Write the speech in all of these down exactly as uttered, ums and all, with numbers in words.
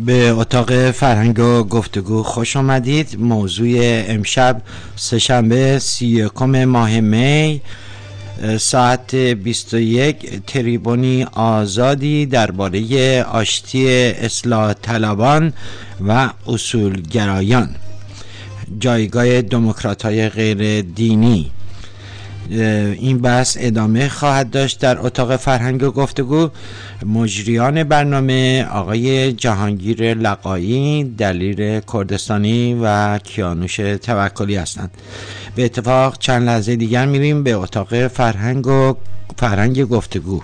به اتاق فرهنگ و گفتگو خوش آمدید. موضوع امشب سه‌شنبه سی و یکم ماه می ساعت بیست و یک تریبونی آزادی درباره آشتی اصلاح طلبان و اصولگرایان، جایگاه دموکرات‌های غیر دینی. این بحث ادامه خواهد داشت در اتاق فرهنگ و گفتگو. مجریان برنامه آقای جهانگیر لقایی، دلیر کردستانی و کیانوش توکلی هستند. به اتفاق چند لحظه دیگر میریم به اتاق فرهنگ و فرهنگ گفتگو.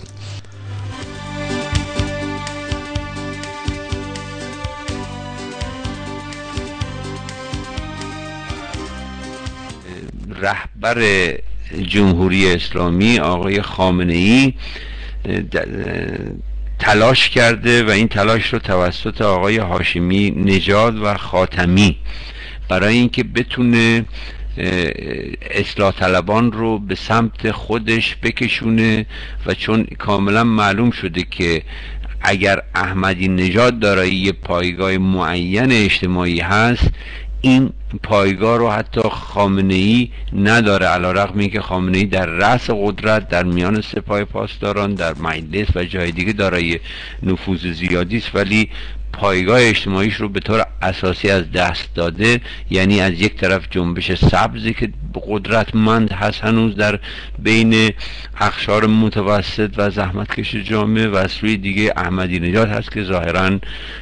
رهبر جمهوری اسلامی آقای خامنه‌ای تلاش کرده و این تلاش رو توسط آقای هاشمی نژاد و خاتمی برای اینکه بتونه اصلاح طلبان رو به سمت خودش بکشونه و چون کاملا معلوم شده که اگر احمدی نژاد دارای یه پایگاه معین اجتماعی هست، این پایگاه رو حتی خامنه‌ای نداره، علیرغم اینکه خامنه‌ای در رأس قدرت در میان سپاه پاسداران در مجلس و جای دیگه دارای نفوذ زیادی است، ولی پایگاه اجتماعیش رو به طور اساسی از دست داده. یعنی از یک طرف جنبش سبزی که قدرتمند هست هنوز در بین اقشار متوسط و زحمتکش جامعه، و از سوی دیگه احمدی نژاد هست که ظاهراً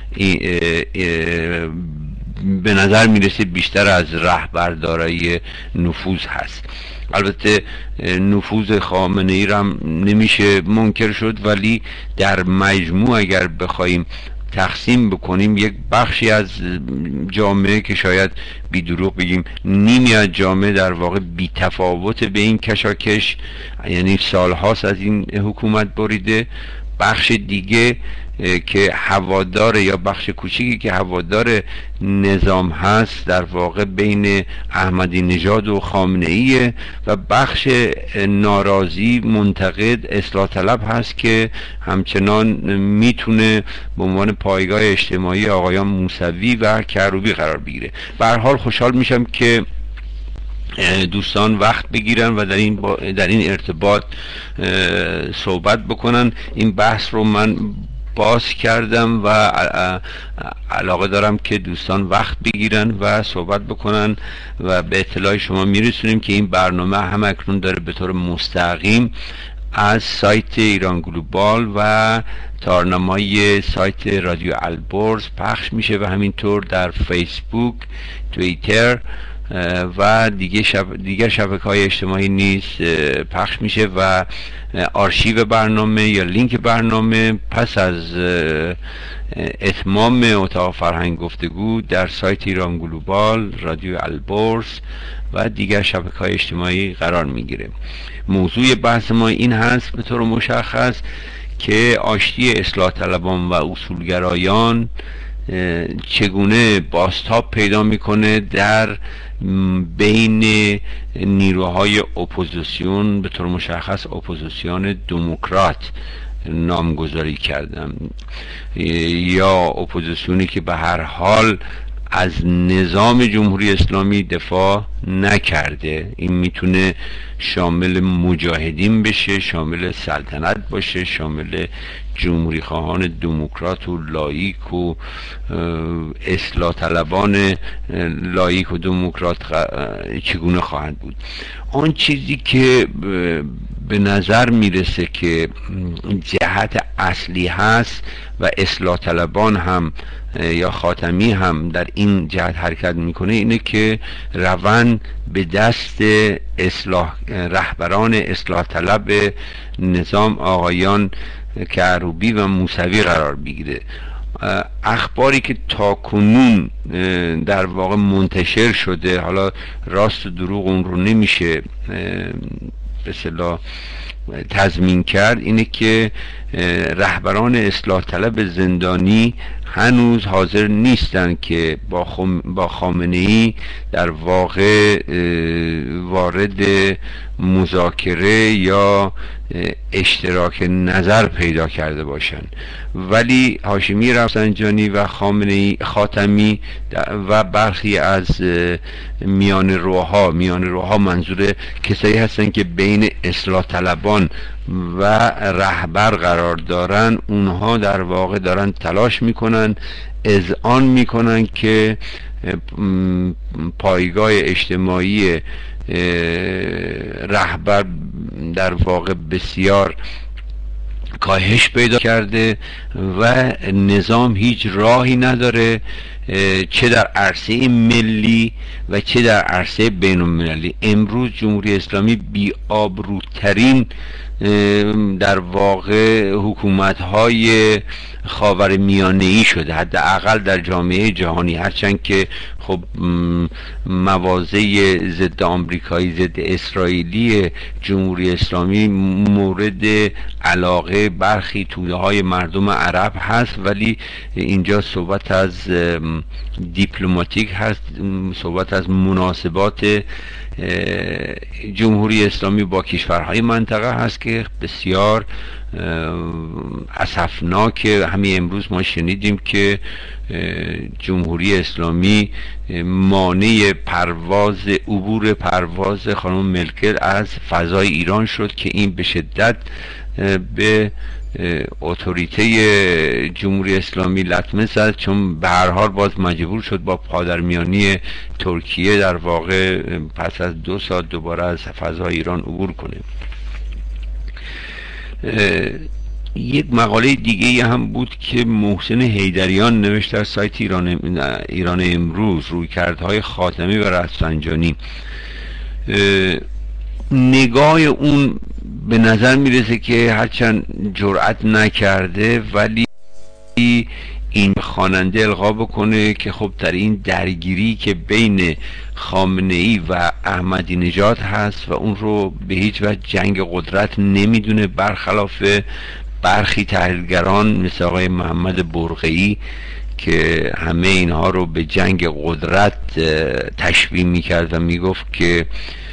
به نظر میرسه بیشتر از رهبر دارای نفوذ هست. البته نفوذ خامنه‌ای را هم نمیشه منکر شد، ولی در مجموع اگر بخوایم تقسیم بکنیم، یک بخشی از جامعه که شاید بی دروغ بگیم نیمی از جامعه در واقع بی تفاوت به این کشاکش، یعنی سالهاست از این حکومت بریده. بخش دیگه که هوادار یا بخش کوچیکی که هوادار نظام هست در واقع بین احمدی نژاد و خامنه‌ای، و بخش ناراضی منتقد اصلاح طلب هست که همچنان میتونه به عنوان پایگاه اجتماعی آقایان موسوی و کروبی قرار بگیره. به هر حال خوشحال میشم که دوستان وقت بگیرن و در این با در این ارتباط صحبت بکنن. این بحث رو من باز کردم و علاقه دارم که دوستان وقت بگیرن و صحبت بکنن و به اطلاع شما میرسونیم که این برنامه هم اکنون داره به طور مستقیم از سایت ایران گلوبال و تارنمای سایت رادیو البرز پخش میشه و همینطور در فیسبوک، توییتر و دیگه شب... دیگر شبکه‌های اجتماعی نیز پخش میشه و آرشیو برنامه یا لینک برنامه پس از اتمام اتاق فرهنگ گفتگو در سایت ایران گلوبال، رادیو البرز و دیگر شبکه‌های اجتماعی قرار میگیره. موضوع بحث ما این هست به طور مشخص که آشتی اصلاح طلبان و اصولگرایان چگونه بازتاب پیدا میکنه در بین نیروهای اپوزیسیون، به طور مشخص اپوزیسیون دموکرات نامگذاری کردم، یا اپوزیسیونی که به هر حال از نظام جمهوری اسلامی دفاع نکرده. این میتونه شامل مجاهدین بشه، شامل سلطنت باشه، شامل جمهوری خواهان دموکرات و لاییک و اصلاح طلبان لاییک و دموکرات چگونه خواهند بود. آن چیزی که به نظر میرسه که جهت اصلی هست و اصلاح طلبان هم یا خاتمی هم در این جهت حرکت میکنه اینه که روند به دست اصلاح رهبران اصلاح طلب نظام آقایان کروبی و موسوی قرار بگیره. اخباری که تا کنون در واقع منتشر شده، حالا راست و دروغ اون رو نمیشه به اصطلاح تضمین کرد، اینه که رهبران اصلاح طلب زندانی هنوز حاضر نیستن که با, خم... با خامنه‌ای در واقع وارد مذاکره یا اشتراک نظر پیدا کرده باشند. ولی هاشمی رفسنجانی و خامنه‌ای خاتمی و برخی از میان روها میان روها منظور کسایی هستن که بین اصلاح طلبان و رهبر قرار دارن، اونها در واقع دارن تلاش میکنن، اذعان میکنن که پایگاه اجتماعی رهبر در واقع بسیار کاهش پیدا کرده و نظام هیچ راهی نداره، چه در عرصه ملی و چه در عرصه بین المللی. امروز جمهوری اسلامی بی آبروترین در واقع حکومت‌های خاورمیانه‌ای شده، حداقل در جامعه جهانی، هرچند که خب مواضع ضد آمریکایی ضد اسرائیلی جمهوری اسلامی مورد علاقه برخی توده‌های مردم عرب هست، ولی اینجا صحبت از دیپلماتیک هست، صحبت از مناسبات جمهوری اسلامی با کشورهای منطقه هست که بسیار اسفناک. همین امروز ما شنیدیم که جمهوری اسلامی مانع پرواز عبور پرواز خانم مرکل از فضای ایران شد که این به شدت به اتوریته جمهوری اسلامی لطمه زد، چون به هر حال باز مجبور شد با پادرمیانی ترکیه در واقع پس از دو سال دوباره از فضای ایران عبور کنه. یک مقاله دیگه هم بود که محسن حیدریان نوشت در سایت ایران ایران امروز، رویکردهای خاتمی و رفسنجانی. نگاه اون به نظر میرسه که هرچند جرأت نکرده ولی این خواننده القا بکنه که خب در این درگیری که بین خامنه‌ای و احمدی نژاد هست و اون رو به هیچ وجه جنگ قدرت نمیدونه، برخلاف برخی تحلیلگران مثل آقای محمد برقعی که همه اینها رو به جنگ قدرت تشبیه میکرد و میگفت که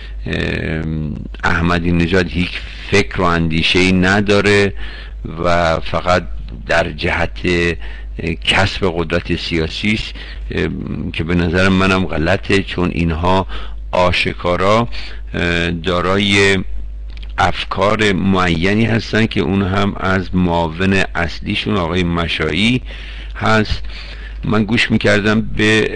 احمدی نژاد هیچ فکر و اندیشه‌ای نداره و فقط در جهت کسب قدرت سیاسی است، که به نظر منم غلطه، چون اینها آشکارا دارای افکار معینی هستن که اون هم از معاون اصلیشون آقای مشایی هست. من گوش میکردم به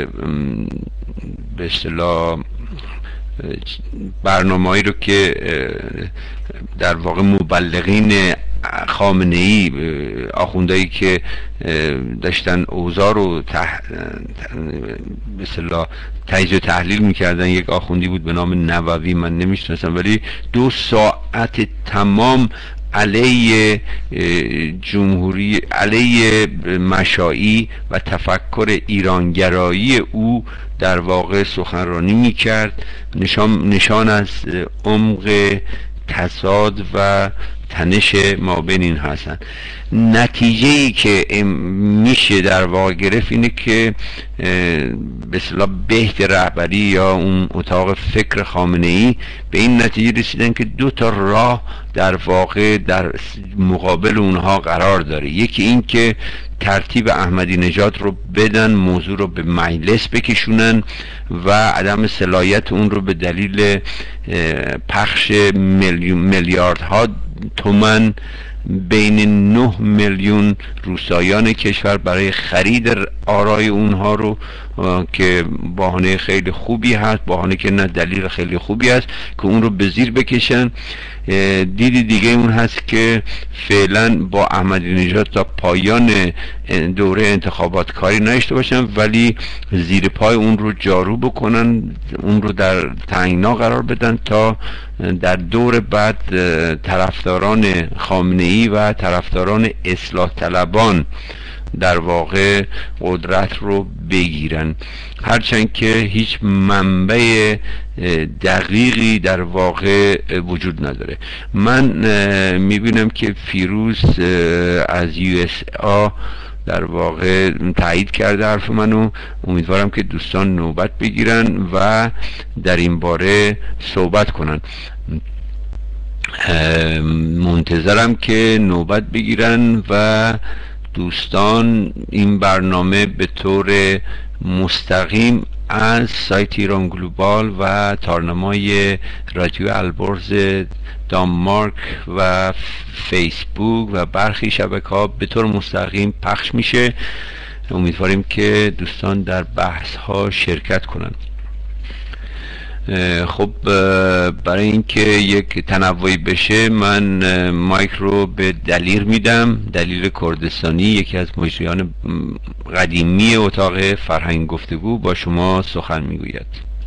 به اصطلاح برنامه‌ای رو که در واقع مبلغین خامنه‌ای، آخوندایی که داشتن اوضاع رو تح... به اصطلاح تجزیه و تحلیل میکردن، یک آخوندی بود به نام نووی، من نمیشناسم، ولی دو ساعت تمام علیه جمهوری، علیه مشایی و تفکر ایرانگرایی او در واقع سخنرانی میکرد، نشان نشان از عمق تضاد و تنش ما بین این هستن. نتیجه ای که میشه در واقع گرفت اینه که به اصطلاح بهت رهبری یا اون اتاق فکر خامنه‌ای به این نتیجه رسیدن که دو تا راه در واقع در مقابل اونها قرار داره. یکی این که ترتیب احمدی نژاد رو بدن، موضوع رو به مجلس بکشونن و عدم صلاحیت اون رو به دلیل پخش میلیاردها تومان بین نه میلیون روستایان کشور برای خرید آرای اونها رو که بهانه خیلی خوبی هست، بهانه که نه دلیل خیلی خوبی هست که اون رو به زیر بکشن. دیدی دیگه اون هست که فعلا با احمدی نژاد تا پایان دوره انتخابات کاری نشته باشن، ولی زیر پای اون رو جارو بکنن، اون رو در تنگنا قرار بدن تا در دور بعد طرفداران خامنه‌ای و طرفداران اصلاح طلبان در واقع قدرت رو بگیرن، هرچند که هیچ منبع دقیقی در واقع وجود نداره. من میبینم که فیروز از یو اس آ در واقع تایید کرده حرف منو. امیدوارم که دوستان نوبت بگیرن و در این باره صحبت کنن. منتظرم که نوبت بگیرن و دوستان این برنامه به طور مستقیم از سایت ایران گلوبال و تارنمای رادیو البرز دانمارک و فیسبوک و برخی شبکه‌ها به طور مستقیم پخش میشه. امیدواریم که دوستان در بحث ها شرکت کنند. خب برای اینکه یک تنوعی بشه من مایک رو به دلیر میدم. دلیر کردستانی، یکی از مجریان قدیمی اتاق فرهنگ گفتگو، با شما سخن میگوید.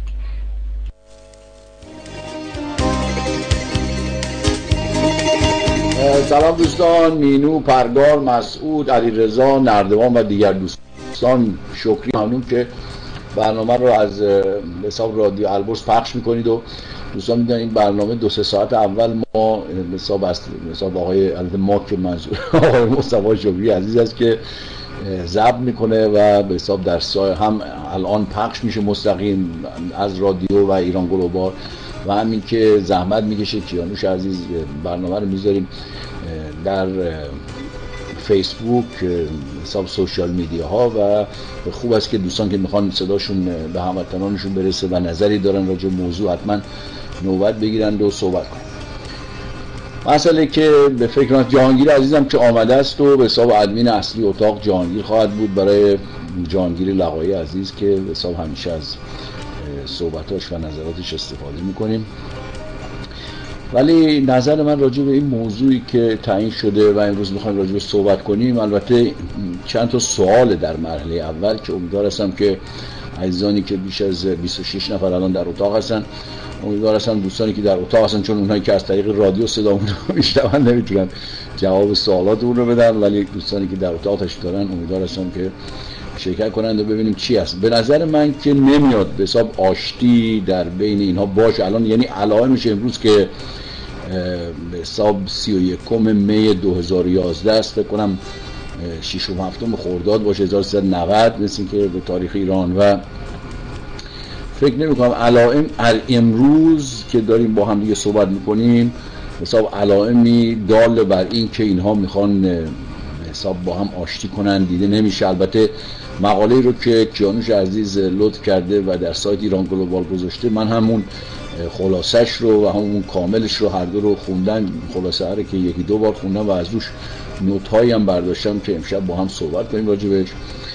سلام دوستان، مینو، پرگار، مسعود، علیرضا، نردبان و دیگر دوستان، شکری ممنون که برنامه رو از حساب رادیو البرز پخش میکنید و دوستان میدونن این برنامه دو سه ساعت اول ما حساب است حساب آقای البته ما که منظور آقای مصطفی شکری عزیز است که ضبط میکنه و به حساب در سایه هم الان پخش میشه مستقیم از رادیو و ایران گلوبال و همین که زحمت میکشه کیانوش عزیز برنامه رو میذاریم در فیسبوک، حساب سوشال میدیا ها و خوب است که دوستان که میخوان صداشون به هموطنانشون برسه و نظری دارن راجع به موضوع حتما نوبت بگیرن و صحبت کنن. مسئله که به فکر جهانگیر عزیزم که آمده است و به حساب ادمین اصلی اتاق جهانگیر خواهد بود برای جهانگیر لقایی عزیز که به حساب همیشه از صحبتاش و نظراتش استفاده میکنیم. ولی نظر من راجع به این موضوعی که تعیین شده و امروز میخوایم راجع به صحبت کنیم، البته چند تا سوال در مرحله اول که امیدوار هستم که عزیزانی که بیش از بیست و شش نفر الان در اتاق هستن، امیدوار هستم دوستانی که در اتاق هستن، چون اونایی که از طریق رادیو صدامون رو میشنون نمیتونن جواب سوالات اون رو بدن، ولی دوستانی که در اتاق تشریف دارن امیدوار هستم که شرکت کنند و ببینیم چی هست. به نظر من که نمیاد به حساب آشتی در بین اینها باشه الان، یعنی علائمش امروز که به حساب سی و یکم می دو هزار و یازده است، فکر کنم ششم هفتم خرداد باشه هزار و سیصد و نود مثل که به تاریخ ایران، و فکر نمی کنم علائم امروز که داریم با هم دیگه صحبت میکنیم حساب علائمی دال بر این که اینها میخوان حساب با هم آشتی کنن دیده نمیشه. البته مقاله رو که کیانوش عزیز لطف کرده و در سایت ایران گلوبال گذاشته، من همون خلاصش رو و همون کاملش رو هر دو رو خوندم، خلاصه هره که یکی دو بار خوندم و از روش نوت هایی هم برداشتم که امشب با هم صحبت کنیم راجع بهش.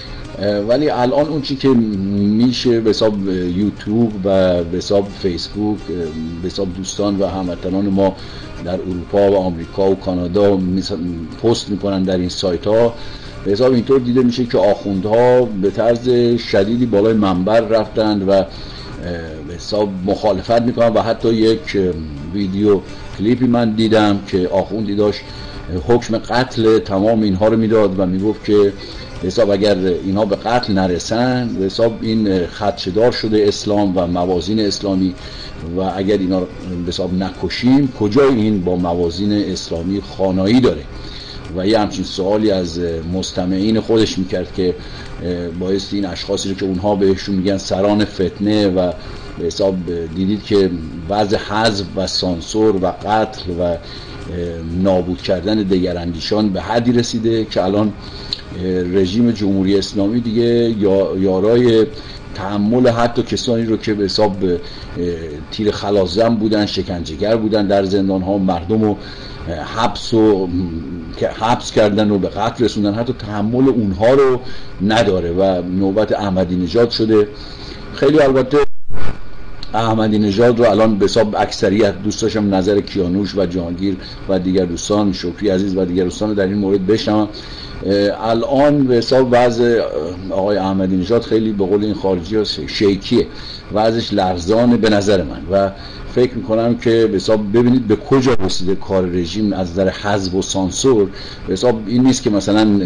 ولی الان اون چی که میشه به حساب یوتیوب و به حساب فیسبوک به حساب دوستان و هموطنان ما در اروپا و آمریکا و کانادا پست میکنن در این سایت ها، به حساب اینطور دیده میشه که آخوندها به طرز شدیدی بالای منبر رفتند و به حساب مخالفت میکنن و حتی یک ویدیو کلیپی من دیدم که آخوندی داشت حکم قتل تمام اینها رو میداد و میگفت که به حساب اگر اینها به قتل نرسن به حساب این خدشه‌دار شده اسلام و موازین اسلامی و اگر اینا رو به حساب نکشیم کجای این با موازین اسلامی خانایی داره. و یه همچین سوالی از مستمعین خودش میکرد که باعث این اشخاصی رو که اونها بهشون میگن سران فتنه و به حساب دیدید که وضع حذف و سانسور و قتل و نابود کردن دگراندیشان به حدی رسیده که الان رژیم جمهوری اسلامی دیگه یارای تحمل حتی کسانی رو که به حساب تیر خلاص‌زن بودن، شکنجهگر بودن در زندان ها، مردم رو حبس و حبس کردن و به قتل رسوندن، حتی تحمل اونها رو نداره و نوبت احمدی نژاد شده. خیلی البته احمدی نژاد رو الان به حساب اکثریت دوست داشتم نظر کیانوش و جهانگیر و دیگر دوستان، شکری عزیز و دیگر دوستان در این مورد بشنوم. الان به حساب وضع آقای احمدی نژاد خیلی به قول این خارجی ها شیکیه، وضعش لرزانه به نظر من و فکر میکنم که به حساب ببینید به کجا رسیده کار رژیم از نظر حذف و سانسور. به حساب این نیست که مثلا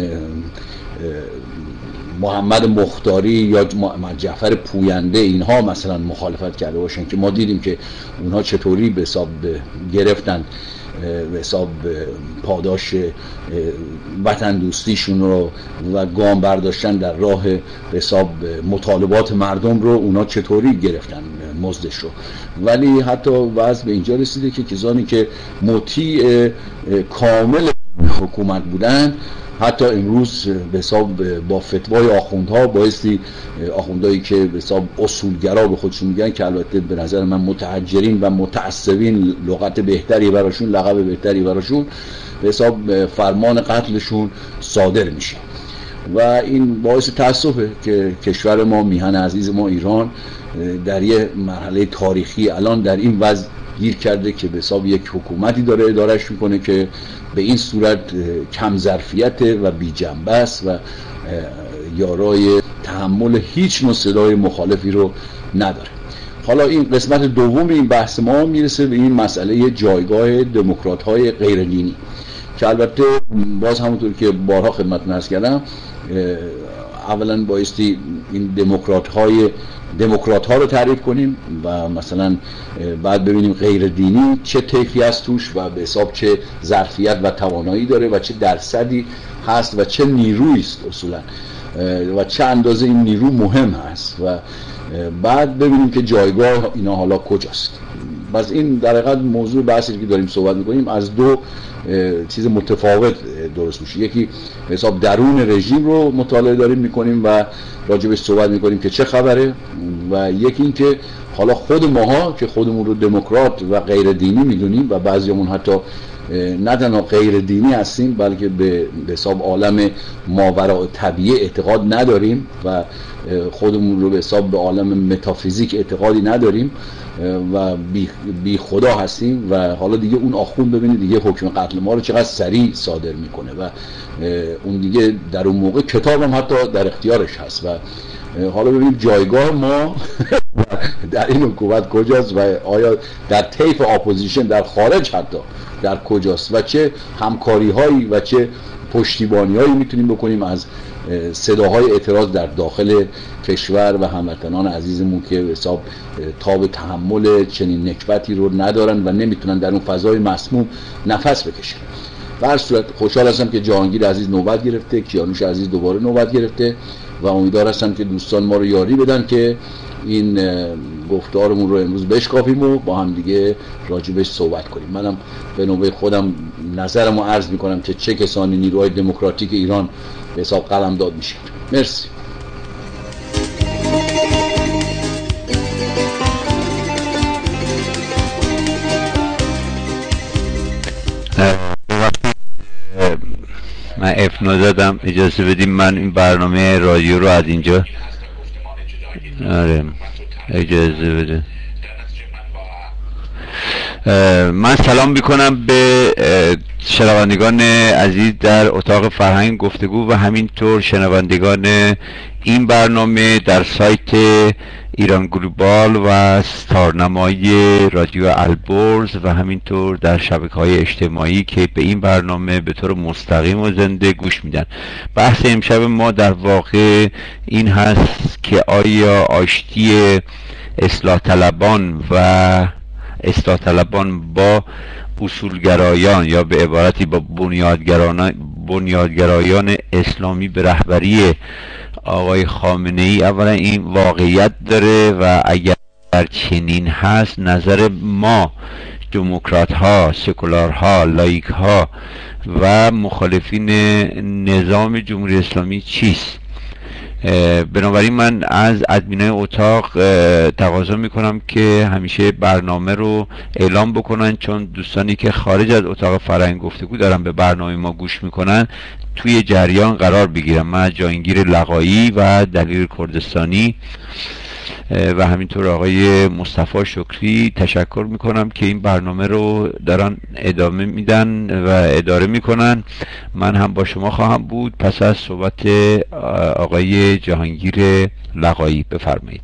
محمد مختاری یا جعفر پوینده اینها مثلا مخالفت کرده باشن که ما دیدیم که اونها چطوری به حساب گرفتن به حساب پاداش وطن دوستیشون رو و گام برداشتن در راه به حساب مطالبات مردم رو اونا چطوری گرفتن مزدش رو. ولی حتی وضع به اینجا رسیده که کسانی که مطیع کامل حکومت بودن حتی امروز به حساب با فتوای آخوندها بایستی آخوندهایی که به حساب اصولگرا به خودشون میگن که البته به نظر من متحجرین و متعصبین لغت بهتری براشون، لقب بهتری براشون، به حساب فرمان قتلشون صادر میشه و این باعث تأسفه که کشور ما، میهن عزیز ما ایران، در یه مرحله تاریخی الان در این وضع گیر کرده که به حساب یک حکومتی داره ادارش میکنه که به این صورت کم ظرفیت و بی جنبه است و یارای تحمل هیچ نوع صدای مخالفی رو نداره. حالا این قسمت دوم این بحث ما میرسه به این مسئله جایگاه دموکرات‌های غیر دینی که البته باز همونطور که بارها خدمتتون عرض کردم اولا بایستی این دموکرات‌های دموکرات ها رو تعریف کنیم و مثلا بعد ببینیم غیر دینی چه طیفی است توش و به حساب چه ظرفیت و توانایی داره و چه درصدی هست و چه نیرویی است اصولا و چه اندازه این نیرو مهم هست و بعد ببینیم که جایگاه اینا حالا کجاست. بس این در حقیقت موضوع بحثی که داریم صحبت میکنیم از دو چیز متفاوت درست میشه. یکی حساب درون رژیم رو مطالعه داریم میکنیم و راجبش صحبت میکنیم که چه خبره و یکی این که حالا خود ماها که خودمون رو دموکرات و غیر دینی میدونیم و بعضیمون حتی نه تنها غیر دینی هستیم بلکه به حساب عالم ماوراء طبیعه اعتقاد نداریم و خودمون رو به حساب به عالم متافیزیک اعتقادی نداریم و بی, بی خدا هستیم و حالا دیگه اون آخوند ببینید دیگه حکم قتل ما رو چقدر سریع صادر میکنه و اون دیگه در اون موقع کتاب هم حتی در اختیارش هست و حالا ببینیم جایگاه ما در این حکومت کجاست و آیا در طیف اپوزیشن در خارج حتی در کجاست و چه همکاری هایی و چه پشتیبانی هایی میتونیم بکنیم از صداهای اعتراض در داخل کشور و هموطنان عزیزمون که به حساب تاب تحمل چنین نکبتی رو ندارن و نمیتونن در اون فضای مسموم نفس بکشن. به هر صورت خوشحال هستم که جهانگیر عزیز نوبت گرفته، کیانوش عزیز دوباره نوبت گرفته و امیدوار هستم که دوستان ما رو یاری بدن که این گفتارمون رو امروز بشکافیم و با هم دیگه راجبش صحبت کنیم. منم به نوبه خودم نظرمو عرض میکنم که چه کسانی نیروهای دموکراتیک ایران به حساب قلم داد میشه. مرسی. من اف نزدم، اجازه بدیم من این برنامه رادیو رو از اینجا آره اجازه بده. من سلام میکنم به شنوندگان عزیز در اتاق فرهنگ گفتگو و همینطور شنوندگان این برنامه در سایت ایران گلوبال و ستارنمای رادیو البرز و همینطور در شبکه‌های اجتماعی که به این برنامه به طور مستقیم و زنده گوش میدن. بحث امشب ما در واقع این هست که آیا آشتی اصلاح طلبان و اصلاح طلبان با اصولگرایان یا به عبارتی با بنیادگرایان بنیادگرایان اسلامی به رهبری آقای خامنه ای اولا این واقعیت داره و اگر چنین هست نظر ما دموکرات ها، سکولار ها، لایک ها و مخالفین نظام جمهوری اسلامی چیست؟ بنابراین من از ادمینای اتاق تقاضا میکنم که همیشه برنامه رو اعلام بکنن، چون دوستانی که خارج از اتاق فرهنگ گفتگو دارن به برنامه ما گوش میکنن توی جریان قرار بگیرم. من از جهانگیر لقایی و دلیل کردستانی و همینطور آقای مصطفی شکری تشکر میکنم که این برنامه رو دارن ادامه میدن و اداره میکنن. من هم با شما خواهم بود پس از صحبت آقای جهانگیر لقایی. بفرمایید.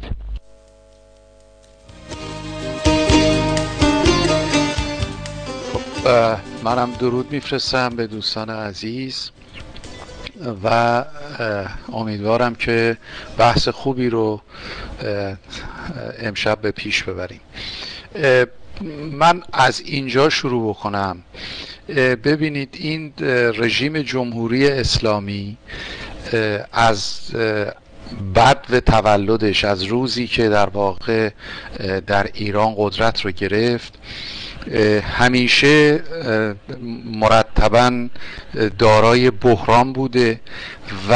خب منم درود میفرستم به دوستان عزیز و امیدوارم که بحث خوبی رو امشب به پیش ببریم. من از اینجا شروع بکنم. ببینید این رژیم جمهوری اسلامی از بعد و تولدش، از روزی که در واقع در ایران قدرت رو گرفت، همیشه مرتباً دارای بحران بوده و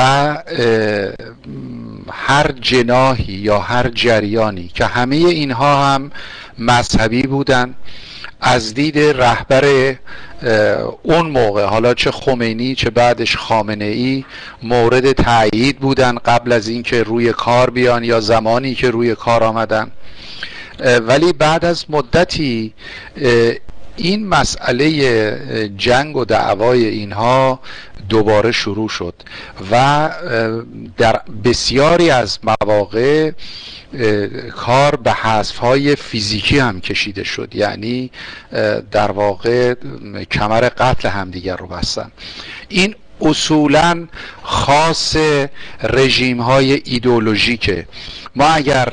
هر جناحی یا هر جریانی که همه اینها هم مذهبی بودن، از دید رهبر اون موقع، حالا چه خمینی چه بعدش خامنه ای، مورد تأیید بودن قبل از اینکه روی کار بیان یا زمانی که روی کار آمدن. ولی بعد از مدتی این مسئله جنگ و دعوای اینها دوباره شروع شد و در بسیاری از مواقع کار به حذف‌های فیزیکی هم کشیده شد، یعنی در واقع کمر قتل همدیگر رو بستن. این اصولاً خاص رژیم‌های ایدئولوژیکه. ما اگر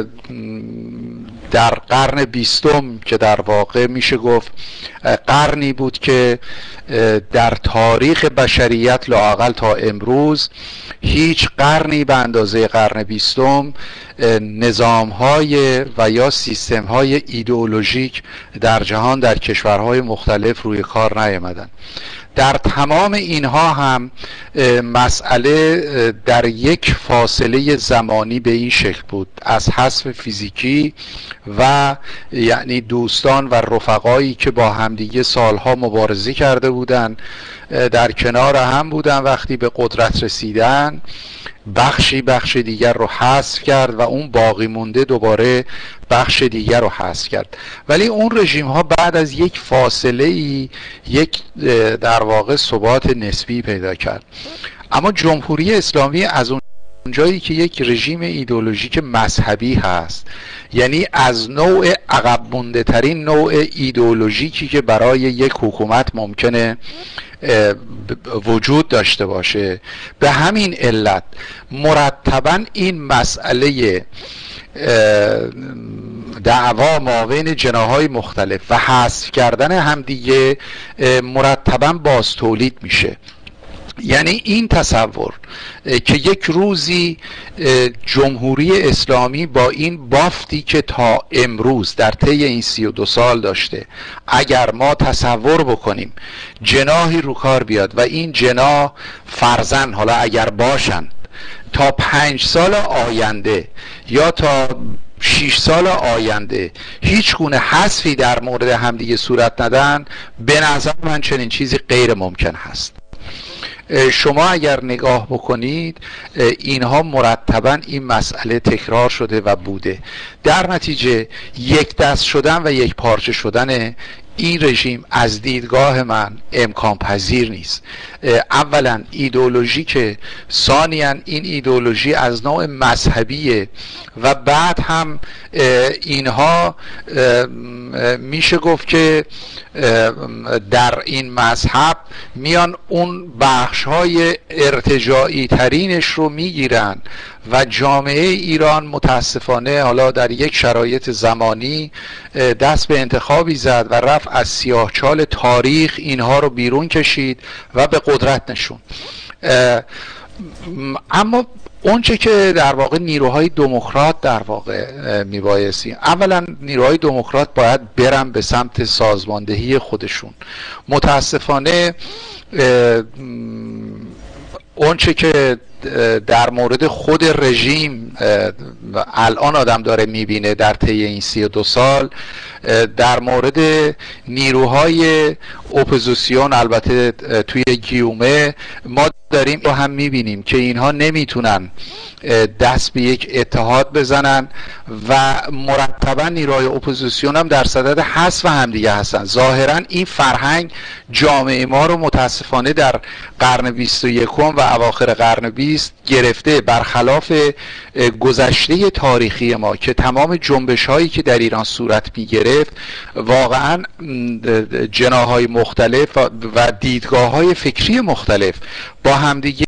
در قرن بیستم که در واقع میشه گفت قرنی بود که در تاریخ بشریت لااقل تا امروز هیچ قرنی به اندازه قرن بیستم نظام‌های و یا سیستم‌های ایدئولوژیک در جهان در کشورهای مختلف روی کار نیامدن. در تمام اینها هم مسئله در یک فاصله زمانی به این شکل بود، از حذف فیزیکی و یعنی دوستان و رفقایی که با همدیگه سالها مبارزه کرده بودن در کنار هم بودن، وقتی به قدرت رسیدن بخشی بخش دیگر رو حذف کرد و اون باقی مونده دوباره بخش دیگر رو حذف کرد. ولی اون رژیم ها بعد از یک فاصله ای یک در واقع ثبات نسبی پیدا کرد. اما جمهوری اسلامی از اون جایی که یک رژیم ایدئولوژیک مذهبی هست، یعنی از نوع عقب مونده ترین نوع ایدئولوژیکی که برای یک حکومت ممکنه وجود داشته باشه، به همین علت مرتباً این مسئله دعوا مابین جناح‌های مختلف و حذف کردن همدیگه مرتباً باز تولید میشه. یعنی این تصور که یک روزی جمهوری اسلامی با این بافتی که تا امروز در طی این سی و دو سال داشته، اگر ما تصور بکنیم جناحی رو کار بیاد و این جناح فرزن حالا اگر باشن تا پنج سال آینده یا تا شش سال آینده هیچ گونه حذفی در مورد همدیگه صورت ندن، به نظر من چنین چیزی غیر ممکن هست. شما اگر نگاه بکنید اینها مرتباً این مسئله تکرار شده و بوده. در نتیجه یک دست شدن و یک پارچه شدن این رژیم از دیدگاه من امکان پذیر نیست. اولا ایدئولوژی که، ثانیاً این ایدئولوژی از نوع مذهبیه و بعد هم اینها میشه گفت که در این مذهب میان اون بخش‌های ارتجاعی ترینش رو میگیرن و جامعه ایران متاسفانه حالا در یک شرایط زمانی دست به انتخابی زد و رفت از سیاهچال تاریخ اینها رو بیرون کشید و به قدرت نشون. اما اونچه که در واقع نیروهای دموکرات در واقع میبایستی، اولا نیروهای دموکرات باید برن به سمت سازماندهی خودشون. متاسفانه اونچه که در مورد خود رژیم الان آدم داره میبینه در طی این سی و دو سال، در مورد نیروهای اپوزیسیون البته توی گیومه ما داریم رو هم میبینیم که اینها نمیتونن دست به یک اتحاد بزنن و مرتبا نیروهای اپوزیسیون هم در صدد حذف همدیگه هستن. ظاهرا این فرهنگ جامعه ما رو متاسفانه در قرن بیست و یکم و اواخر قرن بیست گرفته، برخلاف گذشته تاریخی ما که تمام جنبش هایی که در ایران صورت می گرفت واقعا جناح‌های مختلف و دیدگاه های فکری مختلف با همدیگه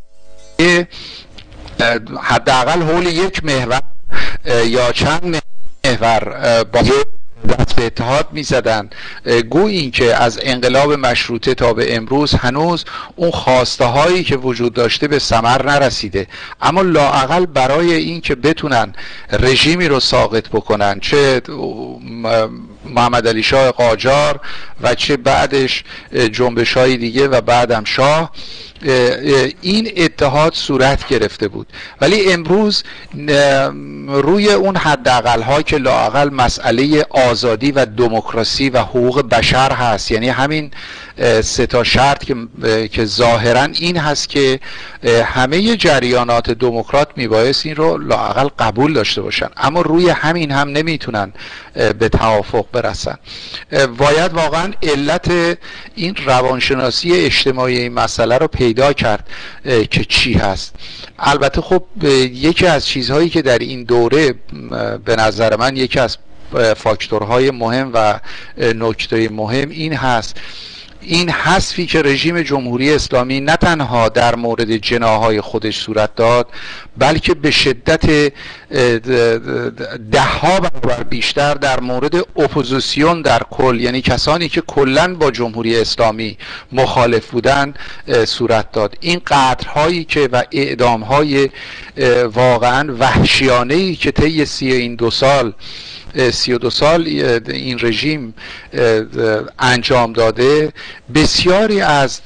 حداقل حول یک محور یا چند محور با دست به اتحاد میزدن، گویی این که از انقلاب مشروطه تا به امروز هنوز اون خواسته هایی که وجود داشته به ثمر نرسیده، اما لااقل برای این که بتونن رژیمی رو ساقط بکنن، چه محمد علی شاه قاجار و چه بعدش جنبش های دیگه و بعدم شاه، این اتحاد صورت گرفته بود. ولی امروز روی اون حداقل ها که لااقل مسئله آزادی و دموکراسی و حقوق بشر هست، یعنی همین سه تا شرط که که ظاهرا این هست که همه جریانات دموکرات میبایست این رو لااقل قبول داشته باشن، اما روی همین هم نمیتونن به توافق برسن. باید واقعا علت این روانشناسی اجتماعی این مسئله رو پیدا کرد که چی هست. البته خب یکی از چیزهایی که در این دوره به نظر من یکی از فاکتورهای مهم و نکته مهم این هست، این حذفی که رژیم جمهوری اسلامی نه تنها در مورد جناحهای خودش صورت داد، بلکه به شدت ده ها برابر بیشتر در مورد اپوزیسیون در کل، یعنی کسانی که کلاً با جمهوری اسلامی مخالف بودن صورت داد. این قتل‌هایی که و اعدام‌های واقعاً وحشیانه‌ای که طی سی این دو سال سی و دو سال این رژیم انجام داده، بسیاری از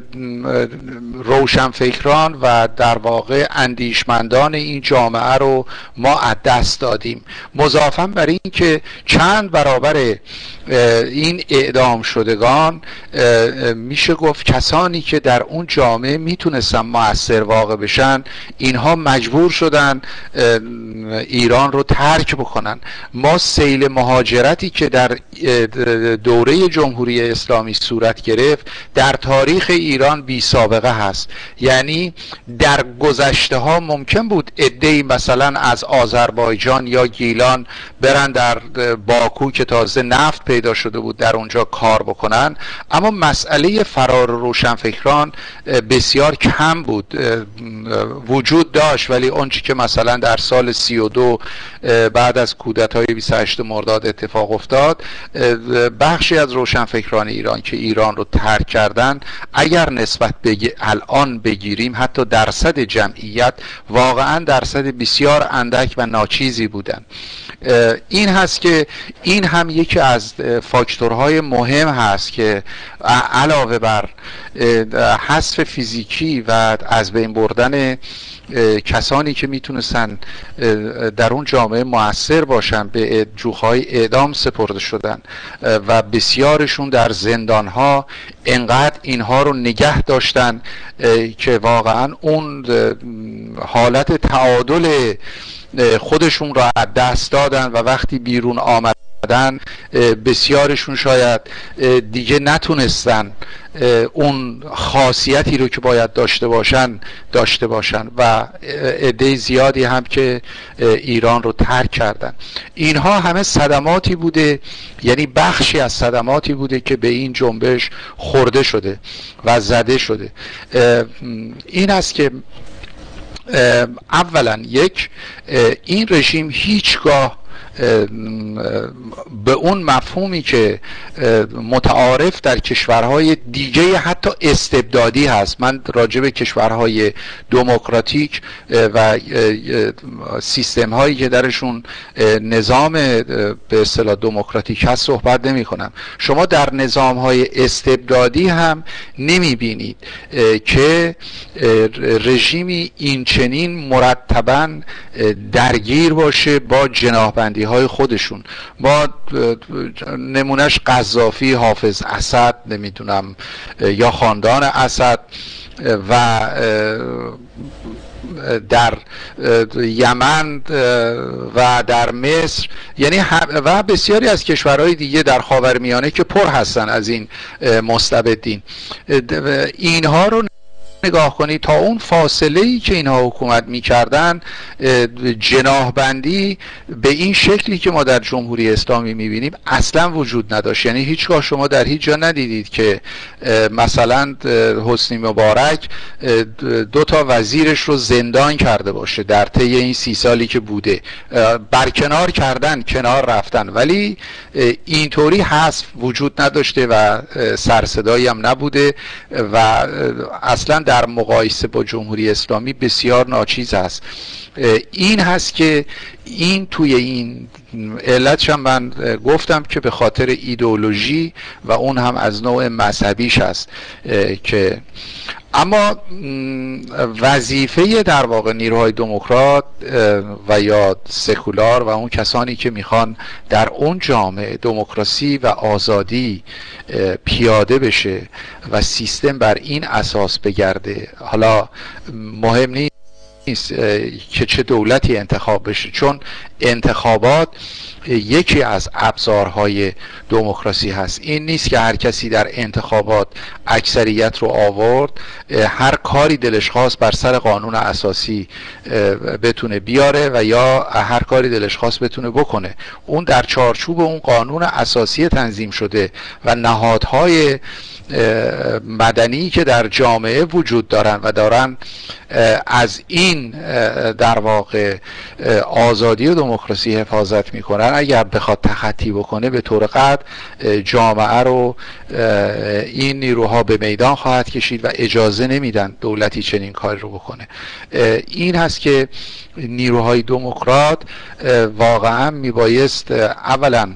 روشنفکران و در واقع اندیشمندان این جامعه رو ما از دست دادیم. مضافاً بر این که چند برابر این اعدام شدگان میشه گفت کسانی که در اون جامعه میتونستن مؤثر واقع بشن، اینها مجبور شدن ایران رو ترک بکنن. ما سیل مهاجرتی که در دوره جمهوری اسلامی صورت گرفت در تاریخ ایران بی سابقه هست. یعنی در گذشته ها ممکن بود عده‌ای مثلا از آذربایجان یا گیلان برن در باکو که تازه نفت پیدا شده بود در اونجا کار بکنن، اما مسئله فرار روشنفکران بسیار کم بود. وجود داشت ولی اونچه که مثلا در سال سی و دو بعد از کودتای بیست و هشت مرداد اتفاق افتاد، بخشی از روشنفکران ایران که ایران رو ترک کردن، اگر نسبت به الان بگیریم حتی درصد جمعیت، واقعا درصد بسیار اندک و ناچیزی بودن. این هست که این هم یکی از فاکتورهای مهم هست که علاوه بر حذف فیزیکی و از بین بردن کسانی که میتونستن در اون جامعه مؤثر باشن به جوخهای اعدام سپرده شدن و بسیارشون در زندانها انقدر اینها رو نگه داشتن که واقعا اون حالت تعادل خودشون را از دست دادن و وقتی بیرون آمدن بسیارشون شاید دیگه نتونستن اون خاصیتی رو که باید داشته باشن داشته باشن و عده زیادی هم که ایران رو ترک کردن. اینها همه صدماتی بوده، یعنی بخشی از صدماتی بوده که به این جنبش خورده شده و زده شده. این است که اولا یک، این رژیم هیچگاه به اون مفهومی که متعارف در کشورهای دیگه حتی استبدادی هست، من راجع به کشورهای دموکراتیک و سیستم هایی که درشون نظام به اصطلاح دموکراتیک هست صحبت نمی کنم، شما در نظام های استبدادی هم نمی بینید که رژیمی این چنین مرتباً درگیر باشه با جناحبندی های خودشون. ما نمونهش قذافی، حافظ اسد، نمیدونم یا خاندان اسد و در یمن و در مصر، یعنی و بسیاری از کشورهای دیگه در خاورمیانه که پر هستن از این مستبدین، اینها رو نگاه کنید تا اون فاصله ای که اینها حکومت میکردن، جناح بندی به این شکلی که ما در جمهوری اسلامی میبینیم اصلا وجود نداشت. یعنی هیچگاه شما در هیچ جا ندیدید که مثلا حسنی مبارک دو تا وزیرش رو زندان کرده باشه در طی این سی سالی که بوده. برکنار کردن، کنار رفتن، ولی اینطوری حذف وجود نداشته و سرصدایی هم نبوده و اصلا در مقایسه با جمهوری اسلامی بسیار ناچیز است. این هست که این توی این علتش هم من گفتم که به خاطر ایدئولوژی و اون هم از نوع مذهبیش هست که اما وظیفه در واقع نیروهای دموکرات و یا سکولار و اون کسانی که میخوان در اون جامعه دموکراسی و آزادی پیاده بشه و سیستم بر این اساس بگرده، حالا مهم نیست نیست که چه دولتی انتخاب بشه، چون انتخابات یکی از ابزارهای دموکراسی هست. این نیست که هر کسی در انتخابات اکثریت رو آورد هر کاری دلش خواست بر سر قانون اساسی بتونه بیاره و یا هر کاری دلش خواست بتونه بکنه. اون در چارچوب اون قانون اساسی تنظیم شده و نهادهای مدنی که در جامعه وجود دارن و دارن از این در واقع آزادی و دموکراسی حفاظت میکنن، اگر بخواد تخطی بکنه به طور قطع جامعه رو این نیروها به میدان خواهد کشید و اجازه نمیدن دولتی چنین کاری رو بکنه. این هست که نیروهای دموکرات واقعا میبایست اولا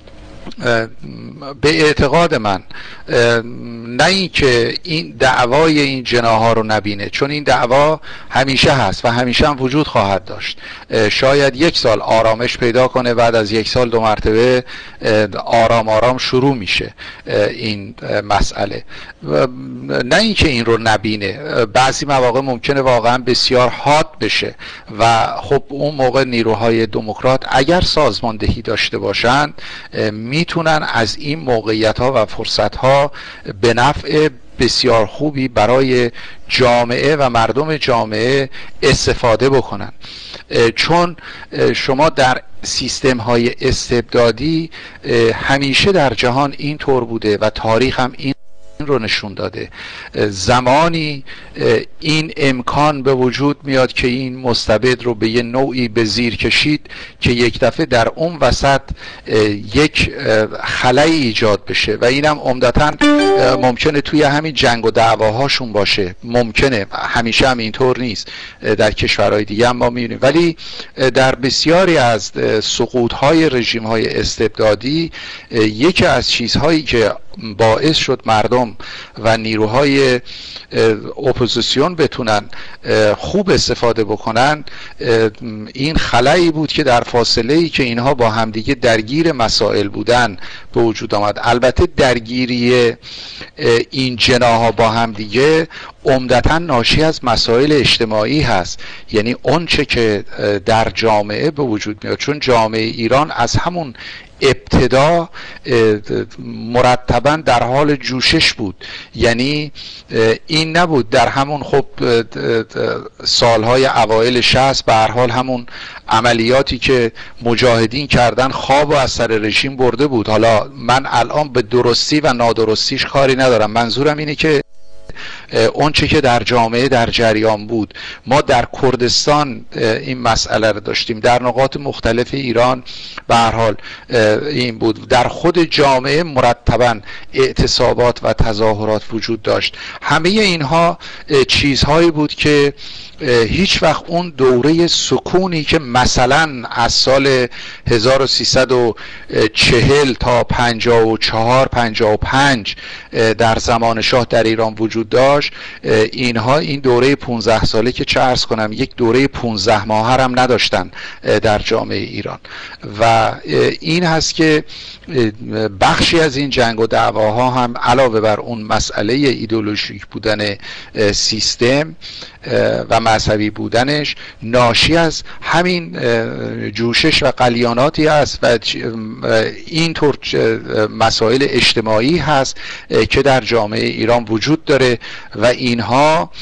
به اعتقاد من نه این که این دعوای این جناح‌ها رو نبینه، چون این دعوا همیشه هست و همیشه هم وجود خواهد داشت. شاید یک سال آرامش پیدا کنه، بعد از یک سال دو مرتبه آرام آرام شروع میشه این مسئله. نه این که این رو نبینه، بعضی مواقع ممکنه واقعا بسیار حاد بشه و خب اون موقع نیروهای دموکرات اگر سازماندهی داشته باشند میتونن از این موقعیت ها و فرصت ها به نفع بسیار خوبی برای جامعه و مردم جامعه استفاده بکنن. چون شما در سیستم های استبدادی همیشه در جهان این طور بوده و تاریخ هم این رو نشون داده. زمانی این امکان به وجود میاد که این مستبد رو به یه نوعی به زیر کشید که یک دفعه در اون وسط یک خلایی ایجاد بشه و اینم عمدتاً ممکنه توی همین جنگ و دعواهاشون باشه. ممکنه، همیشه هم اینطور نیست، در کشورهای دیگه هم ما میبینیم، ولی در بسیاری از سقوط‌های رژیم‌های استبدادی یکی از چیزهایی که باعث شد مردم و نیروهای اپوزیسیون بتونن خوب استفاده بکنن این خلایی بود که در فاصله‌ای که اینها با همدیگه درگیر مسائل بودن به وجود آمد. البته درگیری این جناح‌ها با همدیگه عمدتاً ناشی از مسائل اجتماعی هست، یعنی اون چه که در جامعه به وجود میاد، چون جامعه ایران از همون ابتدا مرتباً در حال جوشش بود. یعنی این نبود در همون خب سالهای اوایل شصت به هر حال همون عملیاتی که مجاهدین کردن خواب و از سر رژیم برده بود. حالا من الان به درستی و نادرستیش کاری ندارم، منظورم اینه که اون چه که در جامعه در جریان بود. ما در کردستان این مسئله رو داشتیم، در نقاط مختلف ایران به هر حال این بود. در خود جامعه مرتباً اعتصابات و تظاهرات وجود داشت. همه اینها چیزهایی بود که هیچ وقت اون دوره سکونی که مثلا از سال هزار و سیصد و چهل تا پنجاه و چهار پنجاه و پنج در زمان شاه در ایران وجود داشت، اینها این دوره پانزده ساله که چه عرض کنم یک دوره پانزده ماهه هم نداشتن در جامعه ایران. و این هست که بخشی از این جنگ و دعواها هم علاوه بر اون مسئله ایدئولوژیک بودن سیستم و مذهبی بودنش ناشی از همین جوشش و قلیاناتی است و اینطور مسائل اجتماعی هست که در جامعه ایران وجود داره و اینها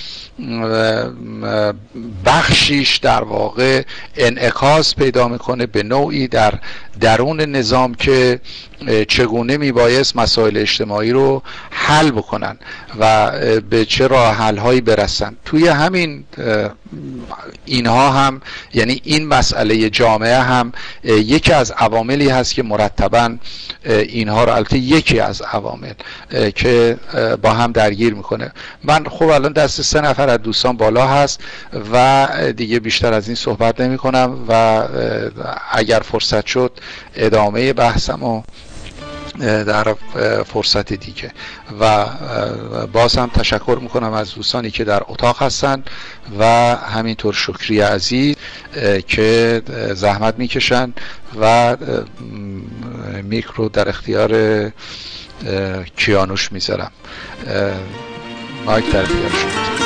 بخشیش در واقع انعکاس پیدا میکنه به نوعی در درون نظام که چگونه میبایست مسائل اجتماعی رو حل بکنن و به چه راه حل هایی برسن. توی همین اینها هم، یعنی این مسئله جامعه هم یکی از عواملی هست که مرتباً اینها رو، البته یکی از عوامل که با هم درگیر میکنه. من خب الان دست سه نفر از دوستان بالا هست و دیگه بیشتر از این صحبت نمی کنم و اگر فرصت شد ادامه بحثمو در فرصت دیگه. و باز هم تشکر میکنم از دوستانی که در اتاق هستن و همینطور شکری عزیز که زحمت میکشن و میکرو در اختیار کیانوش میذارم. مایک در اختیار شما.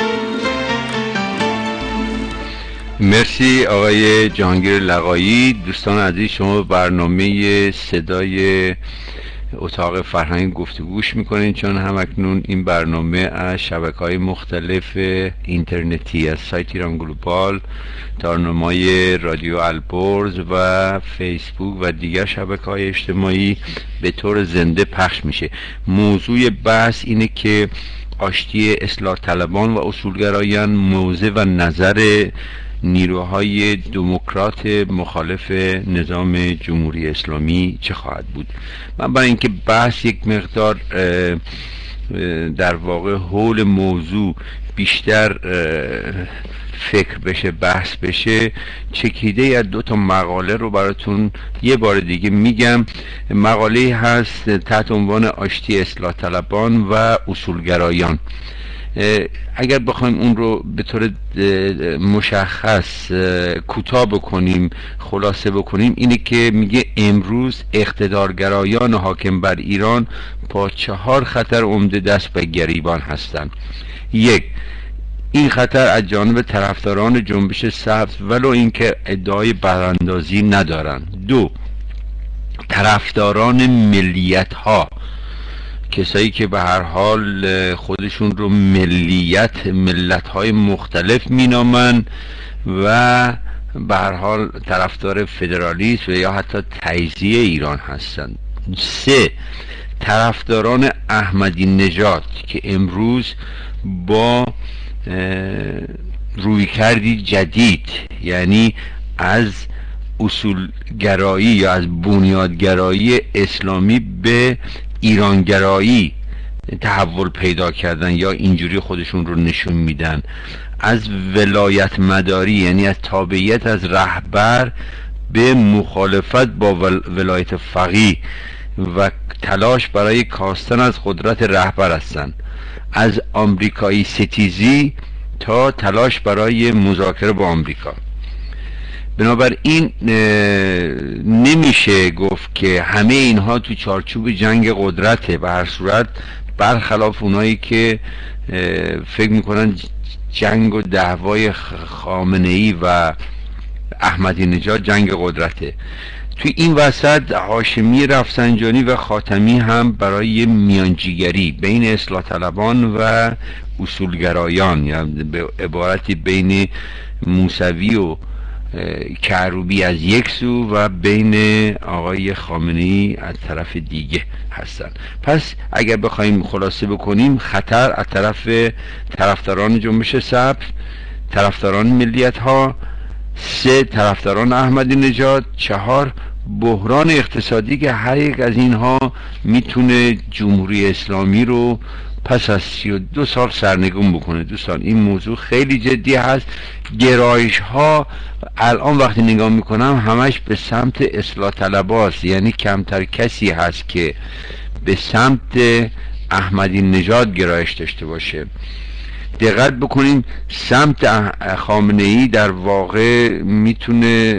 مرسی آقای جهانگیر لقایی. دوستان عزیز، شما برنامه صدای اتاق فرهنگ گفتگوش میکنین، چون همکنون این برنامه از شبکه‌های مختلف اینترنتی از سایت ایران گلوبال، تارنمای رادیو البرز و فیسبوک و دیگر شبکه‌های اجتماعی به طور زنده پخش میشه. موضوع بحث اینه که آشتی اصلاح طلبان و اصولگرایان، موضع و نظر نیروهای دموکرات مخالف نظام جمهوری اسلامی چه خواهد بود. من برای اینکه بحث یک مقدار در واقع حول موضوع بیشتر فکر بشه، بحث بشه، چکیده از دو تا مقاله رو براتون یه بار دیگه میگم. مقاله هست تحت عنوان آشتی اصلاح طلبان و اصولگرایان. اگر بخوایم اون رو به طور مشخص کوتاه بکنیم، خلاصه بکنیم، اینه که میگه امروز اقتدارگرایان حاکم بر ایران با چهار خطر عمده دست به گریبان هستند. یک، این خطر از جانب طرفداران جنبش سبز ولو اینکه ادعای براندازی ندارند. دو، طرفداران ملیت ها، کسایی که به هر حال خودشون رو ملیت ملت های مختلف مینامن و به هر حال طرفدار فدرالیسم و یا حتی تجزیه ایران هستند. سه، طرفداران احمدی نژاد که امروز با رویکردی جدید، یعنی از اصولگرایی یا از بنیادگرایی اسلامی به ایرانگرایی تحول پیدا کردن یا اینجوری خودشون رو نشون میدن، از ولایت مداری یعنی از تابعیت از رهبر به مخالفت با ولایت فقیه و تلاش برای کاستن از قدرت رهبر هستند، از آمریکایی ستیزی تا تلاش برای مذاکره با آمریکا. بنابراین نمیشه گفت که همه اینها تو چارچوب جنگ قدرته. به هر صورت برخلاف اونایی که فکر میکنن جنگ و دعوای خامنه‌ای و احمدی نژاد جنگ قدرته، توی این وسط هاشمی رفسنجانی و خاتمی هم برای میانجیگری بین اصلاح طلبان و اصولگرایان، یعنی به عبارتی بین موسوی و کروبی از یک سو و بین آقای خامنه‌ای از طرف دیگه هستن. پس اگر بخوایم خلاصه بکنیم، خطر از طرف طرفداران جنبش سبز، طرفداران ملیت ها، سه، طرفداران احمدی نژاد، چهار، بحران اقتصادی که هر یک از اینها میتونه جمهوری اسلامی رو پس از سی و دو سال سرنگون بکنه. دوستان این موضوع خیلی جدی هست. گرایش ها الان وقتی نگاه میکنم همش به سمت اصلاح طلباست، یعنی کمتر کسی هست که به سمت احمدی نژاد گرایش داشته باشه. دقت بکنیم سمت خامنه‌ای در واقع میتونه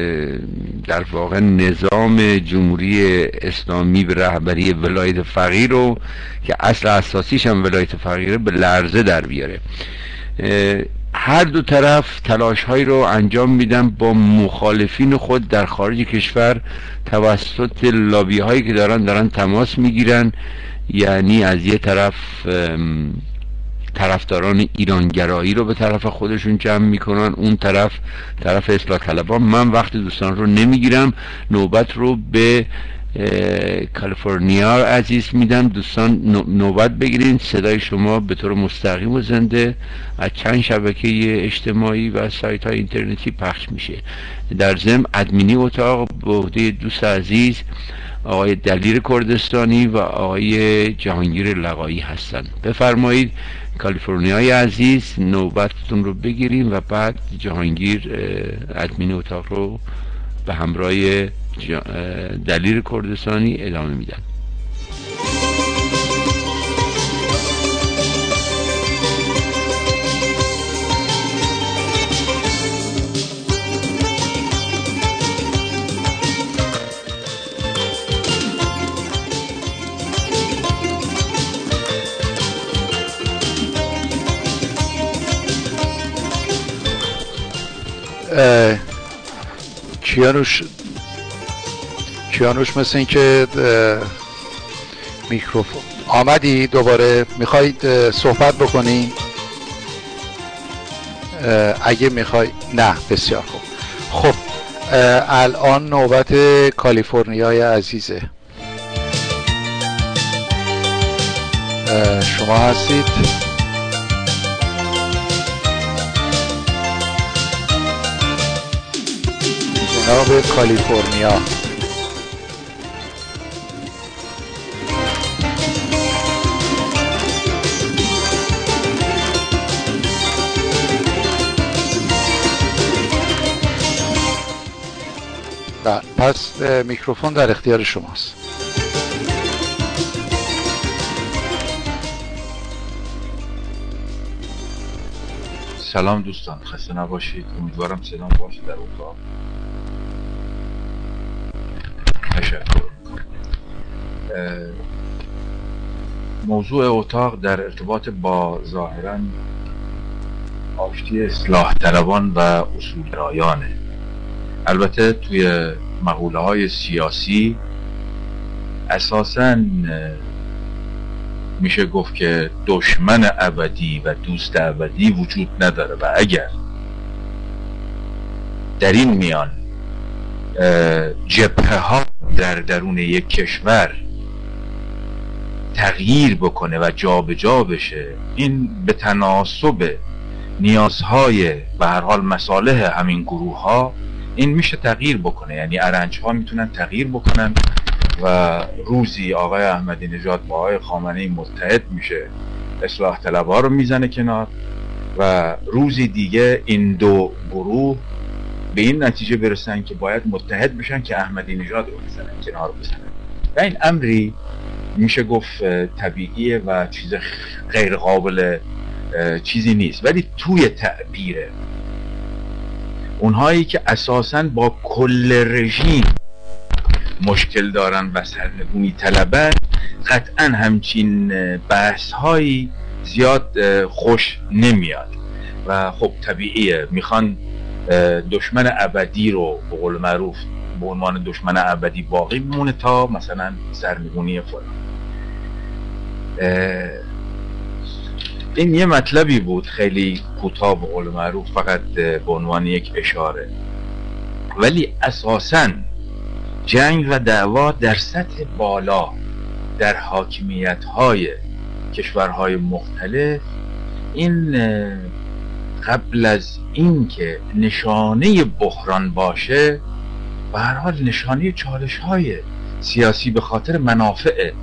در واقع نظام جمهوری اسلامی به رهبری ولایت فقیه رو که اصل اساسیش هم ولایت فقیه به لرزه در بیاره. هر دو طرف تلاش هایی رو انجام میدن با مخالفین خود در خارج کشور توسط لابی هایی که دارن دارن تماس میگیرن. یعنی از یه طرف طرفداران ایرانگرایی رو به طرف خودشون جمع میکنن، اون طرف طرف اصلاح طلبان. من وقت دوستان رو نمیگیرم، نوبت رو به کالیفرنیا عزیز میدم. دوستان نوبت بگیرین، صدای شما به طور مستقیم و زنده از چند شبکه اجتماعی و سایت های اینترنتی پخش میشه. در ضمن ادمینی اتاق به عهده دوست عزیز آقای دلیر کردستانی و آقای جهانگیر لقایی هستند. بفرمایید کالیفرنیای عزیز نوبتتون رو بگیریم و بعد جهانگیر ادمین اتاق رو به همراه دلیر کردستانی ادامه میدن. کیانوش کیانوش مثل این که میکروفون آمدی دوباره، میخواید صحبت بکنی؟ اگه میخوای نه، بسیار خوب. خب الان نوبت کالیفرنیای عزیزه. شما هستید؟ جناب کالیفرنیا. پس میکروفون در اختیار شماست. سلام دوستان، خسته نباشید. امیدوارم صدام باشه در اتاق. تشکر. موضوع اتاق در ارتباط با ظاهراً آشتی اصلاح طلبان و اصولگرایانه. البته توی مقوله های سیاسی اساساً میشه گفت که دشمن ابدی و دوست ابدی وجود نداره و اگر در این میان جبهه ها در درون یک کشور تغییر بکنه و جا به جا بشه، این به تناسب نیازهای به هر حال مصالح همین گروه ها این میشه تغییر بکنه. یعنی ارنج ها میتونن تغییر بکنن و روزی آقای احمدی نژاد با آقای خامنه‌ای متحد میشه، اصلاح طلب‌ها رو میزنه کنار و روزی دیگه این دو گروه به این نتیجه برسن که باید متحد بشن که احمدی نژاد رو بزنن، کنار بزنن. و این امری میشه گفت طبیعیه و چیز غیر قابل چیزی نیست. ولی توی تعبیره اونهایی که اساساً با کل رژیم مشکل دارن و سرنگونی طلبن، قطعاً همچین بحث هایی زیاد خوش نمیاد و خب طبیعیه میخوان دشمن ابدی رو به قول معروف به عنوان دشمن ابدی باقی بمونه تا مثلا سرنگونی فلان. این یه مطلبی بود خیلی کوتاه به قول معروف، فقط به عنوان یک اشاره. ولی اساساً جنگ و دعوا در سطح بالا در حاکمیت‌های کشورهای مختلف، این قبل از این که نشانه بحران باشه به هر حال نشانه چالش‌های سیاسی به خاطر منافع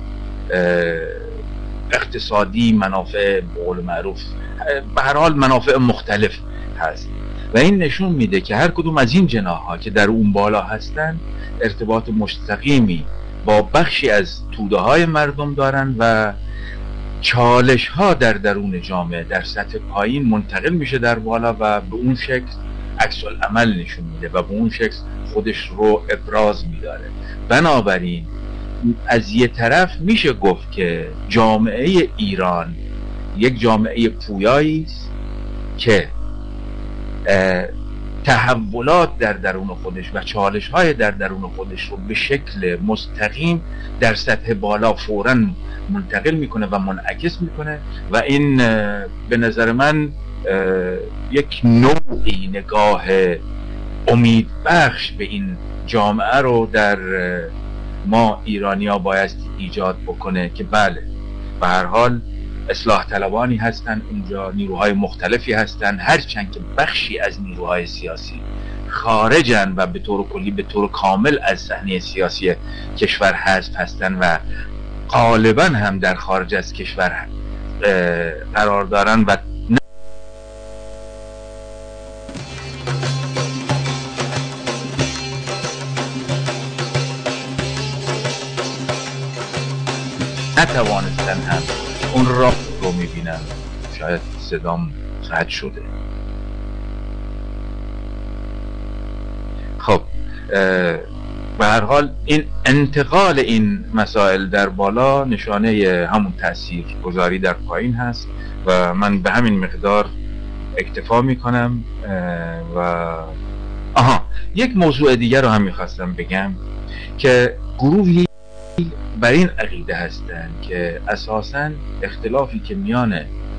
اقتصادی، منافع به قول معروف به هر حال منافع مختلف هست و این نشون میده که هر کدوم از این جناح‌ها که در اون بالا هستن ارتباط مستقیمی با بخشی از توده‌های مردم دارن و چالش‌ها در درون جامعه در سطح پایین منتقل میشه در بالا و به اون شکل عکس العمل نشون میده و به اون شکل خودش رو ابراز میداره. بنابراین از یه طرف میشه گفت که جامعه ایران یک جامعه پویایی است که تحولات در درون خودش و چالش های در درون خودش رو به شکل مستقیم در سطح بالا فوراً منتقل میکنه و منعکس میکنه و این به نظر من یک نوعی نگاه امید بخش به این جامعه رو در ما ایرانی‌ها باید ایجاد بکنه که بله به هر حال اصلاح طلبانی هستن اونجا، نیروهای مختلفی هستن، هرچند که بخشی از نیروهای سیاسی خارجن و به طور کلی به طور کامل از صحنه سیاسی کشور حذف هستن و غالبا هم در خارج از کشور قرار دارن و نتوانستن هم اون راه رو میبینن. شاید صدام قطع شده. خب به هر حال این انتقال این مسائل در بالا نشانه همون تأثیر گذاری در پایین هست و من به همین مقدار اکتفا میکنم. و آها یک موضوع دیگر رو هم میخواستم بگم که گروهی بر این عقیده هستند که اساساً اختلافی که میان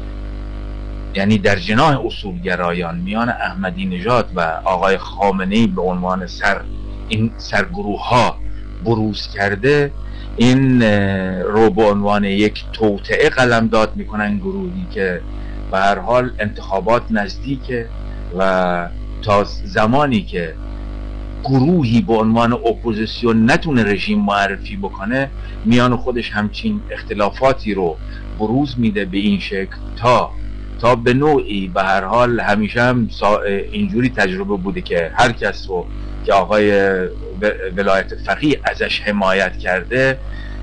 یعنی در جناح اصولگرایان میان احمدی نژاد و آقای خامنه‌ای به عنوان سر این سرگروه ها بروز کرده، این رو به عنوان یک توطئه قلمداد میکنن، گروهی که به هر حال انتخابات نزدیکه و تا زمانی که گروهی به عنوان اپوزیسیون نتونه رژیم معرفی بکنه میان خودش همچین اختلافاتی رو بروز میده به این شکل تا تا به نوعی به هر حال همیشه هم اینجوری تجربه بوده که هر کس رو که آقای ولایت فقیه ازش حمایت کرده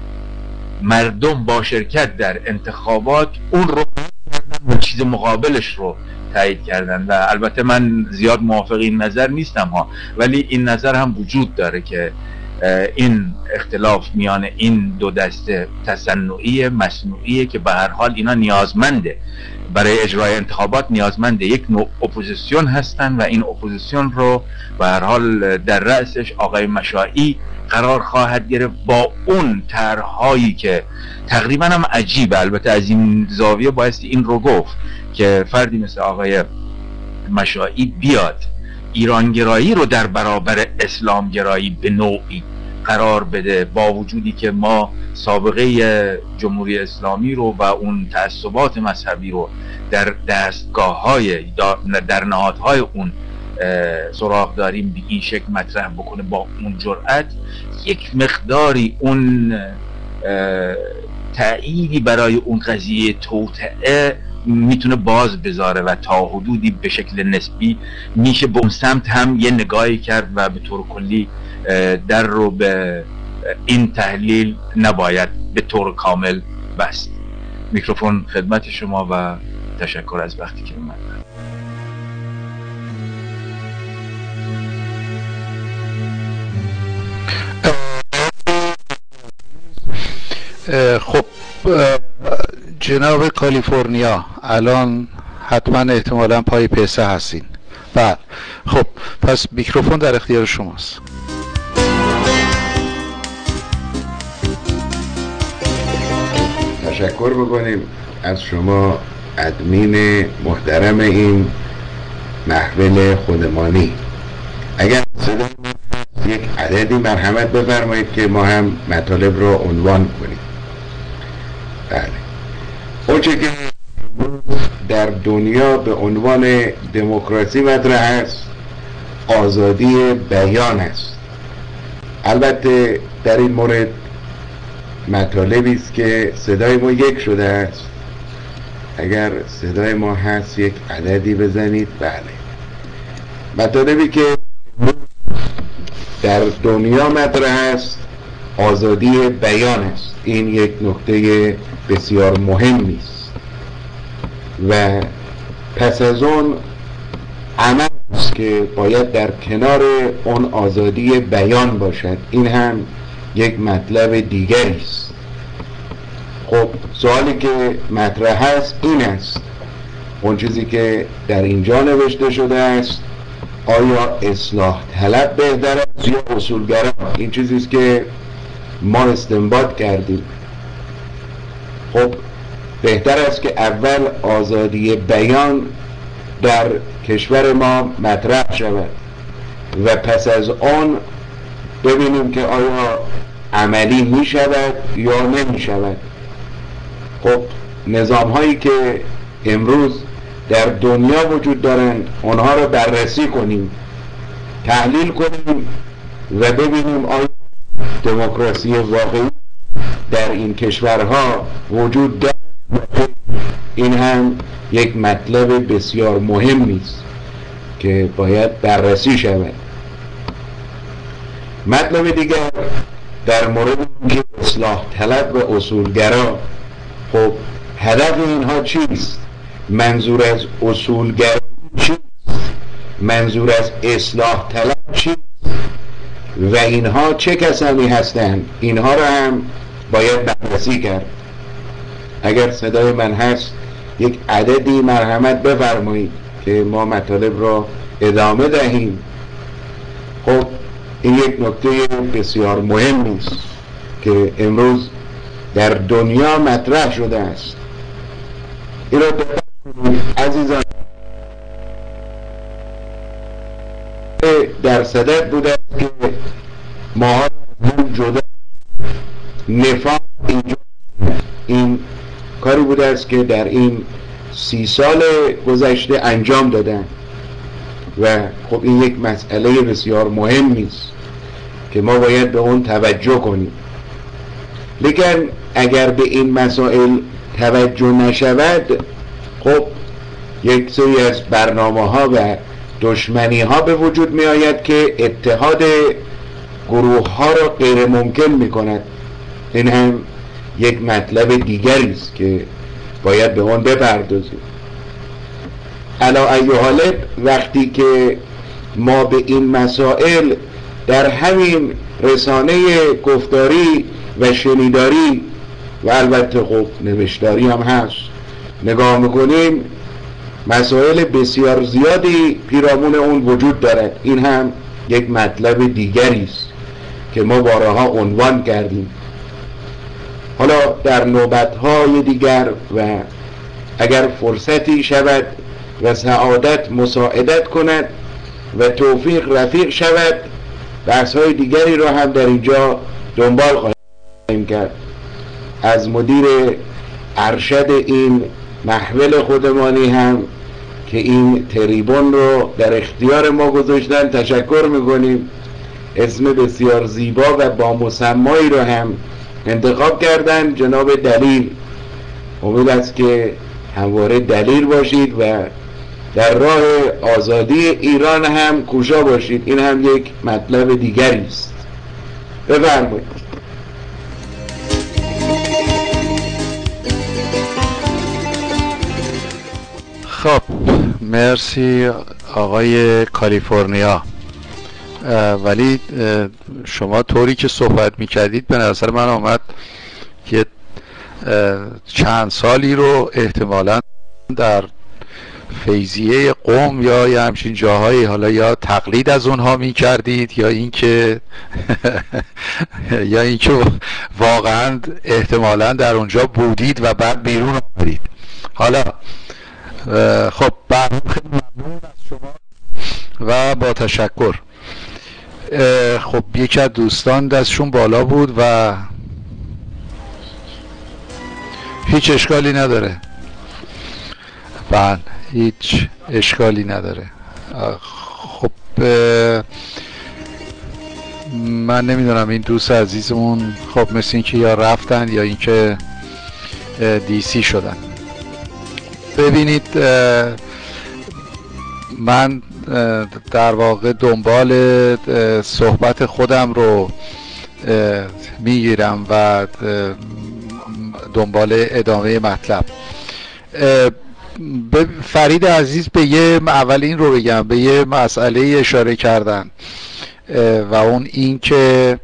مردم با شرکت در انتخابات اون رو و چیز مقابلش رو تایید کردن و البته من زیاد موافق این نظر نیستم ها، ولی این نظر هم وجود داره که این اختلاف میان این دو دسته تصنعی مصنوعیه که به هر حال اینا نیازمنده برای اجرای انتخابات، نیازمنده یک نوع اپوزیسیون هستن و این اپوزیسیون رو به هر حال در رأسش آقای مشائی قرار خواهد گرفت با اون طرح‌هایی که تقریبا هم عجیبه. البته از این زاویه بایستی این رو گفت که فردی مثل آقای مشائی بیاد ایرانگرایی رو در برابر اسلامگرایی به نوعی قرار بده، با وجودی که ما سابقه جمهوری اسلامی رو و اون تعصبات مذهبی رو در دستگاه‌های در نهادهای اون سراغ داریم، به این شکل مطرح بکنه با اون جرأت یک مقداری اون تأییدی برای اون قضیه توطئه میتونه باز بذاره و تا حدودی به شکل نسبی میشه به اون سمت هم یه نگاهی کرد و به طور کلی در رو به این تحلیل نباید به طور کامل بست. میکروفون خدمت شما و تشکر از وقتی که من خب جناب کالیفرنیا الان حتما احتمالا پای پیسه هستین. بله خب پس میکروفون در اختیار شماست. تشکر بکنیم از شما ادمین محترم این محفل خودمانی. اگر یک عددی مرحمت بفرمایید که ما هم مطالب رو عنوان کنیم. بله اونچه که در دنیا به عنوان دموکراسی مطرح است آزادی بیان است. البته در این مورد مطالبی است که صدای ما یک شده است. اگر صدای ما هست یک عددی بزنید. بله مطالبی که در دنیا مطرح است آزادی بیان است. این یک نکته بسیار مهمی است و پس از اون عمل است که باید در کنار اون آزادی بیان باشد. این هم یک مطلب دیگری است. خب سوالی که مطرح است این است اون چیزی که در اینجا نوشته شده است آیا اصلاح طلب بهتر است یا اصولگرا؟ این چیزی است که ما استنباط کردیم. خب بهتر است که اول آزادی بیان در کشور ما مطرح شود و پس از آن ببینیم که آیا عملی می شود یا نمی شود. خب نظام هایی که امروز در دنیا وجود دارند آنها را بررسی کنیم، تحلیل کنیم و ببینیم آیا دموکراسی واقعی در این کشورها وجود دارد. این هم یک مطلب بسیار مهمی است که باید بررسی شود. مطلب دیگر در مورد اینکه اصلاح طلب و اصولگرا، خب هدف اینها چیست؟ منظور از اصولگرا چیست؟ منظور از اصلاح طلب چیست؟ و اینها چه کسانی هستند؟ اینها را هم باید بررسی کرد. اگر صدای من هست یک عددی مرحمت بفرمایید که ما مطالب را ادامه دهیم. خب این یک نکته بسیار مهمی است که امروز در دنیا مطرح شده است. این را دقت کنید عزیزان. در صدد بوده است که ما هم جدا نفاق اینجا، این کاری بوده است که در این سی سال گذشته انجام دادن و خب این یک مسئله بسیار مهمی است که ما باید به اون توجه کنیم. لیکن اگر به این مسائل توجه نشود، خب یک سری از برنامه ها و دشمنی ها به وجود می آید که اتحاد گروه ها را غیر ممکن می کند. این هم یک مطلب دیگری است که باید به اون بپردازیم. علا ای حالت وقتی که ما به این مسائل در همین رسانه گفتاری و شنیداری و البته خب نوشتاری هم هست نگاه میکنیم، مسائل بسیار زیادی پیرامون اون وجود دارد. این هم یک مطلب دیگری است که ما بارها عنوان کردیم. حالا در نوبت‌های دیگر و اگر فرصتی شود و سعادت مساعدت کند و توفیق رفیق شود، بحث‌های دیگری را هم در اینجا دنبال خواهیم کرد. از مدیر ارشد این محول خودمانی هم که این تریبون رو در اختیار ما گذاشتن تشکر میکنیم. اسم بسیار زیبا و با مسمایی رو هم انتخاب کردن، جناب دلیل. امید است که همواره دلیل باشید و در راه آزادی ایران هم کوشا باشید. این هم یک مطلب دیگری است. بفرمایید. خب مرسی آقای کالیفرنیا. ولی شما طوری که صحبت میکردید به نظر من آمد که چند سالی رو احتمالاً در فیضیه قم یا یا همچین جاهایی حالا یا تقلید از اونها میکردید یا اینکه یا اینکه واقعاً احتمالاً در اونجا بودید و بعد بیرون آمدید. حالا خب برنامه خیلی ممنون از شما و با تشکر. خب یکی از دوستان دستشون بالا بود و هیچ اشکالی نداره. بله هیچ اشکالی نداره. خب من نمیدونم این دوست عزیزمون خب مثل این که یا رفتن یا اینکه دیسی شدن. ببینید من در واقع دنبال صحبت خودم رو میگیرم و دنبال ادامه مطلب. فرید عزیز به یه اولین رو بگم به یه مسئله اشاره کردن و اون این که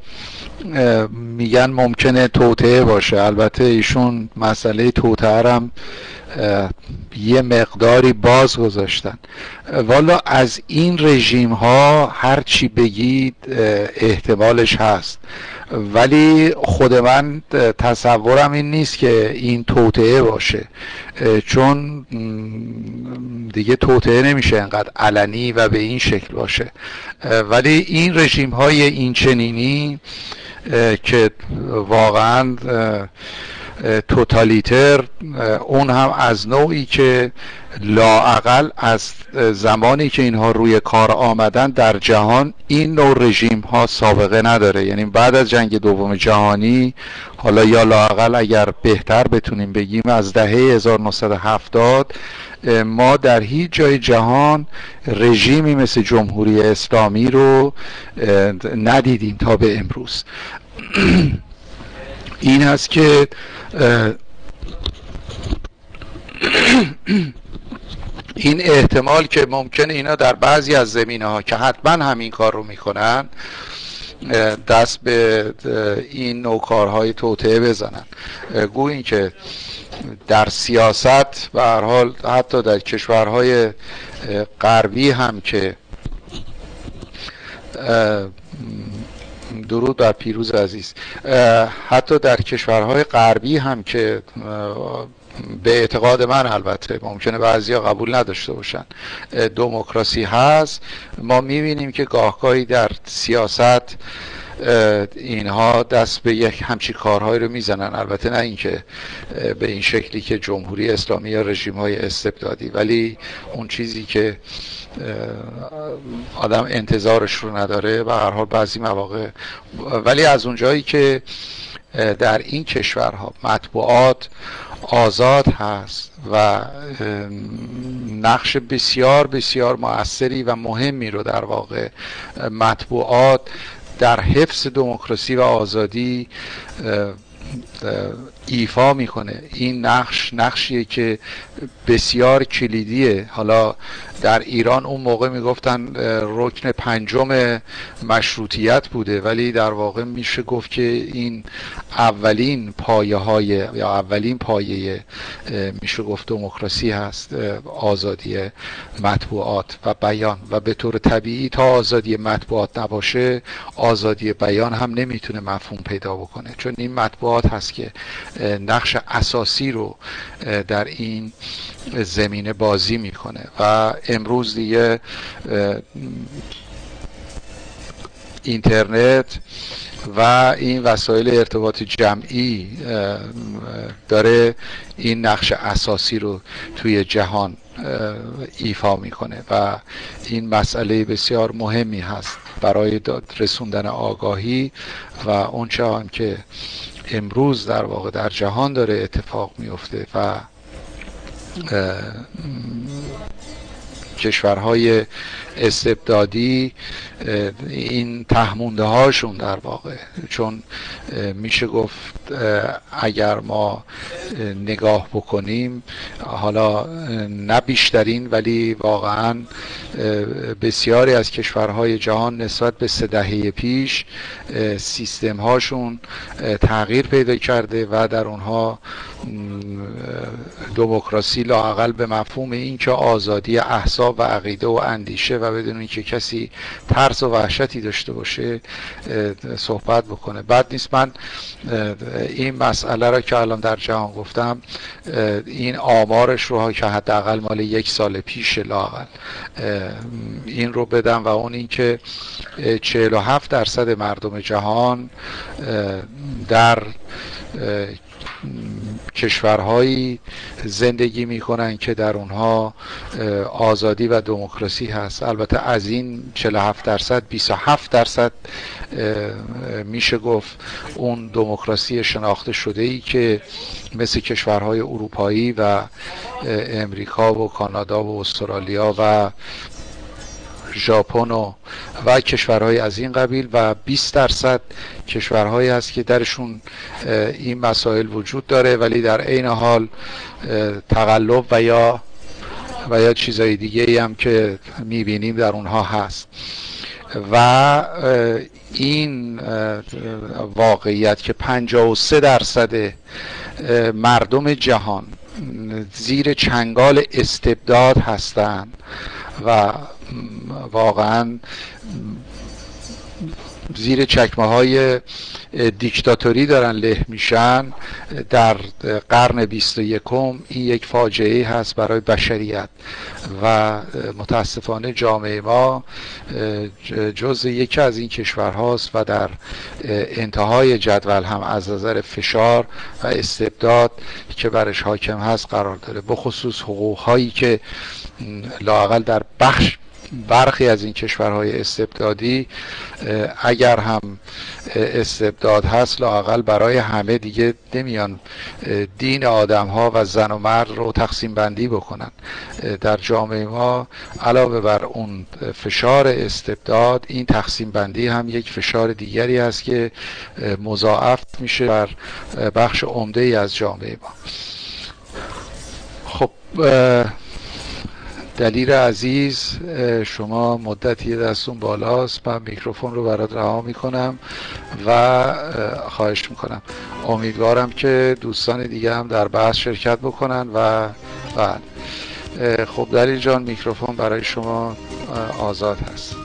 میگن ممکنه توطئه باشه. البته ایشون مسئله توطئه هم یه مقداری باز گذاشتن. والا از این رژیم ها هر چی بگید احتمالش هست، ولی خود من تصورم این نیست که این توطئه باشه، چون دیگه توطئه نمیشه انقدر علنی و به این شکل باشه. ولی این رژیم های این چنینی که واقعا توتالیتر، اون هم از نوعی که لااقل از زمانی که اینها روی کار آمدن در جهان این نوع رژیم ها سابقه نداره. یعنی بعد از جنگ دوم جهانی، حالا یا لااقل اگر بهتر بتونیم بگیم از دهه هزار و نهصد و هفتاد، ما در هیچ جای جهان رژیمی مثل جمهوری اسلامی رو ندیدیم تا به امروز. این هست که این احتمال که ممکنه اینا در بعضی از زمینه ها که حتما همین کار رو میکنن دست به این نوع کارهای توطئه بزنن. گویی که در سیاست به هر حال حتی در کشورهای غربی هم که درود بر پیروز عزیز، حتی در کشورهای غربی هم که به اعتقاد من البته ممکنه بعضیا قبول نداشته باشن دموکراسی هست، ما میبینیم که گاهگاهی در سیاست اینها دست به یک همچی کارهایی رو میزنن. البته نه اینکه به این شکلی که جمهوری اسلامی یا رژیم های استبدادی، ولی اون چیزی که آدم انتظارش رو نداره به هر حال بعضی مواقع. ولی از اونجایی که در این کشورها مطبوعات آزاد هست و نقش بسیار بسیار مؤثری و مهمی رو در واقع مطبوعات در حفظ دموکراسی و آزادی ایفا میکنه. این نقش نقشیه که بسیار کلیدیه. حالا در ایران اون موقع میگفتن رکن پنجم مشروطیت بوده، ولی در واقع میشه گفت که این اولین پایه های یا اولین پایه میشه گفت دموکراسی هست، آزادی مطبوعات و بیان. و به طور طبیعی تا آزادی مطبوعات نباشه آزادی بیان هم نمیتونه مفهوم پیدا بکنه، چون این مطبوعات هست که نقش اساسی رو در این زمینه بازی میکنه. و امروز دیگه اینترنت و این وسایل ارتباط جمعی داره این نقش اساسی رو توی جهان ایفا میکنه و این مسئله بسیار مهمی هست برای رسوندن آگاهی و اون چه هم که امروز در واقع در جهان داره اتفاق میفته و کشورهای استبدادی این تهمونده هاشون در واقع، چون میشه گفت اگر ما نگاه بکنیم حالا نه بیشترین ولی واقعا بسیاری از کشورهای جهان نسبت به سه دهه پیش سیستم هاشون تغییر پیدا کرده و در اونها دموکراسی لااقل به مفهوم این که آزادی احزاب و عقیده و اندیشه و بدون اینکه کسی ترس و وحشتی داشته باشه صحبت بکنه. بعد نیست من این مسئله را که الان در جهان گفتم این آمارش رو که حداقل مال یک سال پیش لااقل این رو بدم و اون این که چهل و هفت درصد مردم جهان در کشورهایی زندگی میکنن که در اونها آزادی و دموکراسی هست. البته از این چهل و هفت درصد بیست و هفت درصد میشه گفت اون دموکراسی شناخته شده ای که مثل کشورهای اروپایی و امریکا و کانادا و استرالیا و ژاپن و و کشورهای از این قبیل و بیست درصد کشورهایی هست که درشون این مسائل وجود داره ولی در عین حال تقلب و یا و یا چیزای دیگه ای هم که میبینیم در اونها هست. و این واقعیت که پنجاه و سه درصد مردم جهان زیر چنگال استبداد هستند و واقعا زیر چکمه های دیکتاتوری دارن له میشن در قرن بیست و یکم، این یک فاجعه هست برای بشریت و متاسفانه جامعه ما جز یکی از این کشورهاست و در انتهای جدول هم از نظر فشار و استبداد که برش حاکم هست قرار داره، بخصوص حقوق هایی که لااقل در بخش برخی از این کشورهای استبدادی اگر هم استبداد هست لااقل برای همه دیگه نمیان دین آدم ها و زن و مرد رو تقسیم بندی بکنن. در جامعه ما علاوه بر اون فشار استبداد، این تقسیم بندی هم یک فشار دیگری است که مضاعف میشه بر بخش عمده ای از جامعه ما. خب دلیر عزیز، شما مدتی دستون بالاست، من میکروفون رو برات رها میکنم و خواهش میکنم امیدوارم که دوستان دیگه هم در بحث شرکت بکنن و بعد خب دلیر جان میکروفون برای شما آزاد هست.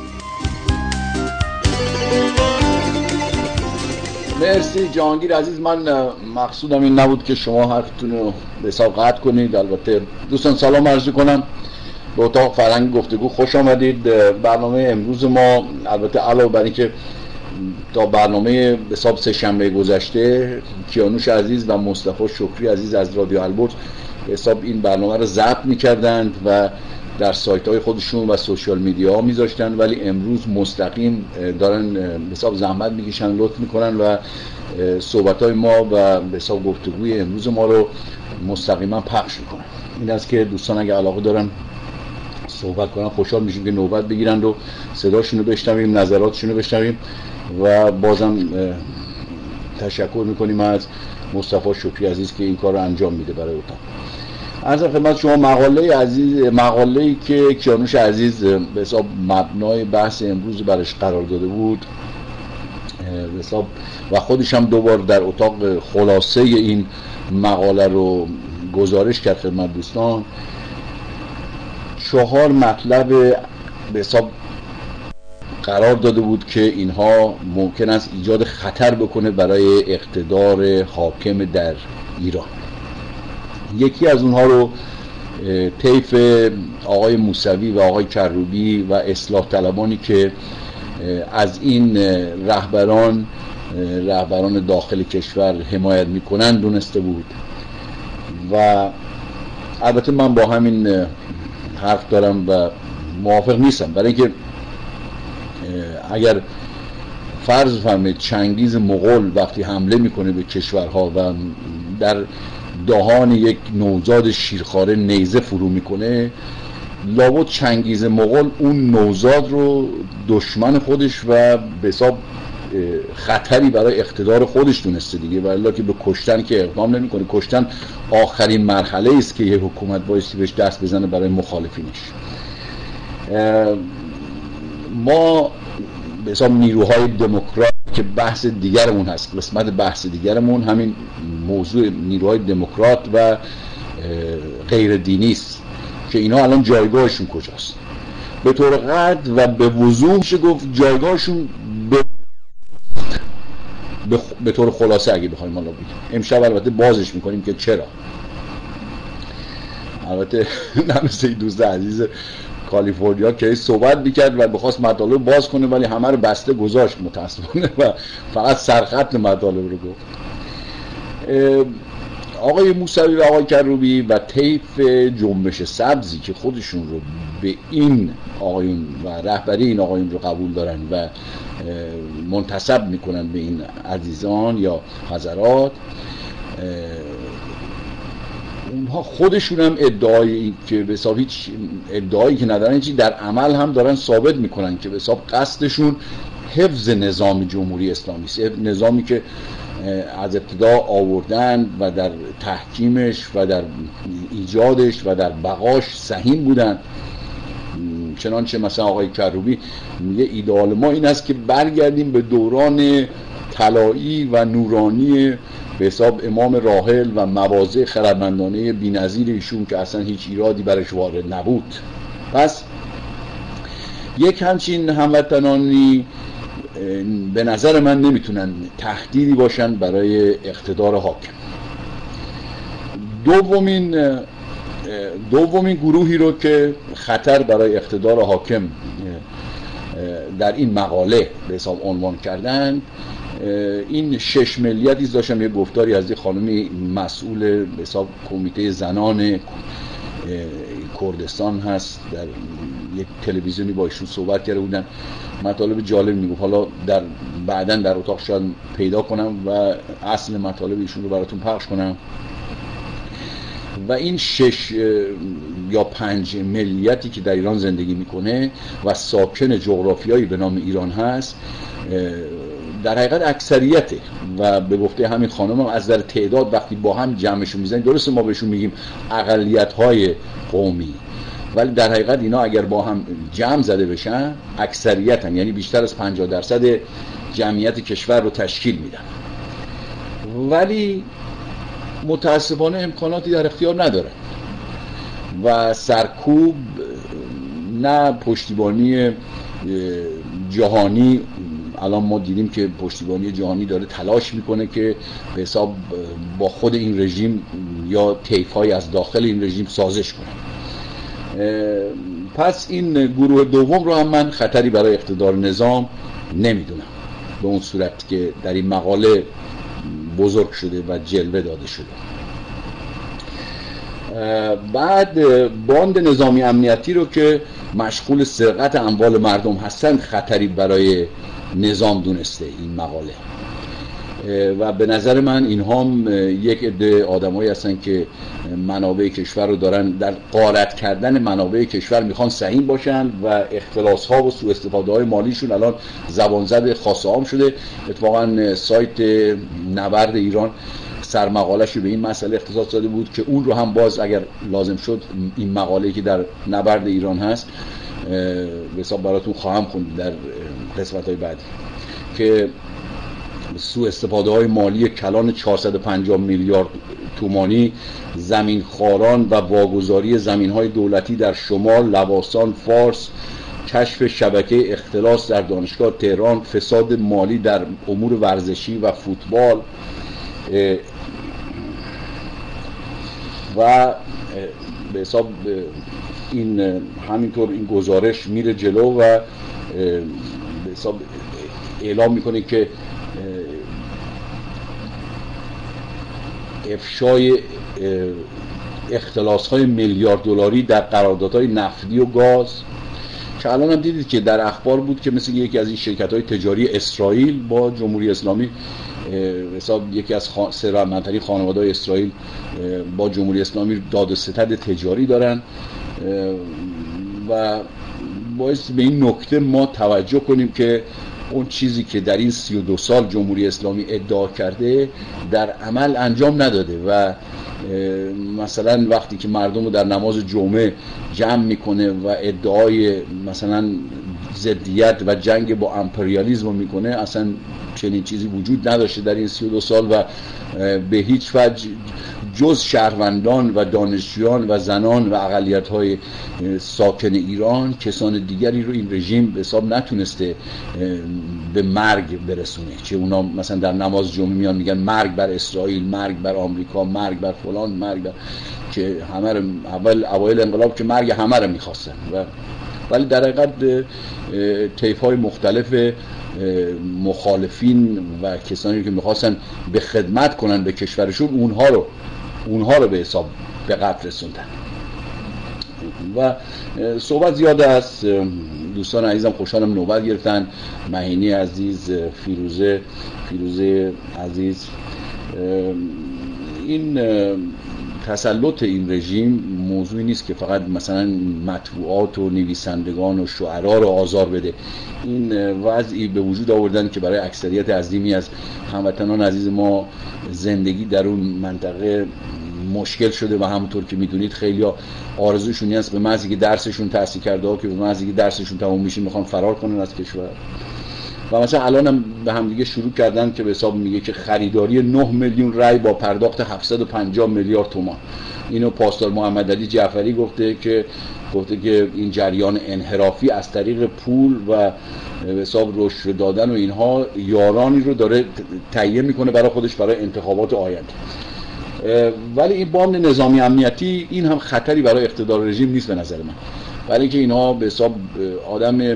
مرسی جهانگیر عزیز. من مقصودم این نبود که شما حرفتون رو به حساب قطع کنید. البته دوستان سلام عرض کنم، به اتاق فرهنگ گفتگو خوش آمدید. برنامه امروز ما البته علاوه بر اینکه تا برنامه به حساب سه شنبه گذشته کیانوش عزیز و مصطفی شکری عزیز از رادیو البرز به حساب این برنامه رو ضبط می‌کردند و در سایت‌های خودشون و سوشال میدیا ها میذاشتن، ولی امروز مستقیم دارن به حساب زحمت میکشن، لطف میکنن و صحبت‌های ما و به حساب گفتگوی امروز ما رو مستقیما پخش میکنن. این است که دوستان اگه علاقه دارن صحبت کنن خوشحال میشیم که نوبت بگیرن و صداشون رو بشنویم، نظراتشون رو بشنویم و بازم تشکر میکنیم از مصطفی شکری عزیز که این کار رو انجام میده برای اتاق. عرض خدمت شما مقاله عزیز، مقاله‌ای که کیانوش عزیز به حساب مبنای بحث امروز برش قرار داده بود به حساب و خودش هم دوبار در اتاق خلاصه این مقاله رو گزارش کرد خدمت دوستان. چهار مطلب به حساب قرار داده بود که اینها ممکن است ایجاد خطر بکنه برای اقتدار حاکم در ایران. یکی از اونها رو طیف آقای موسوی و آقای کروبی و اصلاح طلبانی که از این رهبران رهبران داخل کشور حمایت میکنن دونسته بود و البته من با همین حرف دارم و موافق نیستم، برای اینکه اگر فرض فرمایید چنگیز مغول وقتی حمله میکنه به کشورها و در دهان یک نوزاد شیرخواره نیزه فرو میکنه، لابد چنگیز مغول اون نوزاد رو دشمن خودش و به حساب خطری برای اقتدار خودش دونسته دیگه، ولی که به کشتن که اقدام نمیکنه. کشتن آخرین مرحله است که یه حکومت بایستی بهش دست بزنه برای مخالفینش. ما به حساب نیروهای دموکرات که بحث دیگرمون هست، قسمت بحث دیگرمون همین موضوع نیروهای دموکرات و غیر دینی است که اینا الان جایگاهشون کجاست. به طور قطع و به وضوح میشه گفت جایگاهشون به به طور خلاصه اگه بخوایم حالا بگیم. امشب البته بازش میکنیم که چرا. البته نمیشه دوست عزیز کالیفرنیا که صحبت میکرد و بخواست مطالب باز کنه ولی همه رو بسته گذاشت متاسفانه و فقط سرخط مطالب رو گفت. آقای موسوی و آقای کروبی و طیف جنبش سبزی که خودشون رو به این آقایون و رهبری این آقایون رو قبول دارن و منتسب میکنن به این عزیزان یا حضرات، اونها خودشون هم ادعایی که به حساب هیچ ادعایی که ندارن چی در عمل هم دارن ثابت میکنن که به حساب قصدشون حفظ نظام جمهوری اسلامی است، نظامی که از ابتدا آوردن و در تحکیمش و در ایجادش و در بقاش سهیم بودن. چنانچه مثلا آقای کروبی میگه ایدئال ما این است که برگردیم به دوران طلایی و نورانی به حساب امام راحل و مواضع خردمندانه بی‌نظیر ایشون که اصلا هیچ ایرادی برش وارد نبود. پس یک همچین هموطنانی به نظر من نمیتونن تهدیدی باشن برای اقتدار حاکم. دومین دومین گروهی رو که خطر برای اقتدار حاکم در این مقاله به حساب عنوان کردن، این شش ملیتی داشتم یه گفتاری از یه خانمی مسئول به حساب کمیته زنان کردستان هست، در یک تلویزیونی با ایشون صحبت کرده بودن، مطالب جالب میگفت. حالا در بعداً در اتاق شاید پیدا کنم و اصل مطالب ایشون رو براتون پخش کنم. و این شش یا پنج ملیتی که در ایران زندگی میکنه و ساکن جغرافیایی به نام ایران هست، در حقیقت اکثریته و به گفته همین خانم هم از در تعداد وقتی با هم جمعشون میزنیم، درسته ما بهشون میگیم اقلیت‌های قومی، ولی در حقیقت اینا اگر با هم جمع زده بشن اکثریتن، یعنی بیشتر از پنجاه درصد جمعیت کشور رو تشکیل میدن. ولی متاسفانه امکاناتی در اختیار ندارن و سرکوب نه پشتیبانی جهانی. الان ما دیدیم که پشتیبانی جهانی داره تلاش میکنه که به حساب با خود این رژیم یا طیف‌های از داخل این رژیم سازش کنه. پس این گروه دوم رو هم من خطری برای اقتدار نظام نمیدونم به اون صورت که در این مقاله بزرگ شده و جلوه داده شده. بعد باند نظامی امنیتی رو که مشغول سرقت اموال مردم هستند خطری برای نظام دونسته این مقاله و به نظر من اینها هم یک عده آدمایی هستن که منابع کشور رو دارن در غارت کردن منابع کشور میخوان سهیم باشن و اختلاس ها و سوء استفاده های مالیشون الان زبان زد خاص عام شده. اتفاقا سایت نبرد ایران سرمقاله‌اش به این مسئله اختصاص داده بود که اون رو هم باز اگر لازم شد این مقاله‌ای که در نبرد ایران هست به حساب براتون خواهم خوند در قسمت‌های بعدی، که سوء استفاده های مالی کلان چهارصد و پنجاه میلیارد تومانی، زمین خواران و واگذاری زمین های دولتی در شمال، لواسان، فارس، کشف شبکه اختلاس در دانشگاه تهران، فساد مالی در امور ورزشی و فوتبال و به حساب این همینطور این گزارش میره جلو و به حساب اعلام میکنه که افشای اختلاس‌های میلیارد دلاری در قراردادهای نفتی و گاز، که الان هم دیدید که در اخبار بود که مثل یکی از این شرکت‌های تجاری اسرائیل با جمهوری اسلامی حساب یکی از ثروتمندترین خانواده‌های اسرائیل با جمهوری اسلامی داد و ستد تجاری دارن و باعث به این نکته ما توجه کنیم که اون چیزی که در این سی و دو سال جمهوری اسلامی ادعا کرده در عمل انجام نداده و مثلا وقتی که مردم رو در نماز جمعه جمع میکنه و ادعای مثلا ضدیت و جنگ با امپریالیسم میکنه، اصلا چنین چیزی وجود نداشته در این سی و دو سال و به هیچ وجه جز شهروندان و دانشجویان و زنان و اقلیت‌های ساکن ایران کسان دیگری رو این رژیم به حساب نتونسته به مرگ برسونه. چه اونا مثلا در نماز جمعه میان میگن مرگ بر اسرائیل، مرگ بر آمریکا، مرگ بر فلان، مرگ بر... که همه رو اول اوایل انقلاب که مرگ همه رو میخواستن و ولی در حقیقت طیف‌های مختلف مخالفین و کسانی که میخواستن به خدمت کنن به کشورشون اونها رو اونها رو به حساب به قتل رسوندن و صحبت زیاده است. دوستان عزیزم خوشحالم نوبت گرفتن، مهینی عزیز، فیروزه فیروزه عزیز. این تسلط این رژیم موضوعی نیست که فقط مثلا مطبوعات و نویسندگان و شعرا رو آزار بده. این وضعی به وجود آوردن که برای اکثریت عظیمی از هموطنان عزیز ما زندگی در اون منطقه مشکل شده و همونطور که میدونید خیلی ها آرزوشون هست به محضی که درسشون تحصیل کرده ها که به محضی که درسشون تموم میشه میخوان فرار کنن از کشور و مثلا الان هم به هم دیگه شروع کردن که به حساب میگه که خریداری نه میلیون رای با پرداخت هفتصد و پنجاه میلیارد تومان. اینو پاسدار محمد علی جعفری گفته که گفته که این جریان انحرافی از طریق پول و به حساب رشد دادن و اینها یارانی رو داره تهیه میکنه برای خودش برای انتخابات آینده. ولی این باند نظامی امنیتی این هم خطری برای اقتدار رژیم نیست به نظر من، برای اینکه اینها به حساب آدم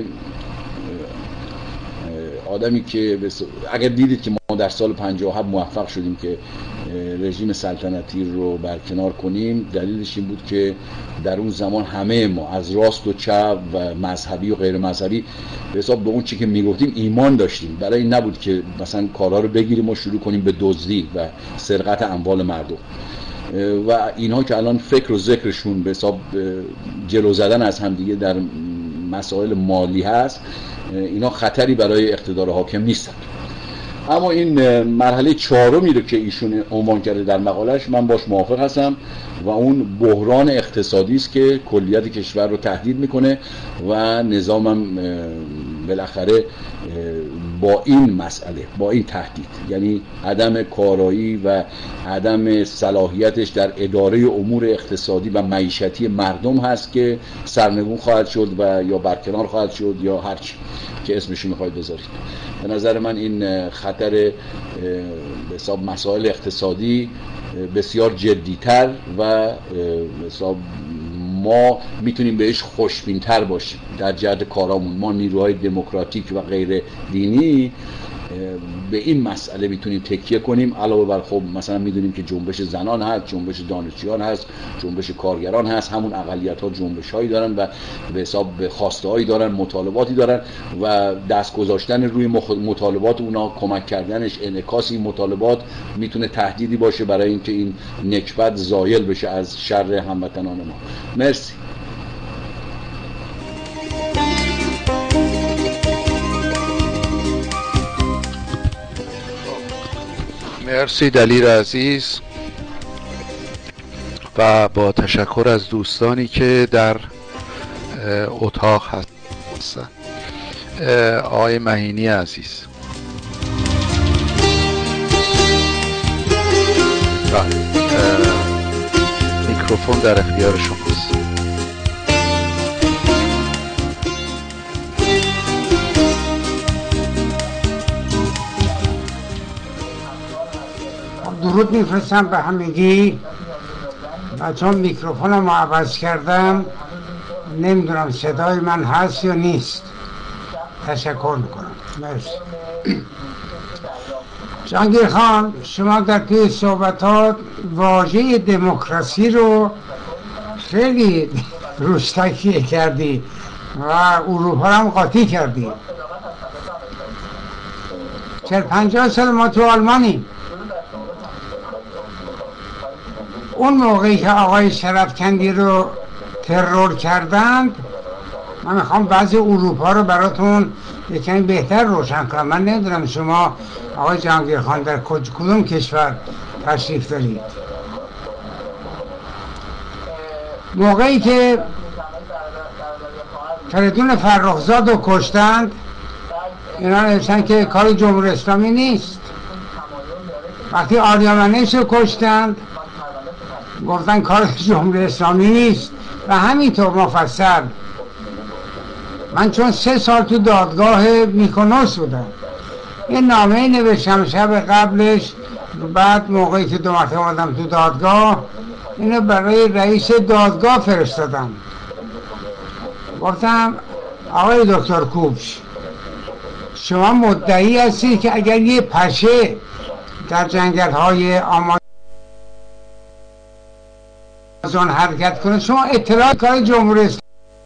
آدمی که اگر دیدید که ما در سال پنجاه و هفت موفق شدیم که رژیم سلطنتی رو برکنار کنیم، دلیلش این بود که در اون زمان همه ما از راست و چپ و مذهبی و غیر مذهبی به حساب به اون چی که میگفتیم ایمان داشتیم. برای این نبود که مثلا کارها رو بگیریم و شروع کنیم به دزدی و سرقت اموال مردم. و اینها که الان فکر و ذکرشون به حساب جلو زدن از همدیگه در مسائل مالی هست، اینا خطری برای اقتدار حاکم نیستن. اما این مرحله چهارمی رو که ایشون عنوان کرده در مقالش، من باش موافق هستم و اون بحران اقتصادی است که کلیت کشور رو تهدید میکنه و نظامم بالاخره با این مسئله، با این تهدید، یعنی عدم کارایی و عدم صلاحیتش در اداره امور اقتصادی و معیشتی مردم هست که سرنگون خواهد شد و یا برکنار خواهد شد یا هر چی که اسمشو میخواید بذارید. به نظر من این خطر به حساب مسائل اقتصادی بسیار جدیتر و حساب ما میتونیم بهش خوشبین‌تر باشیم در جهت کارامون. ما نیروهای دموکراتیک و غیر دینی به این مسئله میتونیم تکیه کنیم. علاوه بر خب مثلا میدونیم که جنبش زنان هست، جنبش دانشجویان هست، جنبش کارگران هست، همون اقلیت‌ها جنبش هایی دارن و به حساب خواسته هایی دارن، مطالباتی دارن و دست گذاشتن روی مطالبات اونا، کمک کردنش، انعکاس این مطالبات میتونه تهدیدی باشه برای اینکه این نکبت زایل بشه از شر هموطنان ما. مرسی. مرسی دلیر عزیز و با تشکر از دوستانی که در اتاق هستن. آقای مهینی عزیز. میکروفون در اختیار شماست. درود میفرستم به همگی و چون میکروفونم رو عوض کردم نمیدونم صدای من هست یا نیست. تشکر میکنم. مرسی. جهانگیر خان، شما در توی صحبتات واژه دموکراسی رو خیلی روش تکیه کردی و اروپا هم قاطی کردی. چهل پنجاه سال ما تو آلمانیم. اون موقعی که آقای شرفکندی رو ترور کردند، من میخوام بعضی اروپا رو براتون یکمی بهتر روشن کنم. من نمیدونم شما آقای جهانگیر خان در کدوم کشور تشریف دارید. موقعی که فریدون فرخزاد رو کشتند، اینا نوشتن که کار جمهوری اسلامی نیست. وقتی آریامنش رو کشتند گفتن کار جمهوری اسلامی نیست و همینطور مفصل. من چون سه سال تو دادگاه میکنوس بودم، یه نامه نوشتم شب قبلش، بعد موقعی که دو مرتبه اومدم تو دادگاه اینو برای رئیس دادگاه فرستادم. گفتم آقای دکتر کوبش، شما مدعی هستید که اگر یه پشه در جنگل های آمازون حرکت کنه، شما اطلاع کار جمهوری اسلامی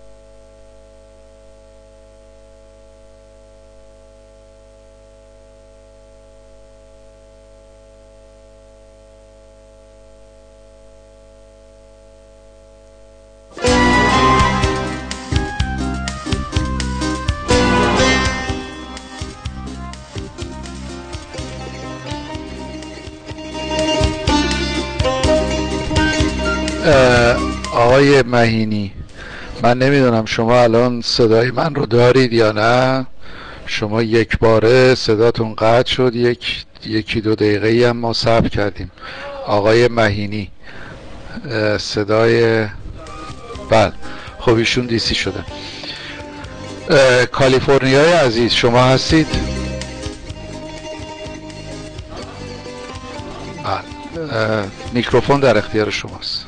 آقای مهینی، من نمیدونم شما الان صدای من رو دارید یا نه، شما یک باره صداتون قطع شد، یک یکی دو دقیقه هم ما صبر کردیم. آقای مهینی صدای بله خب ایشون دیسی شده. کالیفرنیای عزیز شما هستید؟ بله میکروفون در اختیار شماست.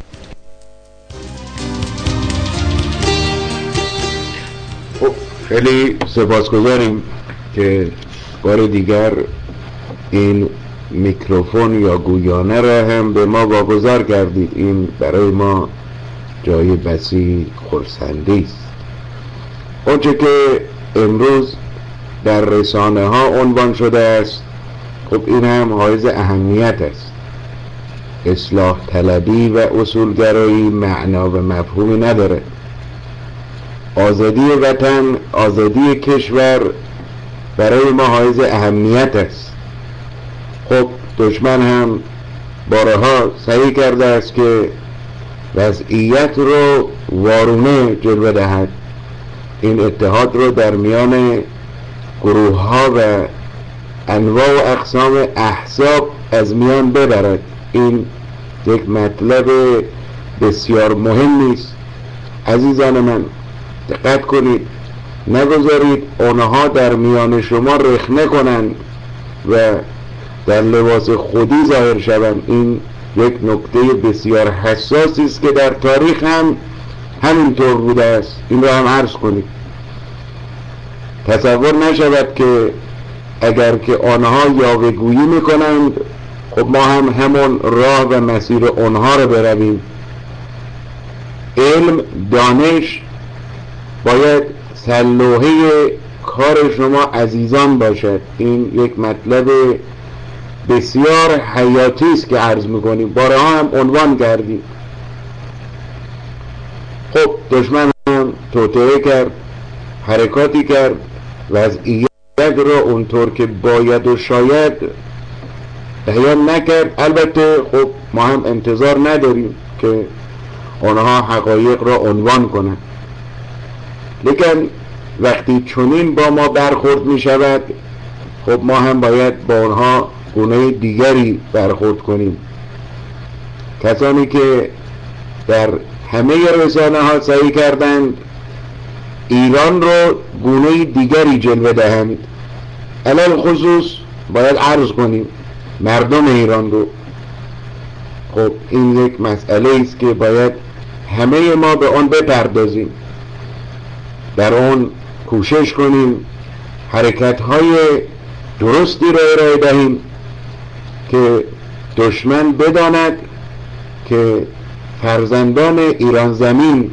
خب خیلی سپاسگزاریم که بار دیگر این میکروفون یا گویانه را هم به ما واگذار کردید. این برای ما جای بسی خرسندی است. اونچه که امروز در رسانه ها عنوان شده است، خب این هم حائز اهمیت است. اصلاح طلبی و اصولگرایی معنا و مفهومی نداره. آزادی وطن، آزادی کشور برای ما حائز اهمیت است. خب دشمن هم بارها سعی کرده است که وضعیت رو وارونه جلوه دهد، این اتحاد رو در میان گروه ها و انواع و اقسام احزاب از میان ببرد. این یک مطلب بسیار مهمی است. عزیزان من دقت کنید، نگذارید اونها در میان شما رخنه کنند و در لباس خودی ظاهر شوند. این یک نکته بسیار حساسی است که در تاریخ هم همینطور بوده است. این را هم عرض کنید. تصور نشود که اگر که آنها یاوه‌گویی میکنند خب ما هم همون راه و مسیر آنها را برویم. علم، دانش باید سلوحه کار شما عزیزان باشد. این یک مطلب بسیار حیاتی است که عرض میکنیم، بارها هم عنوان کردیم. خب دشمن هم توطئه کرد، حرکاتی کرد، وضعیت را اونطور که باید و شاید بیان نکرد. البته خب ما هم انتظار نداریم که آنها حقایق را عنوان کنند، لیکن وقتی چنین با ما برخورد می شود خب ما هم باید با آنها گونه دیگری برخورد کنیم. کسانی که در همه رسانه ها سعی کردند ایران رو گونه دیگری جلوه دهند، علل خصوص باید عرض کنیم مردم ایران رو. خب این یک مسئله است که باید همه ما به آن بپردازیم، در آن کوشش کنیم، حرکت های درستی را ارائه دهیم که دشمن بداند که فرزندان ایران زمین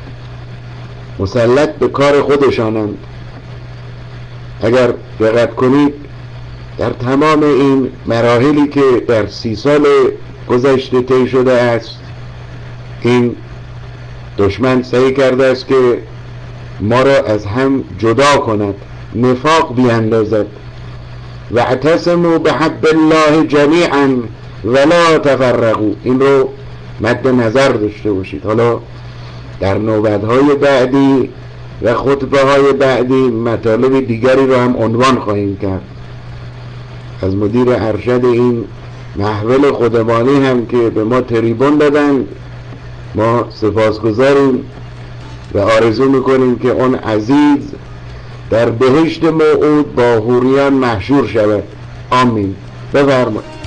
مسلط به کار خودشانند. اگر دقت کنید در تمام این مراحلی که در سی سال گذشته طی شده است، این دشمن سعی کرده است که ما را از هم جدا کند، نفاق بیاندازد. واعتصموا بحبل الله جمیعا ولا تفرقوا. این رو مد نظر داشته باشید. حالا در نوبت‌های بعدی و خطبه های بعدی مطالب دیگری رو هم عنوان خواهیم کرد. از مدیر ارشد این محول خودمانی هم که به ما تریبون دادن ما سپاسگزاریم و آرزو میکنیم که اون عزیز در بهشت موعود با حوریان محشور شود. آمین. بفرمایید.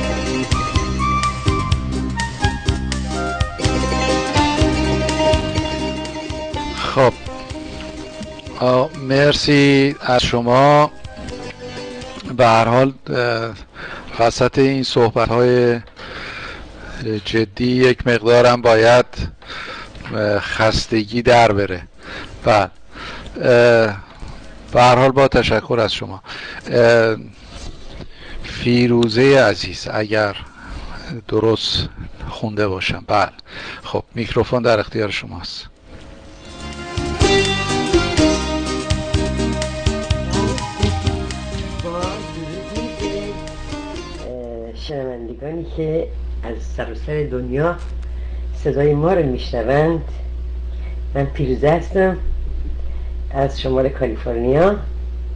خب مرسی از شما. به هر حال وسط این صحبت های جدی یک مقدارم باید خستگی در بره. بله به هر حال با تشکر از شما. فیروزه عزیز اگر درست خونده باشم. بله خب میکروفون در اختیار شماست. شنوندگانی که از سراسر دنیا صدای ما رو میشنوند، من پیروزه هستم از شمال کالیفرنیا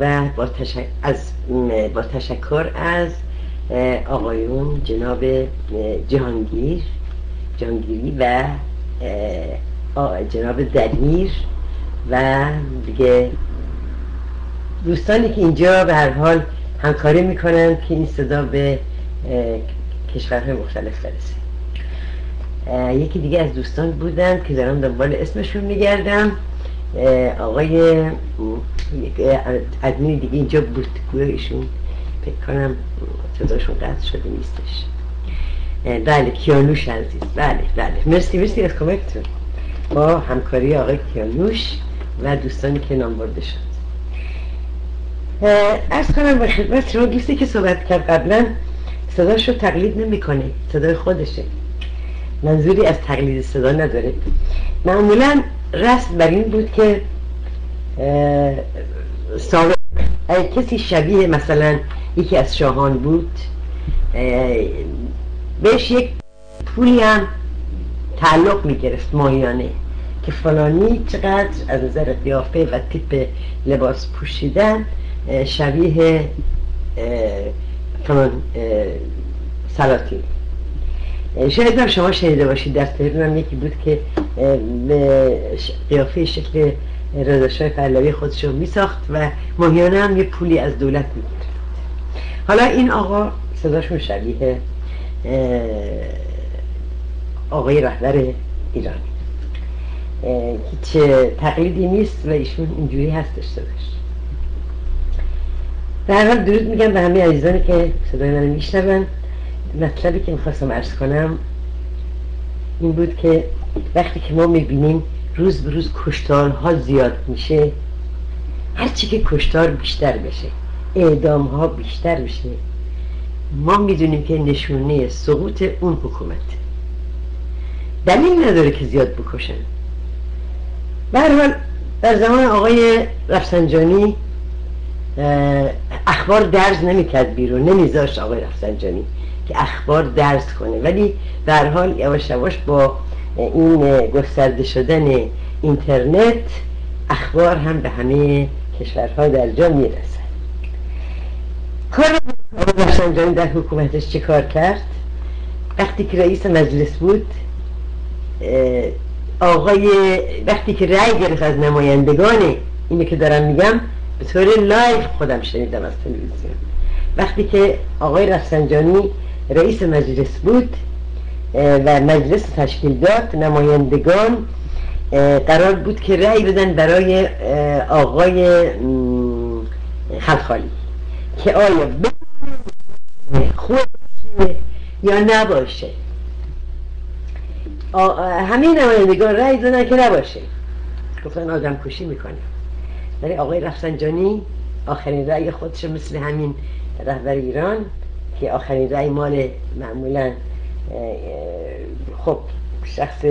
و با, تشک... از... با تشکر از آقایون جناب جهانگیر جهانگیری و جناب دلیر و دیگه دوستانی که اینجا به هر حال همکاری میکنن که این صدا به کشورهای مختلف برسه. یکی دیگه از دوستان بودن که دارم دنبال اسمشون میگردم، آقای ادمین دیگه اینجا بود، گویا ایشون فکر کنم صداشون قطع شده نیستش. بله کیانوش عزیز، بله بله مرسی مرسی از کمکتون با همکاری آقای کیانوش و دوستانی که نام برده شد. عرض کنم به خدمت شما دوستی که صحبت کرد قبلا صداش رو تقلید نمیکنه، صدای خودشه، منظوری از تقلید صدا نداره. معمولا رسم بر این بود که سابق اگه کسی شبیه مثلا یکی از شاهان بود بهش یک پولی هم تعلق میگرفت ماهیانه که فلانی چقدر از نظر قیافه و تیپ لباس پوشیدن شبیه فلان سلاطین. شاید هم شما شنیده باشید در تهران هم یکی بود که به قیافه شکل رضا شاه پهلوی خودشو میساخت و ماهیانه هم یه پولی از دولت میگرفت. حالا این آقا صداشون شبیه آقای رهبر ایران، هیچ تقلیدی نیست و ایشون اینجوری هستش صداش. در حال درود میگم به همه عزیزانی که صدای منو میشنون. مطلبی که میخواستم عرض کنم این بود که وقتی که ما میبینیم روز به روز کشتارها زیاد میشه، هرچی که کشتار بیشتر بشه، اعدام ها بیشتر بشه، ما میدونیم که نشونه سقوط اون حکومت. دلیل نداره که زیاد بکشن. به هر حال در زمان آقای رفسنجانی اخبار درز نمیکرد بیرون، نمیذاشت آقای رفسنجانی که اخبار درز کنه، ولی به هر حال یواش یواش با این گسترده شدن اینترنت اخبار هم به همه کشورها در جا میرسه. کار آقای رفسنجانی در حکومتش چه کار کرد؟ وقتی که رئیس مجلس بود، آقای وقتی که رأی گرفت از نمایندگان، اینه که دارم میگم به طور لایف خودم شنیدم از تلویزیون، وقتی که آقای رفسنجانی رئیس مجلس بود و مجلس تشکیل داد، نمایندگان قرار بود که رأی بدن برای آقای خلخالی که آیا خوب باشه یا نباشه. همه نمایندگان رأی دادن که نباشه، گفتن آدم کشی میکنه. ولی آقای رفسنجانی آخرین رأی خودش مثل همین رهبر ایران که آخرین رأی مال معمولا خب شخص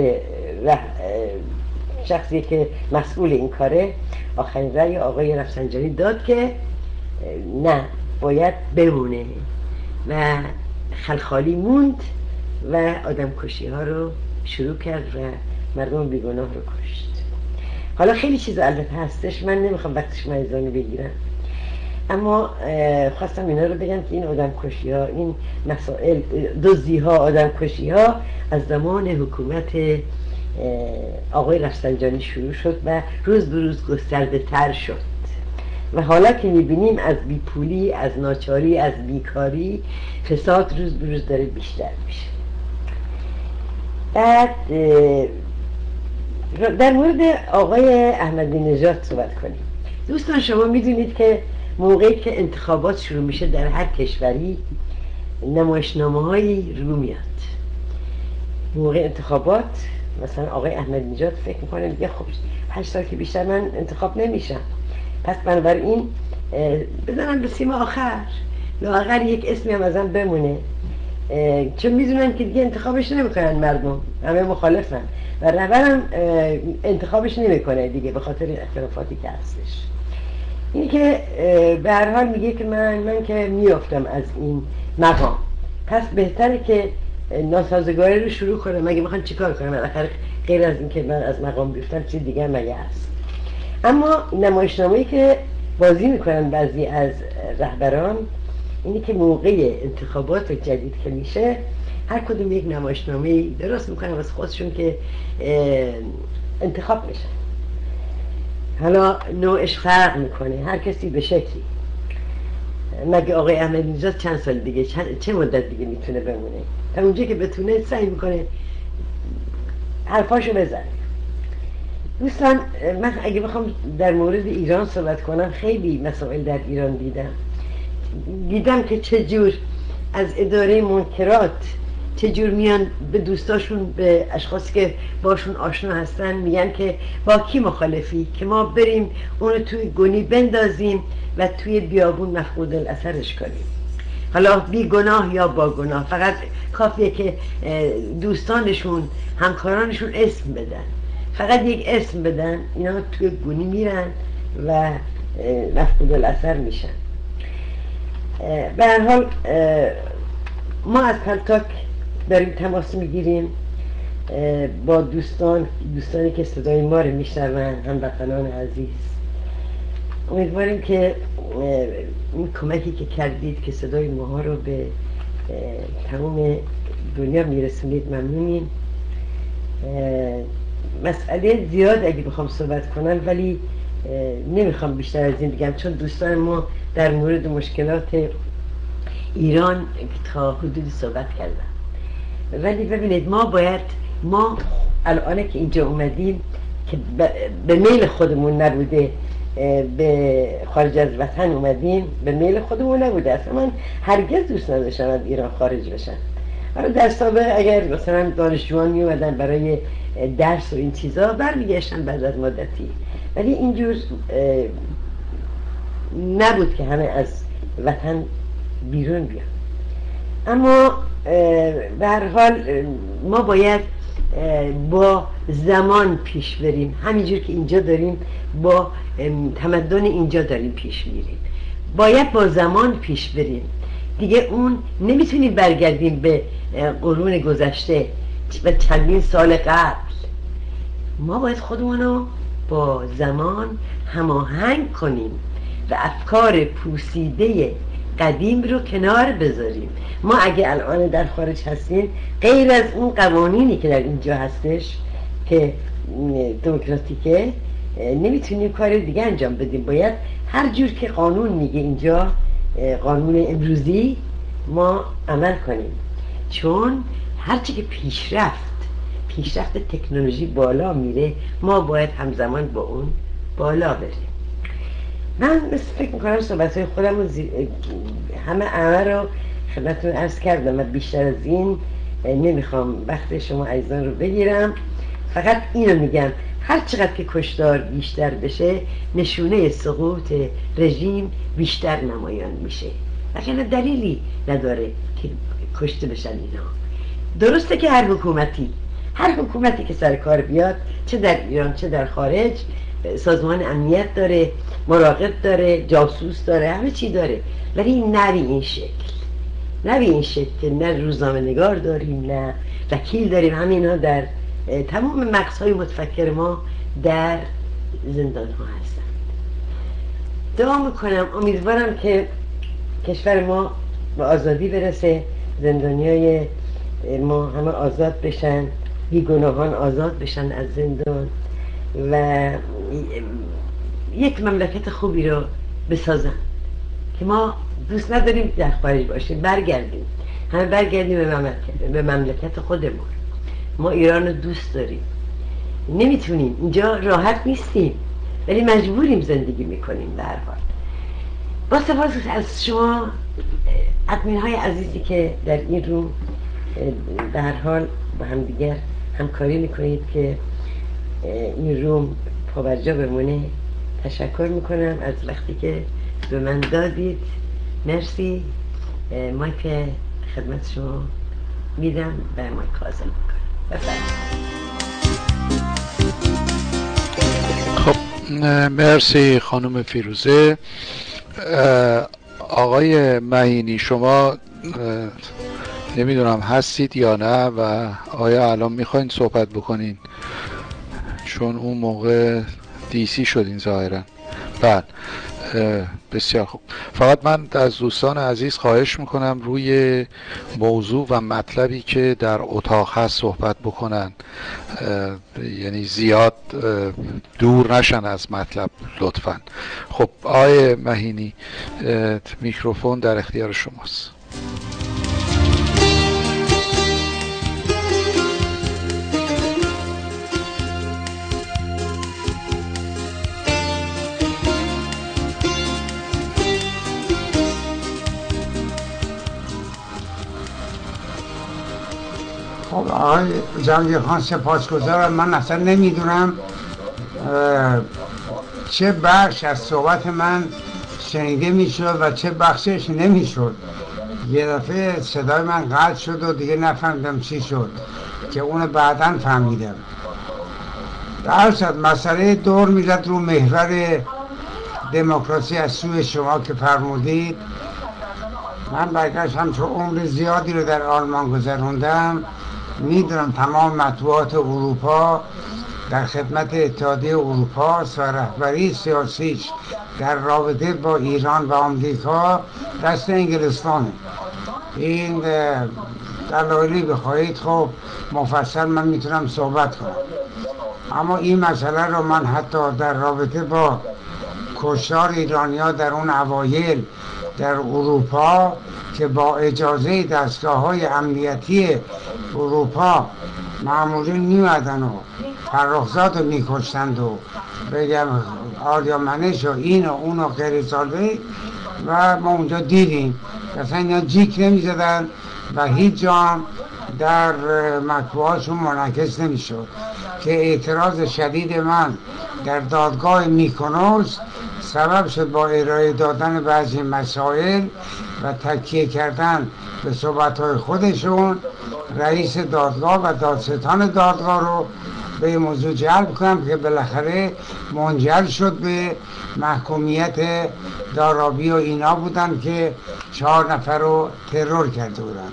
شخصی که مسئول این کاره، آخرین رأی آقای رفسنجانی داد که نه باید بمونه و خلخالی موند و آدم کشی ها رو شروع کرد و مردم بیگناه رو کشت. حالا خیلی چیز البته هستش، من نمیخوام وقتش مریضانی بگیرم، اما خواستم اینا رو بگم که این آدم کشی ها، این مسائل دزدی ها، آدم کشی ها از زمان حکومت آقای رفسنجانی شروع شد و روز به روز گسترده تر شد و حالا که میبینیم از بیپولی، از ناچاری، از بیکاری، فساد روز به روز داره بیشتر میشه. بعد در مورد آقای احمدی نژاد صحبت کنیم. دوستان شما میدونید که موقعی که انتخابات شروع میشه در هر کشوری نمایشنامه هایی رو میاد. موقع انتخابات مثلا آقای احمدی نژاد فکر میکنه دیگه خب هشت سال که بیشتر من انتخاب نمیشم، پس بنابراین بزنم به سیم آخر، لااقل یک اسمی هم ازم بمونه، چون میدونن که دیگه انتخابش نمیکنن، مردم همه مخالفن و رهبرم انتخابش نمیکنه دیگه به خاطر اختلافاتی که هستش. اینی که به هر حال میگه که من من که میافتم از این مقام، پس بهتره که ناسازگاری رو شروع کنم. مگه میخوان چیکار کنم؟ بالاخره غیر از این که من از مقام بیفتم چیز دیگه مگه هست؟ اما نمایشنامه‌ای که بازی میکنن بعضی از رهبران، اینی که موقع انتخابات جدید که میشه هر کدوم یک نمایشنامه درست میکنن واسه خودشون که انتخاب میشن. حالا نوعش فرق میکنه، هر کسی به شکلی. مگه آقای احمدی نژاد چند سال دیگه چه مدت دیگه میتونه بمونه؟ تا اونجا که بتونه سعی میکنه حرفاشو بزنه. دوستان، من اگه بخوام در مورد ایران صحبت کنم، خیلی مسائل در ایران دیدم دیدم که چجور از اداره منکرات چجور میان به دوستاشون، به اشخاصی که باشون آشنا هستن میگن که با کی مخالفی که ما بریم اونو توی گونی بندازیم و توی بیابون مفقود الاثرش کنیم. حالا بی گناه یا با گناه، فقط کافیه که دوستانشون، همکارانشون اسم بدن، فقط یک اسم بدن، اینا توی گونی میرن و مفقود الاثر میشن. به هر حال ما از پلتاک داریم تماس میگیریم با دوستان دوستانی که صدای ما رو میشنون، هموطنان عزیز. امیدواریم که این کمکی که کردید که صدای ما رو به تمام دنیا میرسونید ممنونیم. مسئله زیاد اگه بخوام صحبت کنم، ولی نمیخوام بیشتر از این بگم، چون دوستان ما در مورد مشکلات ایران تا حدودی صحبت کردن. ولی ببینید، ما باید، ما الان که اینجا اومدیم که به میل خودمون نبوده، به خارج از وطن اومدیم، به میل خودمون نبوده. اصلا من هرگز دوست نداشتم از ایران خارج بشن. حالا در سابق اگر مثلا دانشجویان می اومدن برای درس و این چیزا برمیگشتن بعد از مدتی، ولی اینجور نبود که همه از وطن بیرون بیان. اما به هر حال ما باید با زمان پیش بریم، همینجور که اینجا داریم با تمدن اینجا داریم پیش میریم. باید با زمان پیش بریم دیگه. اون نمیتونیم برگردیم به قرون گذشته و چندین سال قبل. ما باید خودمونو با زمان هماهنگ کنیم و افکار پوسیده قدیم رو کنار بذاریم. ما اگه الان در خارج هستیم، غیر از اون قوانینی که در اینجا هستش که دموکراتیکه، نمیتونیم کار دیگه انجام بدیم. باید هر جور که قانون میگه اینجا، قانون امروزی، ما عمل کنیم. چون هرچی که پیشرفت پیشرفت تکنولوژی بالا میره، ما باید همزمان با اون بالا بریم. من مثل فکر میکنم صحبتهای خودم رو زی... همه همه رو خدمتتون عرض کردم و بیشتر از این نمیخوام وقت شما عزیزان رو بگیرم. فقط اینو میگم، هر چقدر که کشتار بیشتر بشه، نشونه سقوط رژیم بیشتر نمایان میشه. وگرنه دلیلی نداره که کشته بشن اینا. درسته که هر حکومتی هر حکومتی که سر کار بیاد، چه در ایران چه در خارج، سازمان امنیت داره، مراقب داره، جاسوس داره، همه چی داره، ولی نه به این شکل، نه به این شکل که نه روزنامه نگار داریم، نه وکیل داریم. همینا در تمام مغزهای متفکر ما در زندان ها هستن. دعا میکنم، امیدوارم که کشور ما به آزادی برسه، زندانیای ما همه آزاد بشن، بیگناهان آزاد بشن از زندان و یک مملکت خوبی رو بسازن که ما دوست نداریم در خارج باشیم، برگردیم، همه برگردیم به مملکت, به مملکت خودمون. ما ایران رو دوست داریم، نمیتونیم، اینجا راحت نیستیم، ولی مجبوریم زندگی میکنیم. به هر حال با سپاس از شما ادمین های عزیزی که در این روم به هر حال با هم دیگر همکاری میکنید که این روم پابرجا بمونه. تشکر میکنم از وقتی که به من دادید. مرسی. مایک خدمت شما میدم و مایک کازم میکنم. بفرمایید. خب مرسی خانم فیروزه. آقای معینی، شما نمیدونم هستید یا نه و آیا الان میخواین صحبت بکنین؟ چون اون موقع دیسی شدین ظاهرا. بعد بسیار خوب. فقط من از دوستان عزیز خواهش میکنم روی موضوع و مطلبی که در اتاق هست صحبت بکنن، یعنی زیاد دور نشن از مطلب لطفا. خب آقای مهینی میکروفون در اختیار شماست. خب آقای جهانگیر خان سپاسگزارم. من اصلا نمیدونم چه بخش از صحبت من شنیده میشد و چه بخشش نمیشد. یه دفعه صدای من قطع شد و دیگه نفهمیدم چی شد که اون بعداً فهمیدم. در صد مسئله دور میزد رو محور دموکراسی از سوی شما که فرمودید. من برگشتم چون عمر زیادی رو در آلمان گذروندم، میدونم تمام مطبوعات اروپا در خدمت اتحادیه اروپا و رهبری سیاسیش در رابطه با ایران و آمریکا دست انگلستانه. این دلایلی بخواهید خب مفصل من میتونم صحبت کنم، اما این مسئله رو من حتی در رابطه با کشتار ایرانی‌ها در اون اوایل در اروپا که با اجازه دستگاه‌های امنیتی اروپا معمولی میمدن و فرخزاد رو میکشتند و بگم آریامنش و این و اون و غیر ساله و ما اونجا دیدیم اصلا اینا جیک نمیزدن و هیچ جا در مطبوعاتشون منعکس نمیشد که اعتراض شدید من در دادگاه میکونوس سبب شد با ارائه دادن بعضی مسائل و تکیه کردن به صحبت‌های خودشون رئیس دادگاه و دادستان دادگاه رو به موضوع جلب کنم که بالاخره منجر شد به محکومیت دارابی و اینا بودن که چهار نفر رو ترور کرده بودن.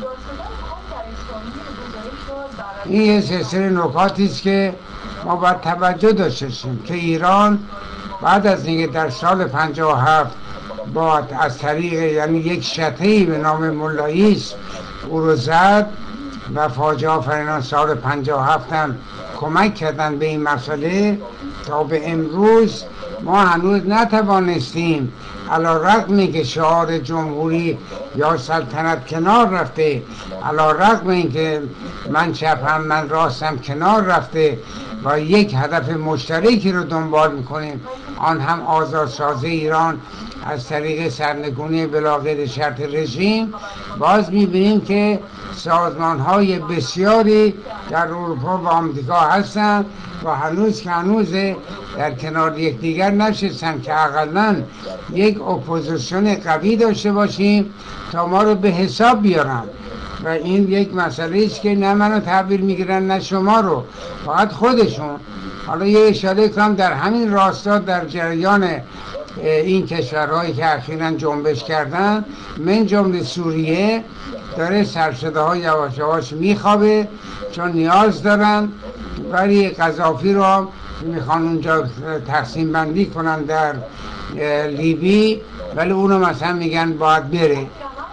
این یه سلسله نکاتی است که ما باید توجه داشته باشیم که ایران بعد از اینکه در سال پنجاه و هفت با از طریق یعنی یک شطحه‌ای به نام ملاییس او رو زد و فاجعه آفرینان سال پنجاه و هفت هم کمک کردن به این مسئله، تا به امروز ما هنوز نتوانستیم علی رغم که شعار جمهوری یا سلطنت کنار رفته، علی رغم اینکه من چپم من راستم کنار رفته و یک هدف مشترکی رو دنبال میکنیم، آن هم آزادسازی ایران از طریق سرنگونی بلا قید شرط رژیم، باز میبینیم که سازمان‌های بسیاری در اروپا و آمریکا هستند و هنوز که هنوز در کنار یکدیگر نشستن که حداقل یک اپوزیسیون قوی داشته باشیم تا ما رو به حساب بیارن. و این یک مسئله است که نه منو تعبیر میگیرن نه شما رو، فقط خودشون. حالا یه اشاره کنم در همین راستا در جریان این کشورهایی که اخیراً جنبش کردن من جمله سوریه داره سرشده ها یواش یواش میخوابه چون نیاز دارن، ولی قذافی رو میخوان اونجا تقسیم بندی کنن در لیبی، ولی اونو مثلا میگن باید بره.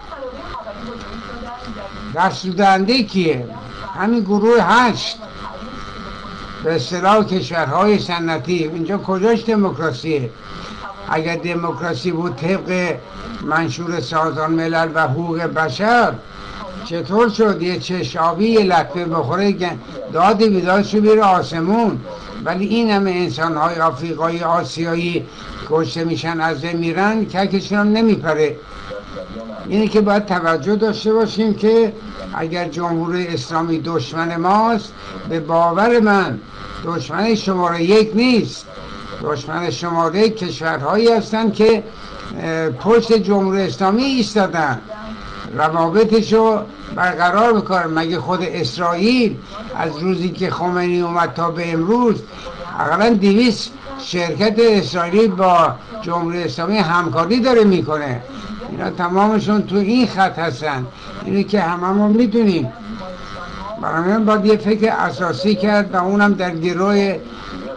دستور دهنده کیه؟ همین گروه هشت به اصطلاح کشورهای سنتی. اینجا کجاش دموکراسیه؟ اگر دموکراسی بود طبق منشور سازمان ملل و حقوق بشر چطور شد یه چشابی یه لطمه بخوره داد بیدادشو بیره آسمون؟ ولی این همه انسانهای آفریقایی آسیایی کشته میشن از میرن ککشون هم نمیپره. اینه که باید توجه داشته باشیم که اگر جمهوری اسلامی دشمن ماست، به باور من دشمن شماره یک نیست. دشمن شماره یک کشورهایی هستن که پشت جمهوری اسلامی ایستادن، روابطشو برقرار میکنن. مگه خود اسرائیل از روزی که خمینی اومد تا به امروز اقلا دویست شرکت اسرائیلی با جمهوری اسلامی همکاری داره میکنه؟ اینا تمامشون تو این خط هستن، اینه که هممون میدونیم. برای من باید یه فکر اساسی کرد و اونم در گروه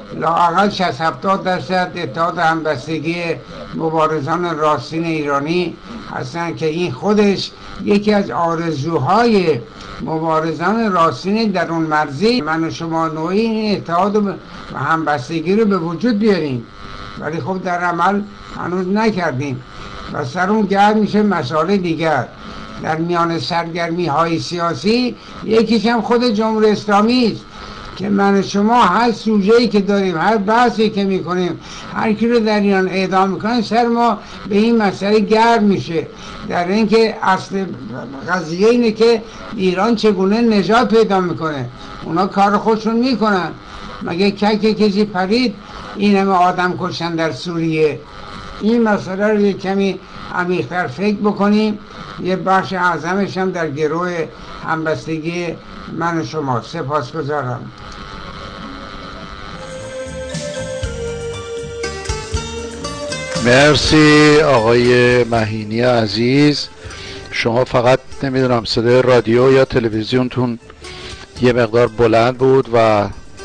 لااقل شصت هفتاد درصد اتحاد همبستگی مبارزان راستین ایرانی هستن که این خودش یکی از آرزوهای مبارزان راستین در اون مرزی من و شما نوعی این اتحاد و همبستگی رو به وجود بیاریم، ولی خب در عمل هنوز نکردیم و سر اون گرد میشه مسائل دیگر. در میان سرگرمی های سیاسی یکیش هم خود جمهوری اسلامی است که من و شما هر سوژه‌ای که داریم، هر بحثی که میکنیم، هر کی رو در ایران اعدام میکنن، سر ما به این مسئله گرم میشه، در اینکه اصل قضیه اینه که ایران چگونه نجات پیدا میکنه. اونا کار خودشون میکنن، مگه کک کسی پرید این همه آدم کشن در سوریه؟ این مسئله رو یک کمی عمیق‌تر فکر بکنیم. یه بخش اعظمش هم در گروه همبستگی من و شما. سپاسگزارم. مرسی آقای مهینی عزیز. شما فقط نمیدونم صدای رادیو یا تلویزیونتون یه مقدار بلند بود و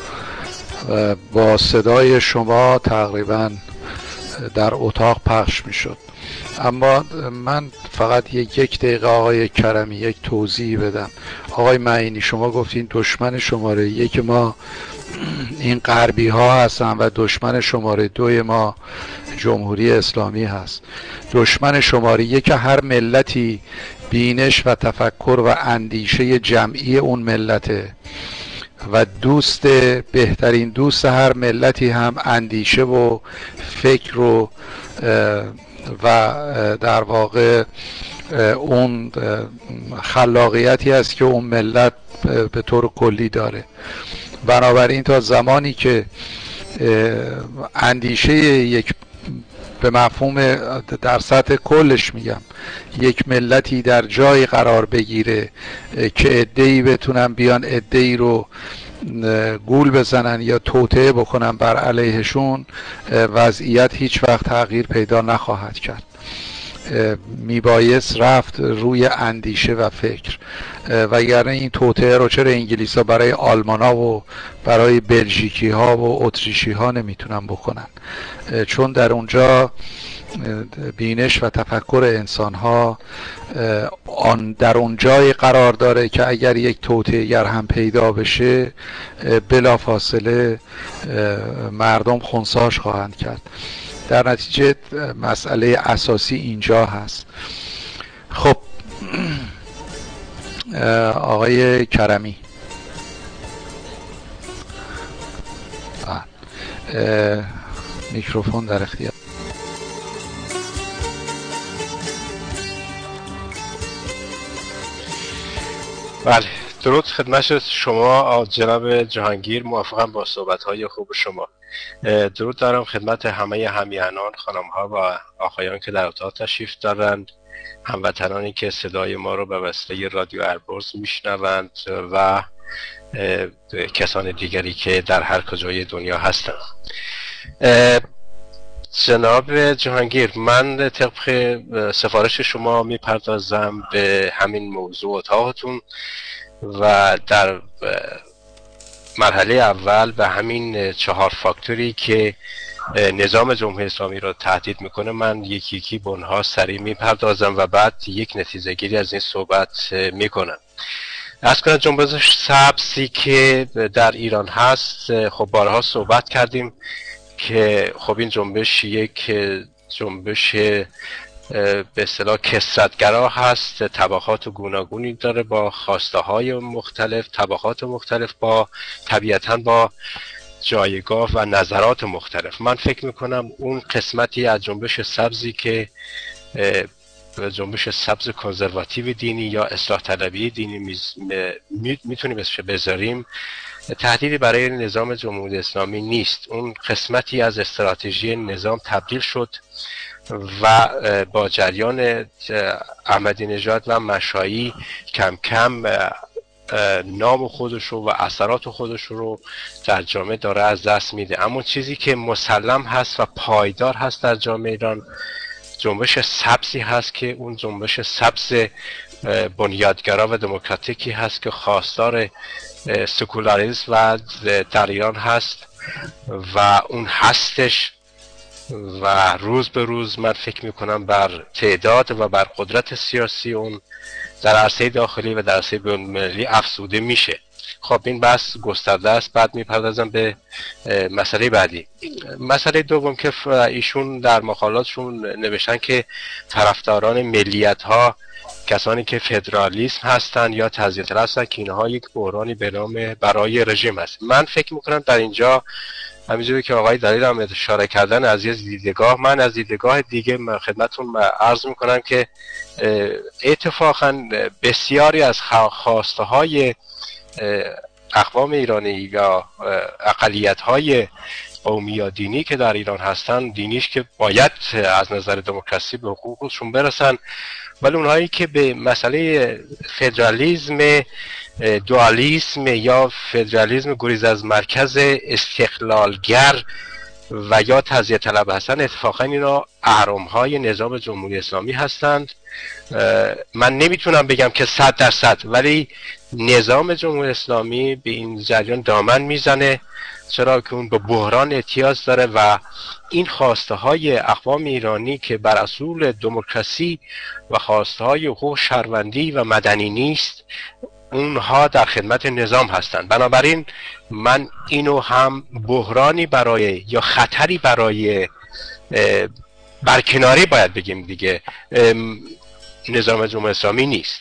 با صدای شما تقریبا در اتاق پخش میشد، اما من فقط یک یک دقیقه آقای کرمی یک توضیح بدم. آقای معینی شما گفتین دشمن شماره یک ما این غربی ها هستن و دشمن شماره دوی ما جمهوری اسلامی هست. دشمن شماره یک هر ملتی بینش و تفکر و اندیشه جمعی اون ملته و دوست بهترین دوست هر ملتی هم اندیشه و فکر و و در واقع اون خلاقیتی است که اون ملت به طور کلی داره. بنابراین تا زمانی که اندیشه یک به مفهوم در سطح کلش میگم یک ملتی در جایی قرار بگیره که عده‌ای بتونن بیان عده‌ای رو گول بزنن یا توطئه بکنن بر علیهشون، وضعیت هیچ وقت تغییر پیدا نخواهد کرد. میبایست رفت روی اندیشه و فکر، وگرنه این توطئه رو چرا انگلیس ها برای آلمان ها و برای بلژیکی ها و اتریشی ها نمیتونن بکنن؟ چون در اونجا بینش و تفکر انسان ها آن در اون جای قرار داره که اگر یک توطئه‌گر هم پیدا بشه بلافاصله مردم خنثیش خواهند کرد. در نتیجه مسئله اساسی اینجا هست. خب آقای کرمی میکروفون در اختیار. بله، درود خدمت شما جناب جهانگیر. موافقم با صحبت‌های خوب شما. درود دارم خدمت همه همیهنان، خانم‌ها و آقایان که در اتاق تشریف دارند، هموطنانی که صدای ما رو به وسیله رادیو البرز میشنوند و کسان دیگری که در هر کجای دنیا هستند. جناب جهانگیر، من طبق سفارش شما میپردازم به همین موضوع اتاقتون و در مرحله اول به همین چهار فاکتوری که نظام جمهوری اسلامی رو تهدید میکنه من یکی یکی به اونها سریع میپردازم و بعد یک نتیجه گیری از این صحبت میکنم. از کنم جنبش سبزی که در ایران هست، خب بارها صحبت کردیم که خب این جنبش یک جنبش به اصطلاح کثرت‌گرا هست، طبقات گوناگونی داره با خواسته های مختلف، طبقات مختلف، با طبیعتاً با جایگاه و نظرات مختلف. من فکر میکنم اون قسمتی از جنبش سبزی که جنبش سبز کنزرواتیو دینی یا اصلاح طلبی دینی میتونیم اسمش بذاریم، تهدیدی برای نظام جمهوری اسلامی نیست. اون قسمتی از استراتژی نظام تبدیل شد و با جریان احمدی نژاد و مشایی کم کم نام خودش رو و اثرات خودش رو در جامعه داره از دست میده. اما چیزی که مسلم هست و پایدار هست در جامعه ایران جنبش سبزی هست که اون جنبش سبز بنیادگرا و دموکراتیکی هست که خواستار سکولاریسم و در ایران هست و اون هستش و روز به روز من فکر میکنم بر تعداد و بر قدرت سیاسی اون در عرصه داخلی و در عرصه بین‌المللی افزوده میشه. خب این بحث گسترده است. بعد میپردازم به مسئله بعدی. مسئله دوم که ایشون در مقالاتشون نوشتن که طرفداران ملیت ها کسانی که فدرالیسم هستند یا تجزیه طلب هستند که اینها یک بحرانی به نام برای رژیم است. من فکر میکنم در اینجا همینجوری که آقای دلیل هم اشاره کردن از یه دیدگاه، من از دیدگاه دیگه من خدمتتون عرض میکنم که اتفاقا بسیاری از خواسته های اقوام ایرانی یا اقلیت های قومی یا دینی که در ایران هستن، دینیش که باید از نظر دموکراسی به حقوقشون برسن، ولی اونهایی که به مسئله فدرالیسم دوالیسم یا فدرالیسم گریز از مرکز استقلالگر و یا تجزیه طلب هستن، اتفاقا اینا اهرم‌های نظام جمهوری اسلامی هستند. من نمیتونم بگم که صد درصد، ولی نظام جمهوری اسلامی به این جریان دامن میزنه، چرا که اون به بحران احتیاج داره و این خواسته های اقوام ایرانی که بر اصول دموکراسی و خواسته های حقوق شهروندی و مدنی نیست، اونها در خدمت نظام هستند. بنابراین من اینو هم بحرانی برای یا خطری برای برکناری باید بگیم دیگه نظام جمهوری اسلامی نیست.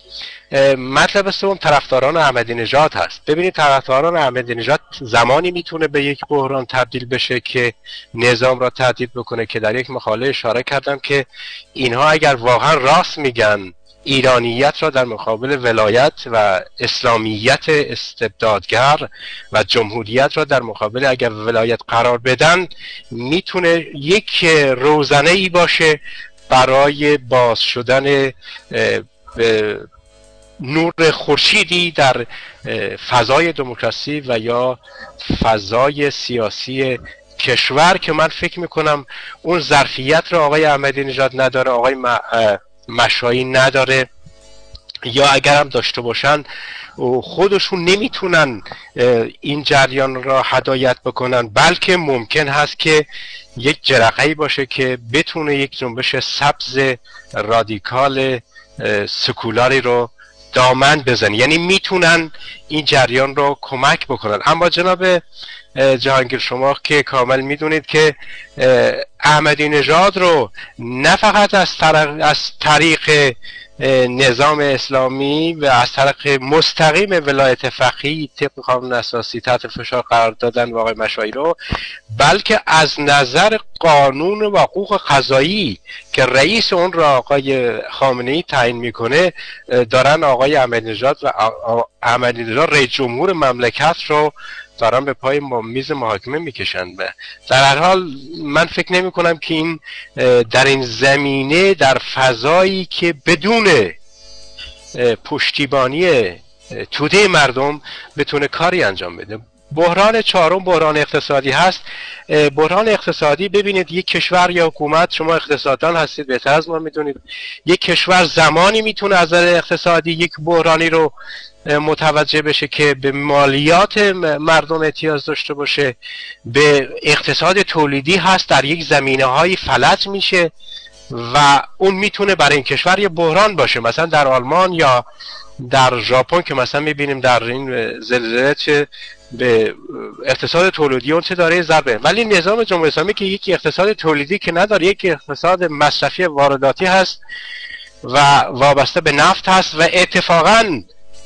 مطلب سوم طرفداران احمدی نژاد هست. ببینید طرفداران احمدی نژاد زمانی میتونه به یک بحران تبدیل بشه که نظام را تهدید بکنه که در یک مقاله اشاره کردم که اینها اگر واقعا راست میگن ایرانیت را در مقابل ولایت و اسلامیت استبدادگر و جمهوریت را در مقابل اگر ولایت قرار بدن، میتونه یک روزنه ای باشه برای باز شدن نور خورشیدی در فضای دموکراسی و یا فضای سیاسی کشور که من فکر میکنم اون ظرفیت را آقای احمدی نژاد نداره، آقای مشایی نداره، یا اگر هم داشته باشن خودشون نمیتونن این جریان را هدایت بکنن، بلکه ممکن هست که یک جرقه‌ای باشه که بتونه یک جنبش سبز رادیکال سکولاری رو دامن بزنه، یعنی میتونن این جریان رو کمک بکنن. اما جناب جهانگیر شما که کامل میدونید که احمدی نژاد رو نه فقط از طریق, از طریق نظام اسلامی و از طریق مستقیم ولایت فقیه طبق قانون اساسی تحت فشار قرار دادن و آقای مشایی رو، بلکه از نظر قانون و حقوق قضایی که رئیس اون را آقای خامنه‌ای تعیین میکنه، دارن آقای احمدی نژاد و احمدی نژاد رئیس جمهور مملکت رو دارن به پای میز محاکمه میکشن. در هر حال من فکر نمی کنم که این در این زمینه در فضایی که بدون پشتیبانی توده مردم بتونه کاری انجام بده. بحران چهارم بحران اقتصادی هست. بحران اقتصادی، ببینید یک کشور یا حکومت، شما اقتصاددان هستید بهتر از ما میدونید، یک کشور زمانی میتونه از نظر اقتصادی یک بحرانی رو متوجه بشه که به مالیات مردم احتیاج داشته باشه، به اقتصاد تولیدی هست در یک زمینه های فلج میشه و اون میتونه برای این کشور یه بحران باشه. مثلا در آلمان یا در ژاپن که مثلا میبینیم در این زلزله چه به اقتصاد تولیدی اون چه داره ضربه، ولی نظام جمهوری اسلامی که یک اقتصاد تولیدی که نداره، یک اقتصاد مصرفی وارداتی هست و وابسته به نفت هست و اتفاقاً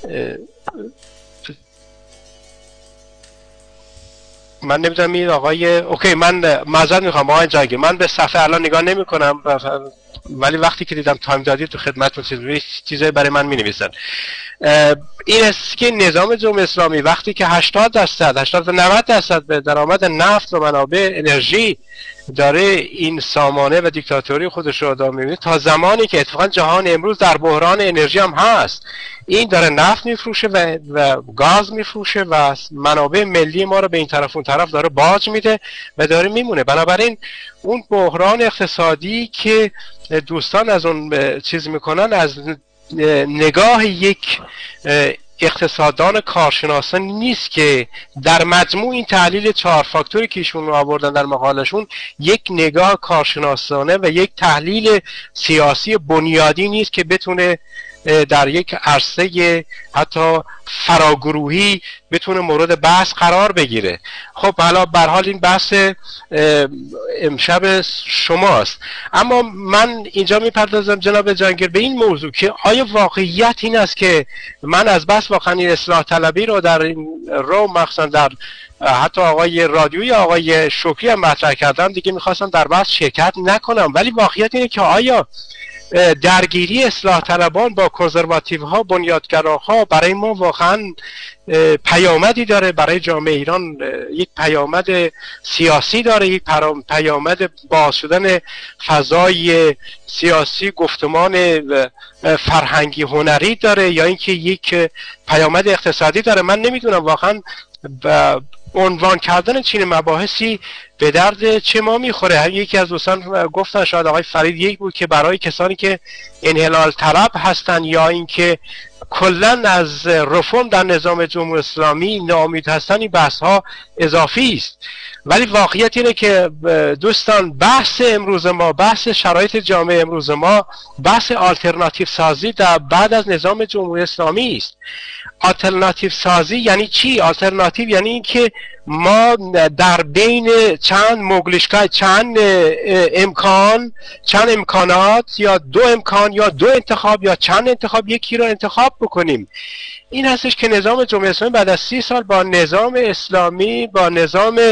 من نمیدونم این آقای اوکی من معذرت میخوام آقای جنگی، من به صفحه الان نگاه نمی کنم، ولی وقتی که دیدم تایم دادید تو خدمتتون چیزی چیزایی برای من مینویسن. این است که نظام جمهوری اسلامی وقتی که هشتاد درصد هشتاد تا نود درصد به درآمد نفت و منابع انرژی داره این سامانه و دیکتاتوری خودش رو ادامه میده، تا زمانی که اتفاقا جهان امروز در بحران انرژی هم هست، این داره نفت میفروشه و, و گاز میفروشه و منابع ملی ما رو به این طرف اون طرف داره باج میده و داره میمونه. بنابراین اون بحران اقتصادی که دوستان از اون چیز میکنن، از نگاه یک اقتصاددان کارشناسان نیست که در مجموع این تحلیل چهار فاکتوری که ایشون آوردن در مقالشون یک نگاه کارشناسانه و یک تحلیل سیاسی بنیادی نیست که بتونه در یک عرصه حتی فراگروهی بتونه مورد بحث قرار بگیره. خب حالا به هر حال این بحث امشب شماست، اما من اینجا میپردازم جناب جهانگیر به این موضوع که آیا واقعیت این است که من از بس واقعا این اصلاح طلبی رو در این رو مخصوصا در حتی آقای رادیویی آقای شکری هم مطرح کردم دیگه میخواستم در بحث شرکت نکنم، ولی واقعیت اینه که آیا درگیری اصلاح طلبان با کنزرواتیو ها بنیادگراها برای ما واقعا پیامدی داره؟ برای جامعه ایران یک پیامد سیاسی داره، یک پیامد باز شدن فضای سیاسی گفتمان فرهنگی هنری داره، یا اینکه یک پیامد اقتصادی داره؟ من نمیدونم واقعا عنوان کردن چین مباحثی به درد چه ما میخوره. یکی از دوستان گفتن، شاید آقای فرید یک بود، که برای کسانی که انحلال طلب هستن یا اینکه کلا از رفرم در نظام جمهوری اسلامی ناامید هستن این بحث ها اضافی است. ولی واقعیت اینه که دوستان بحث امروز ما، بحث شرایط جامعه امروز ما، بحث آلترناتیو سازی در بعد از نظام جمهوری اسلامی است. آلترناتیو سازی یعنی چی؟ آلترناتیو یعنی این که ما در بین چند مگلشگاه، چند امکان، چند امکانات یا دو امکان یا دو انتخاب یا چند انتخاب یکی رو انتخاب بکنیم. این هستش که نظام جمهوری اسلامی بعد از سی سال با نظام اسلامی، با نظام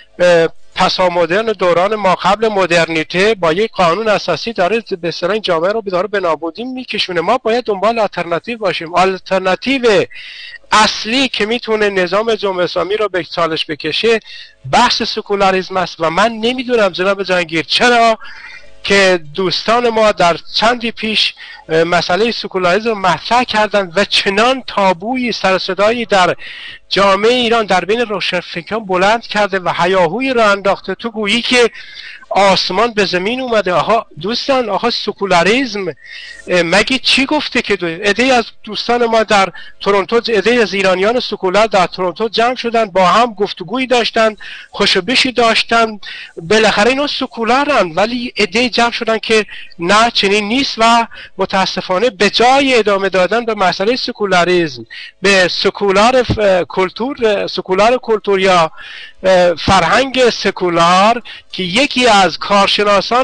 پسامدرن دوران ما قبل مدرنیته، با یک قانون اساسی داره به اصطلاح این جامعه رو داره به نابودی میکشونه. ما باید دنبال آلترناتیو باشیم. آلترناتیو اصلی که میتونه نظام جمهوری اسلامی رو به چالش بکشه بحث سکولاریسم است و من نمیدونم جناب جهانگیر چرا که دوستان ما در چندی پیش مسئله سکولاریسم رو مطرح کردن و چنان تابوی سر صدایی در جامعه ایران در بین روشنفکران بلند کرده و هیاهویی رو انداخته تو گویی که آسمان به زمین اومده. آها دوستان، آها سکولاریسم مگه چی گفته که عده‌ای از دوستان ما در تورنتو، عده‌ای از ایرانیان سکولار در تورنتو جمع شدن، با هم گفتگویی داشتن، خوشبشی داشتن، بالاخره اینا سکولارن، ولی عده‌ای جمع شدن که نه چنین نیست و متاسفانه به جای ادامه دادن به مسئله سکولاریسم، به سکولار کلتور، سکولار کلتور یا فرهنگ سکولار که یکی از کارشناسان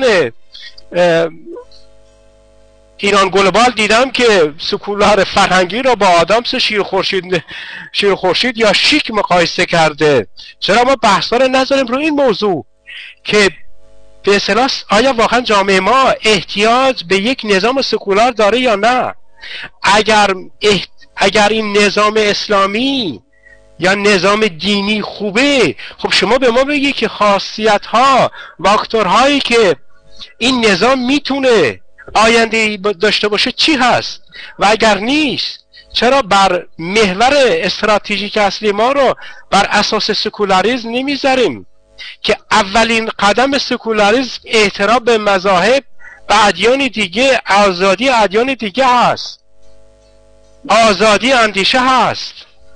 ایران گلوبال دیدم که سکولار فرهنگی را با آدامس شیر خورشید شیر خورشید یا شیک مقایسه کرده. چرا ما بحثا رو نذاریم روی این موضوع که به اصطلاح آیا واقعا جامعه ما احتیاج به یک نظام سکولار داره یا نه؟ اگر احت... اگر این نظام اسلامی یا نظام دینی خوبه، خب شما به ما بگی که خاصیت ها و فاکتورهایی که این نظام میتونه آینده داشته باشه چی هست؟ و اگر نیست چرا بر محور استراتژیک اصلی ما رو بر اساس سکولاریسم نمیذاریم که اولین قدم سکولاریسم احترام به مذاهب و ادیان دیگه، آزادی ادیان دیگه هست، آزادی اندیشه هست،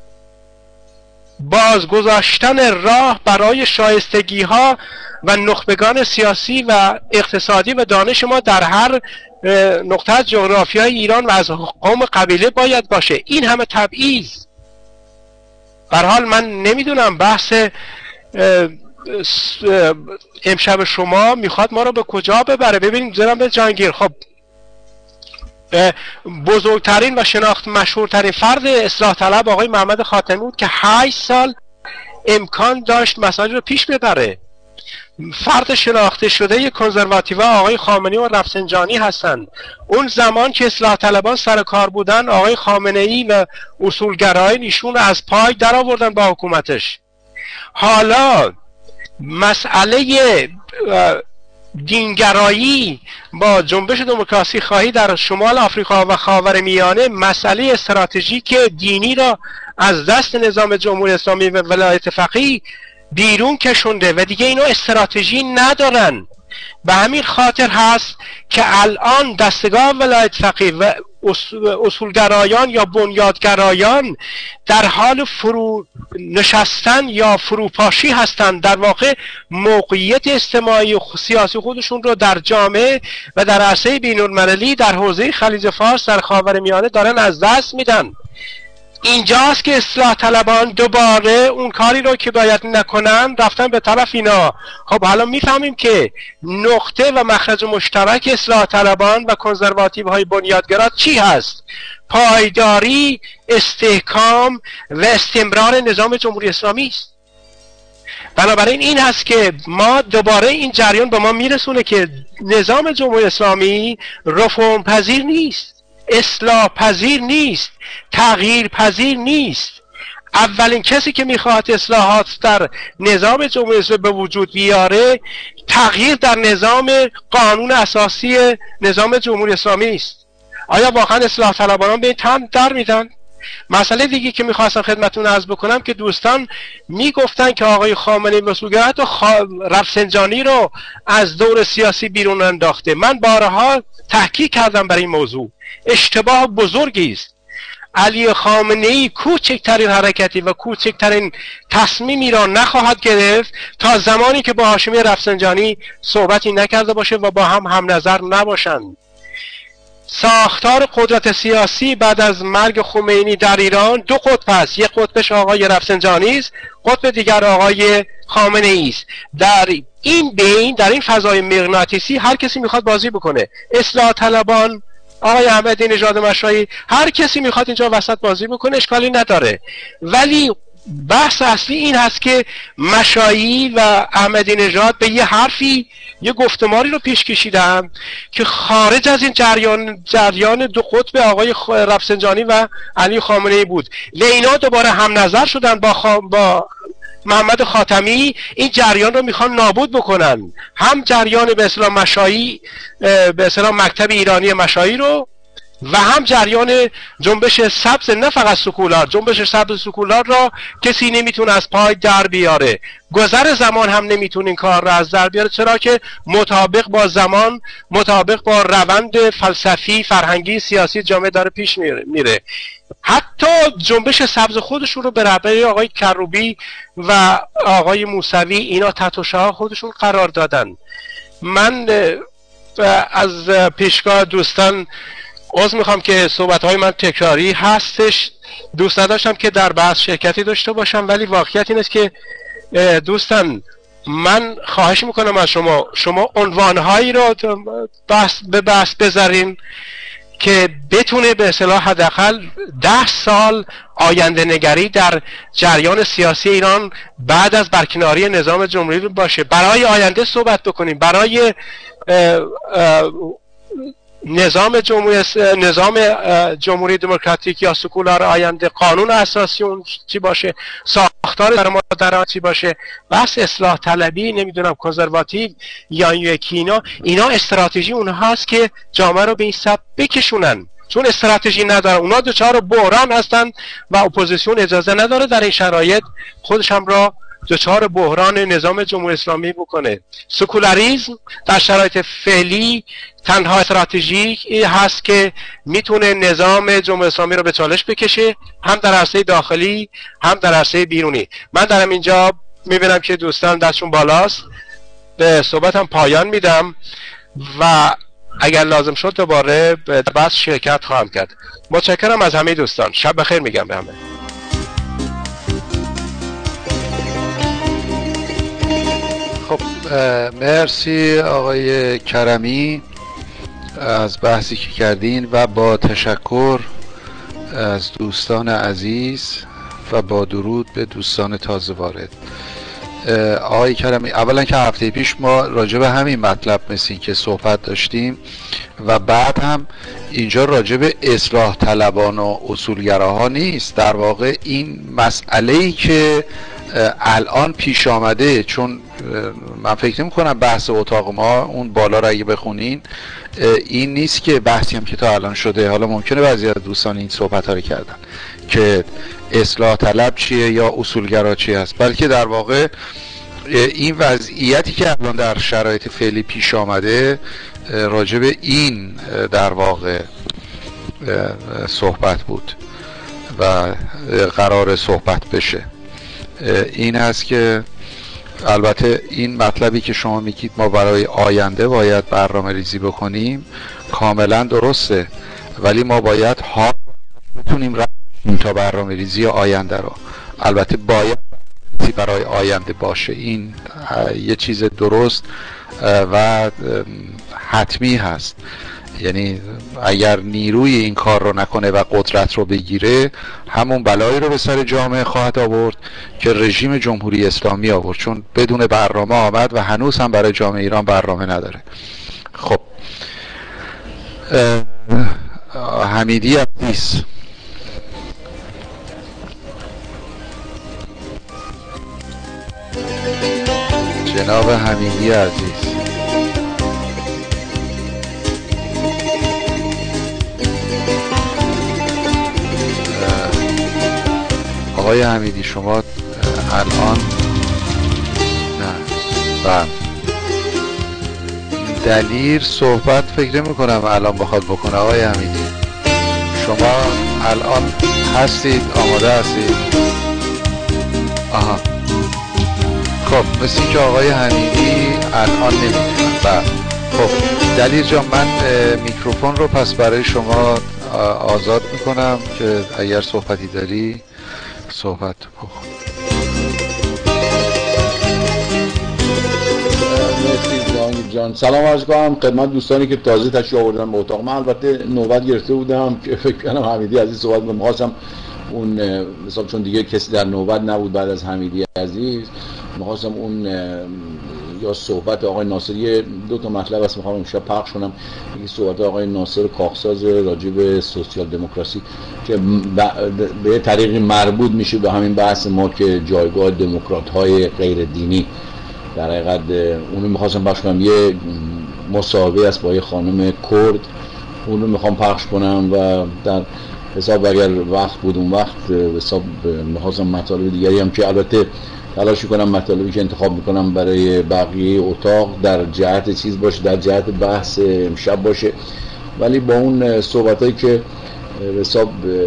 بازگذاشتن راه برای شایستگی ها و نخبگان سیاسی و اقتصادی و دانش ما در هر نقطه جغرافیای ایران و از قوم قبیله باید باشه. این همه تبعیض. به هر حال من نمیدونم بحث امشب شما میخواد ما رو به کجا ببره. ببینید جناب جهانگیر، خب بزرگترین و شناخت مشهورترین فرد اصلاح طلب آقای محمد خاتمی بود که هشت سال امکان داشت مسائل رو پیش ببره. فرد شناخته شده کنزرواتیو آقای خامنه‌ای و رفسنجانی هستند. اون زمان که اصلاح طلبان سر کار بودن، آقای خامنه‌ای و اصولگرایان ایشون از پای در آوردن با حکومتش. حالا مسئله دینگرایی با جنبش دموکراسی خواهی در شمال آفریقا و خاورمیانه مسئله استراتژیک دینی را از دست نظام جمهوری اسلامی و ولایت فقیه بیرون کشونده و دیگه اینا استراتژی ندارن. به همین خاطر هست که الان دستگاه ولایت فقیه و اصولگرایان یا بنیادگرایان در حال فرو نشستن یا فروپاشی هستند. در واقع موقعیت اجتماعی و سیاسی خودشون رو در جامعه و در عرصه بین‌المللی در حوزه خلیج فارس در خاورمیانه دارن از دست میدن. اینجاست که اصلاح طلبان دوباره اون کاری رو که باید نکنن رفتن به طرف اینا. خب حالا میفهمیم که نقطه و مخرج مشترک اصلاح طلبان و کنزرواتیو های بنیادگرا چی هست؟ پایداری، استحکام و استمرار نظام جمهوری اسلامی است. بنابراین این هست که ما دوباره این جریان به ما میرسونه که نظام جمهوری اسلامی رفرم پذیر نیست، اصلاح پذیر نیست، تغییر پذیر نیست. اولین کسی که میخواد اصلاحات در نظام جمهوری اسلامی به وجود بیاره تغییر در نظام قانون اساسی نظام جمهوری اسلامی است. آیا واقعا اصلاح طلبان به این تن در میدن؟ مسئله دیگه که میخواستم خدمتتون عرض بکنم که دوستان میگفتن که آقای خامنه‌ای مسئولیت و خا... رفسنجانی رو از دور سیاسی بیرون انداخته. من بارها تحقیق کردم برای این موضوع. اشتباه بزرگی است. علی خامنه‌ای کوچکترین حرکتی و کوچکترین تصمیمی را نخواهد گرفت تا زمانی که با هاشمی رفسنجانی صحبتی نکرده باشه و با هم هم نظر نباشند. ساختار قدرت سیاسی بعد از مرگ خمینی در ایران دو قطب است. یک قطبش آقای رفسنجانی است، قطب دیگر آقای خامنه‌ای است. در این بین، در این فضای مغناطیسی هر کسی میخواد بازی بکنه. اصلاح طلبان، آقای احمدی نژاد مشایی، هر کسی میخواد اینجا وسط بازی بکنه، اشکالی نداره. ولی بحث اصلی این هست که مشایی و احمدی نژاد به یه حرفی، یه گفتماری رو پیش کشیدن که خارج از این جریان جریان دو قطب آقای رفسنجانی و علی خامنه‌ای بود. لینا دوباره هم نظر شدن با خا... با محمد خاتمی، این جریان رو میخوان نابود بکنن. هم جریان به اصطلاح مشایی، به اصطلاح مکتب ایرانی مشایی رو، و هم جریان جنبش سبز، نه فقط سکولار، جنبش سبز سکولار را کسی نمیتونه از پای در بیاره. گذر زمان هم نمیتونه این کار را از در بیاره، چرا که مطابق با زمان، مطابق با روند فلسفی، فرهنگی، سیاسی جامعه داره پیش میره. حتی جنبش سبز خودشون رو به رهبری آقای کروبی و آقای موسوی اینا تحت شعار خودشون قرار دادن. من از پیشگاه دوستان عذر میخوام که صحبت‌های من تکراری هستش، دوست نداشتم که در بحث شرکتی داشته باشم، ولی واقعیت این است که دوستان من خواهش میکنم از شما شما عنوانهایی رو بحث به بحث بذارین که بتونه به اصطلاح حداقل ده سال آینده نگری در جریان سیاسی ایران بعد از برکناری نظام جمهوری باشه. برای آینده صحبت بکنیم، برای اه اه نظام جمهوری نظام جمهوری دموکراتیک یا سکولار آینده، قانون اساسی اون چی باشه، ساختار درآمد چی باشه، بس اصلاح طلبی، نمیدونم کنزرواتیو یا یکی، اینا اینا استراتژی اونهاست که جامعه رو به این سمت بکشونن. چون استراتژی نداره، اونا دوچار بحران هستن و اپوزیسیون اجازه نداره در این شرایط خودش هم را دچار بحران نظام جمهوری اسلامی بکنه. سکولاریسم در شرایط فعلی تنها استراتژی هست که میتونه نظام جمهوری اسلامی رو به چالش بکشه، هم در عرصه داخلی هم در عرصه بیرونی. من درم اینجا میبینم که دوستان دستشون بالاست، به صحبتم پایان میدم و اگر لازم شد دوباره به بحث شرکت خواهم کرد. متشکرم از همه دوستان. شب بخیر میگم به همه. خب مرسی آقای کرمی از بحثی که کردین و با تشکر از دوستان عزیز و با درود به دوستان تازه وارد. آقای کرمی، اولا که هفته پیش ما راجع به همین مطلب مثل که صحبت داشتیم و بعد هم اینجا راجع به اصلاح طلبان و اصولگراها نیست، در واقع این مسئله‌ای که الان پیش آمده، چون من فکر نمی کنم بحث اتاق ما اون بالا رو اگه بخونین این نیست که بحثی هم که تا الان شده، حالا ممکنه بعضی از دوستان این صحبت ها رو کردن که اصلاح طلب چیه یا اصولگرا چیه هست، بلکه در واقع این وضعیتی که الان در شرایط فعلی پیش آمده راجع به این در واقع صحبت بود و قرار صحبت بشه. این است که البته این مطلبی که شما میگید ما برای آینده باید برنامه ریزی بکنیم کاملا درسته، ولی ما باید ها بتونیم رفتیم تا برنامه ریزی آینده رو. البته باید برای آینده باشه، این یه چیز درست و حتمی هست. یعنی اگر نیروی این کار رو نکنه و قدرت رو بگیره، همون بلایی رو به سر جامعه خواهد آورد که رژیم جمهوری اسلامی آورد، چون بدون برنامه آمد و هنوز هم برای جامعه ایران برنامه نداره. خب حمیدی عزیز، جناب حمیدی عزیز، آقای حمیدی شما الان نه بله دلیر صحبت فکر نمی کنم الان بخواد بکنه. آقای حمیدی شما الان هستید، آماده هستید؟ آها خب مثل که آقای حمیدی الان نمیتونن. بله خب دلیر جان، من میکروفون رو پس برای شما آزاد میکنم که اگر صحبتی داری صحبت بکن. مرسی جهانگیر جان. سلام عرض کنم خدمت دوستانی که تازه تشریف آوردن به اتاق. من البته نوبت گرفته بودم که فکر کنم حمیدی عزیز صحبت کنم، می‌خواستم اون مثلا چون دیگه کسی در نوبت نبود بعد از حمیدی عزیز، می‌خواستم اون یا صحبت آقای ناصری، دو تا مطلب است می‌خوام امشب پخش کنم. یکی صحبت آقای ناصر کاخساز راجع به سوسیال دموکراسی که به طریقی مربوط میشه به همین بحث ما که جایگاه دموکرات‌های غیر دینی. در حقیقت اونو می‌خواستم پخش کنم، یه مصاحبه است با یه خانم کرد، اونو می‌خوام پخش کنم و در حساب اگر وقت بود اون وقت حساب می‌خواستم مطالب دیگری هم که البته تلاش کنم مطالبی که انتخاب میکنم برای بقیه اتاق در جهت چیز باشه، در جهت بحث امشب باشه، ولی با اون صحبتایی که حساب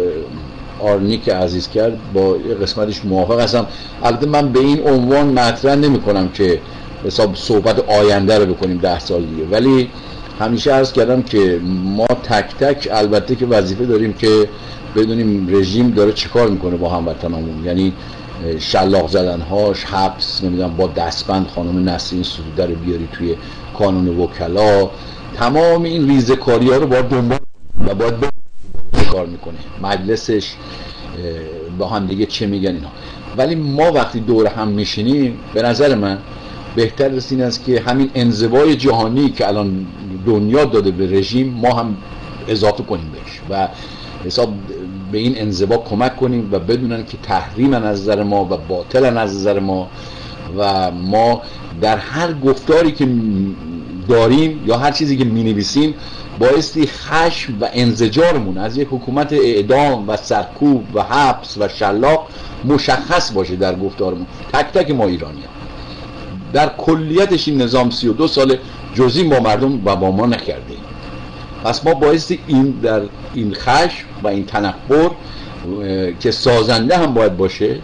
آرنیک عزیز کرد با قسمتش موافق هستم. البته من به این عنوان مطرح نمی کنم که حساب صحبت آینده رو بکنیم ده سال دیگه، ولی همیشه عرض کردم که ما تک تک البته که وظیفه داریم که بدونیم رژیم داره چیکار میکنه با هموطنامون، یعنی شلاق زدنهاش، حبس، نمیدونم با دستبند خانم نسرین سروده رو بیاری توی کانون وکلا، تمام این ریزه‌کاری ها رو باید دنبال و باید چه کار میکنه، مجلسش با هم دیگه چه میگن اینا. ولی ما وقتی دور هم میشینیم به نظر من بهتر است این است که همین انزوای جهانی که الان دنیا داده به رژیم ما هم اضافه کنیم بهش و حساب به این انزوا کمک کنیم و بدونن که تحریم از نظر ما و باطل از نظر ما و ما در هر گفتاری که داریم یا هر چیزی که می‌نویسیم بایستی خشم و انزجارمون از یک حکومت اعدام و سرکوب و حبس و شلاق مشخص باشه در گفتارمون، تک تک ما ایرانیان. در کلیتش این نظام سی و دو سال جزئی با مردم و با ما نکرده، پس ما بایستی این در این خشم و این تنفر که سازنده هم باید باشه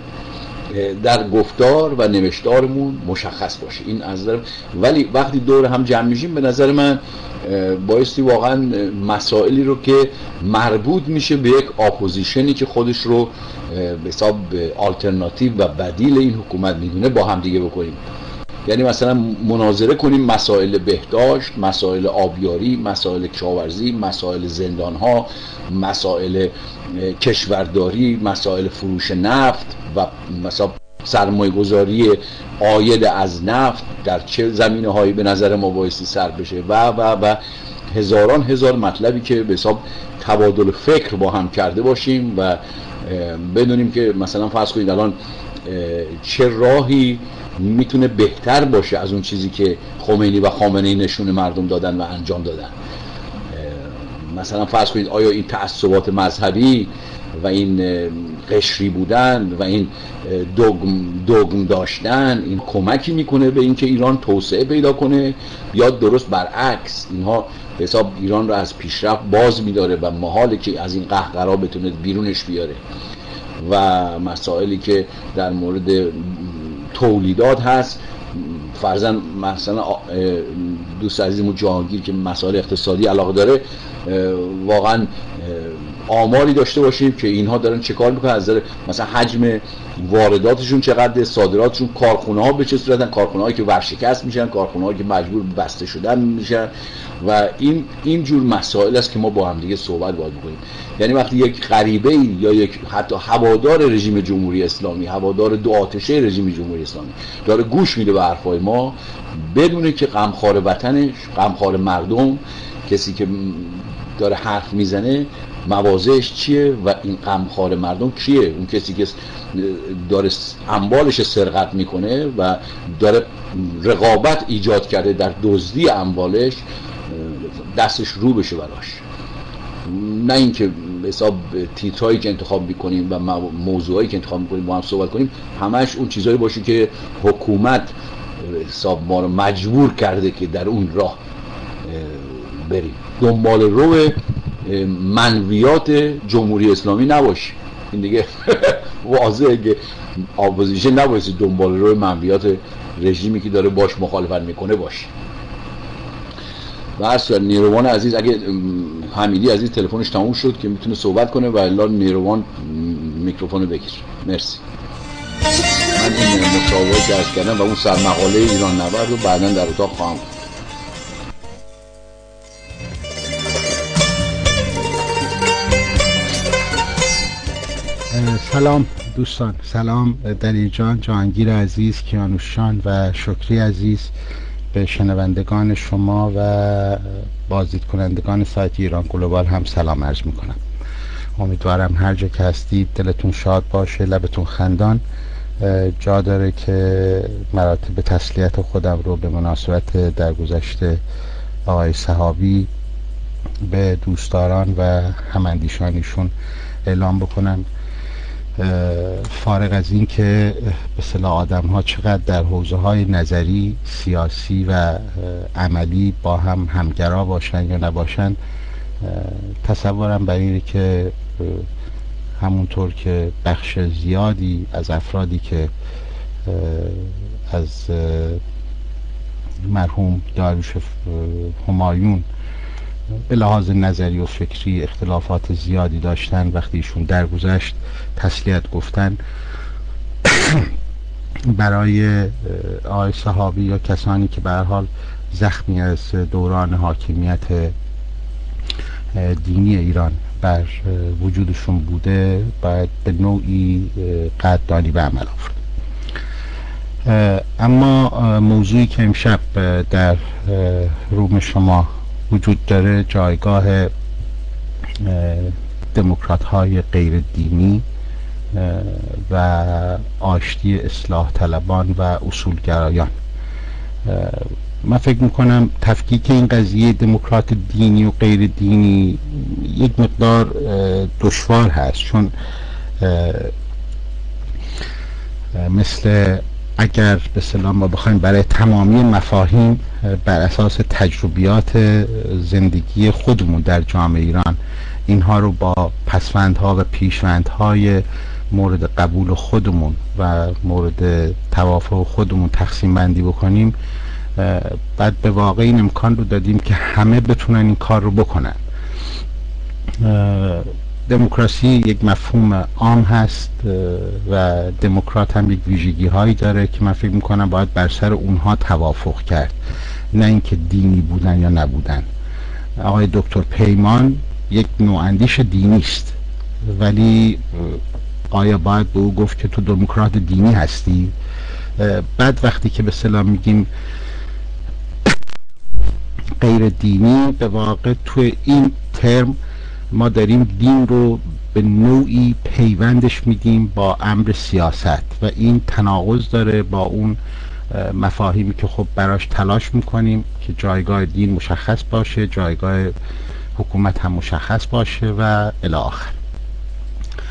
در گفتار و نوشتارمون مشخص باشه. این از نظر، ولی وقتی دور هم جمع میشیم به نظر من بایستی واقعا مسائلی رو که مربوط میشه به یک اپوزیشنی که خودش رو به حساب آلترناتیو و بدیل این حکومت میدونه با هم دیگه بکنیم. یعنی مثلا مناظره کنیم مسائل بهداشت، مسائل آبیاری، مسائل کشاورزی، مسائل زندانها، مسائل کشورداری، مسائل فروش نفت و مثلا سرمایه گذاری عاید از نفت در چه زمینه هایی به نظر ما بایستی سر بشه و و و هزاران هزار مطلبی که به حساب تبادل فکر با هم کرده باشیم و بدونیم که مثلا فرض کنید الان چه راهی میتونه بهتر باشه از اون چیزی که خمینی و خامنه‌ای نشون مردم دادن و انجام دادن. مثلا فرض کنید آیا این تعصبات مذهبی و این قشری بودن و این دوگم, دوگم داشتن این کمکی میکنه به اینکه ایران توسعه پیدا کنه، یا درست برعکس اینها به حساب ایران رو از پیشرفت باز میداره و محاله که از این قهقرا بتونه بیرونش بیاره. و مسائلی که در مورد تولیدات هست، فرضاً مثلا دوست عزیزمون جهانگیر که مسائل اقتصادی علاقه داره، واقعاً آماری داشته باشیم که اینها دارن چه کار میکنن، از نظر مثلا حجم وارداتشون چقدر، صادراتشون، کارخونه ها به چه صورتن، کارخونه هایی که ورشکست میشن، کارخونه هایی که مجبور بسته شدن میشن، و این این جور مسائل است که ما با هم دیگه صحبت باید بکنیم. یعنی وقتی یک غریبه یا یک حتی هوادار رژیم جمهوری اسلامی، هوادار دو آتشه رژیم جمهوری اسلامی داره گوش میده به حرفای ما، بدونه که غمخوار وطنش، غمخوار مردم، کسی که داره حرف میزنه موازهش چیه و این غمخوار مردم کیه؟ اون کسی که داره اموالش سرقت میکنه و داره رقابت ایجاد کرده در دزدی اموالش، دستش رو بشه براش. نه اینکه حساب تیترایی که انتخاب میکنیم و موضوعایی که انتخاب میکنیم با هم صحبت کنیم همش اون چیزایی باشه که حکومت حساب ما رو مجبور کرده که در اون راه بریم. دنبال رو منویات جمهوری اسلامی نباشی. این دیگه واضحه که اپوزیشن نباید دنبال رو منویات رژیمی که داره باش مخالفت میکنه باشه. و اصلا نیروان عزیز، اگه حمیدی عزیز تلفنش تموم شد که میتونه صحبت کنه و الا نیروان میکروفونو بگیر. مرسی. من این مصاحبه که عرض کردم و اون سرمقاله ایران نورد رو بعداً در اتاق خواهم. سلام دوستان، سلام دلیل جان، جهانگیر عزیز، کیانوشان و شکری عزیز، به شنوندگان شما و بازدید کنندگان سایت ایران گلوبال هم سلام عرض میکنم. امیدوارم هر جا که هستید دلتون شاد باشه، لبتون خندان. جا داره که مراتب تسلیت خودم رو به مناسبت درگذشت آقای صحابی به دوستداران و هماندیشانیشون اعلام بکنم. فارغ از این که به اصطلاح آدم ها چقدر در حوزه های نظری، سیاسی و عملی با هم همگرا باشن یا نباشن، تصورم بر اینه که همونطور که بخش زیادی از افرادی که از مرحوم داریوش همایون به لحاظ نظری و فکری اختلافات زیادی داشتن، وقتی ایشون درگذشت تسلیت گفتن، برای آقای صحابی یا کسانی که به هر حال زخمی از دوران حاکمیت دینی ایران بر وجودشون بوده، باید به نوعی قدردانی به عمل آورد. اما موضوعی که امشب در روم شما وجود داره، جایگاه دموکرات های غیر دینی و آشتی اصلاح طلبان و اصولگرایان. من فکر میکنم تفکیک این قضیه دموکرات دینی و غیر دینی یک مقدار دشوار هست، چون مثل اگر به سلام ما بخوایم برای تمامی مفاهیم بر اساس تجربیات زندگی خودمون در جامعه ایران اینها رو با پسوندها و پیشوندهای مورد قبول خودمون و مورد توافق خودمون تقسیم بندی بکنیم، بعد به واقع این امکان رو دادیم که همه بتونن این کار رو بکنن. دموکراسی یک مفهوم عام هست و دموکرات هم یک ویژگی هایی داره که من فکر میکنم باید بر سر اونها توافق کرد، نه اینکه دینی بودن یا نبودن. آقای دکتر پیمان یک نواندیش دینی است، ولی آیا باید به او گفت که تو دموکرات دینی هستی؟ بعد وقتی که به اصطلاح میگیم غیر دینی، به واقع تو این ترم ما داریم دین رو به نوعی پیوندش میدیم با امر سیاست و این تناقض داره با اون مفاهیمی که خب براش تلاش میکنیم که جایگاه دین مشخص باشه، جایگاه حکومت هم مشخص باشه و الی آخر.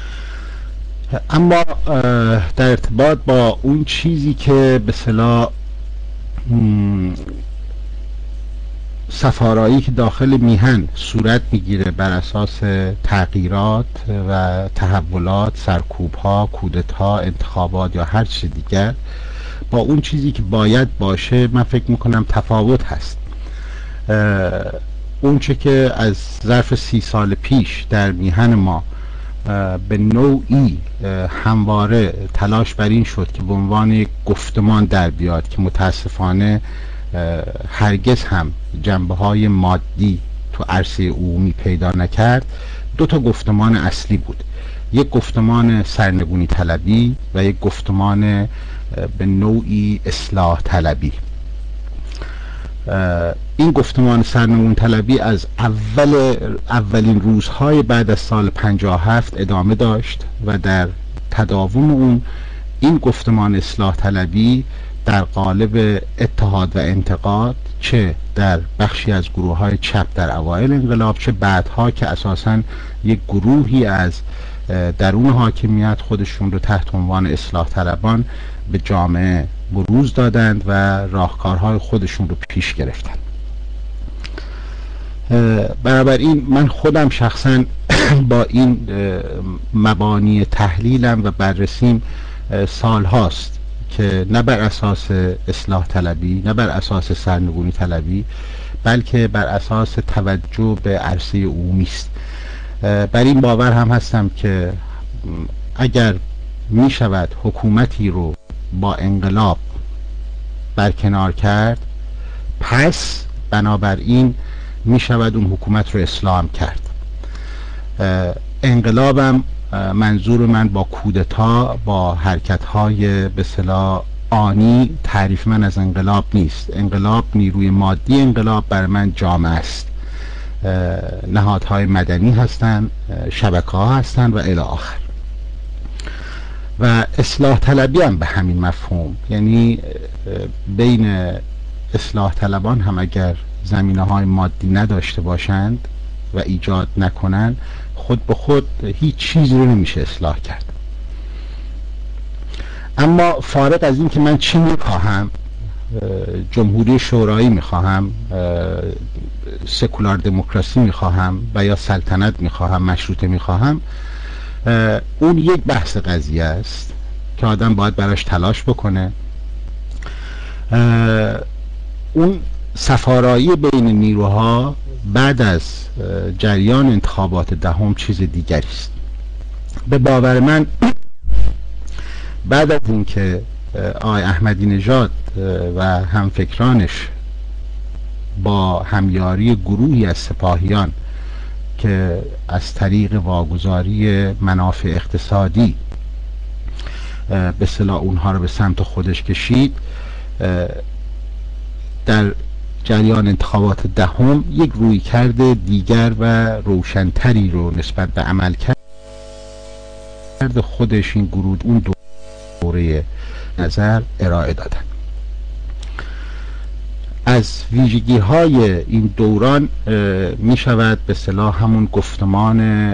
اما در ارتباط با اون چیزی که به اصطلاح سفارایی که داخل میهن صورت میگیره بر اساس تغییرات و تحولات، سرکوب‌ها، کودتا، انتخابات یا هر چیز دیگر، با اون چیزی که باید باشه من فکر میکنم تفاوت هست. اون چه که از ظرف سی سال پیش در میهن ما به نوعی همواره تلاش بر این شد که به عنوان یک گفتمان در بیاد که متاسفانه هرگز هم جنبه های مادی تو عرصه عمومی پیدا نکرد، دو تا گفتمان اصلی بود. یک گفتمان سرنگونی طلبی و یک گفتمان به نوعی اصلاح طلبی. این گفتمان سرنگون طلبی از اول اولین روزهای بعد از سال پنجاه و هفت ادامه داشت و در تداوم اون این گفتمان اصلاح طلبی در قالب اتحاد و انتقاد، چه در بخشی از گروه های چپ در اوایل انقلاب، چه بعدها که اساساً یک گروهی از درون حاکمیت خودشون رو تحت عنوان اصلاح طلبان به جامعه بروز دادند و راهکارهای خودشون رو پیش گرفتند. بنابراین من خودم شخصا با این مبانی تحلیلم و بررسیم سال هاست که نه بر اساس اصلاح طلبی، نه بر اساس سرنگونی طلبی، بلکه بر اساس توجه به عرصه عمومی است. بر این باور هم هستم که اگر می شود حکومتی رو با انقلاب برکنار کرد، پس بنابراین می شود اون حکومت رو اصلاح کرد. انقلابم منظور من با کودتا، با حرکت‌های به اصطلاح آنی، تعریف من از انقلاب نیست. انقلاب، نیروی مادی انقلاب بر من جامعه است، نهادهای مدنی هستند، شبکه‌ها هستند و الی آخر. و اصلاح طلبی هم به همین مفهوم، یعنی بین اصلاح طلبان هم اگر زمینه‌های مادی نداشته باشند و ایجاد نکنند، خود به خود هیچ چیزی رو نمیشه اصلاح کرد. اما فارغ از این که من چی میخواهم، جمهوری شورایی میخواهم، سکولار دموکراسی میخواهم و یا سلطنت میخواهم، مشروطه میخواهم، اون یک بحث قضیه است که آدم باید براش تلاش بکنه. اون سفارایی بین نیروها بعد از جریان انتخابات دهم چیز دیگری است. به باور من بعد از اینکه آقای احمدی نژاد و همفکرانش با همیاری گروهی از سپاهیان که از طریق واگذاری منافع اقتصادی به اصطلاح اونها رو به سمت خودش کشید، در جریان انتخابات دهم یک رویکرد دیگر و روشنتری رو نسبت به عمل کرد خودش این گروه اون دوره نظر ارائه دادن. از ویژگی های این دوران می شود به اصطلاح همون گفتمان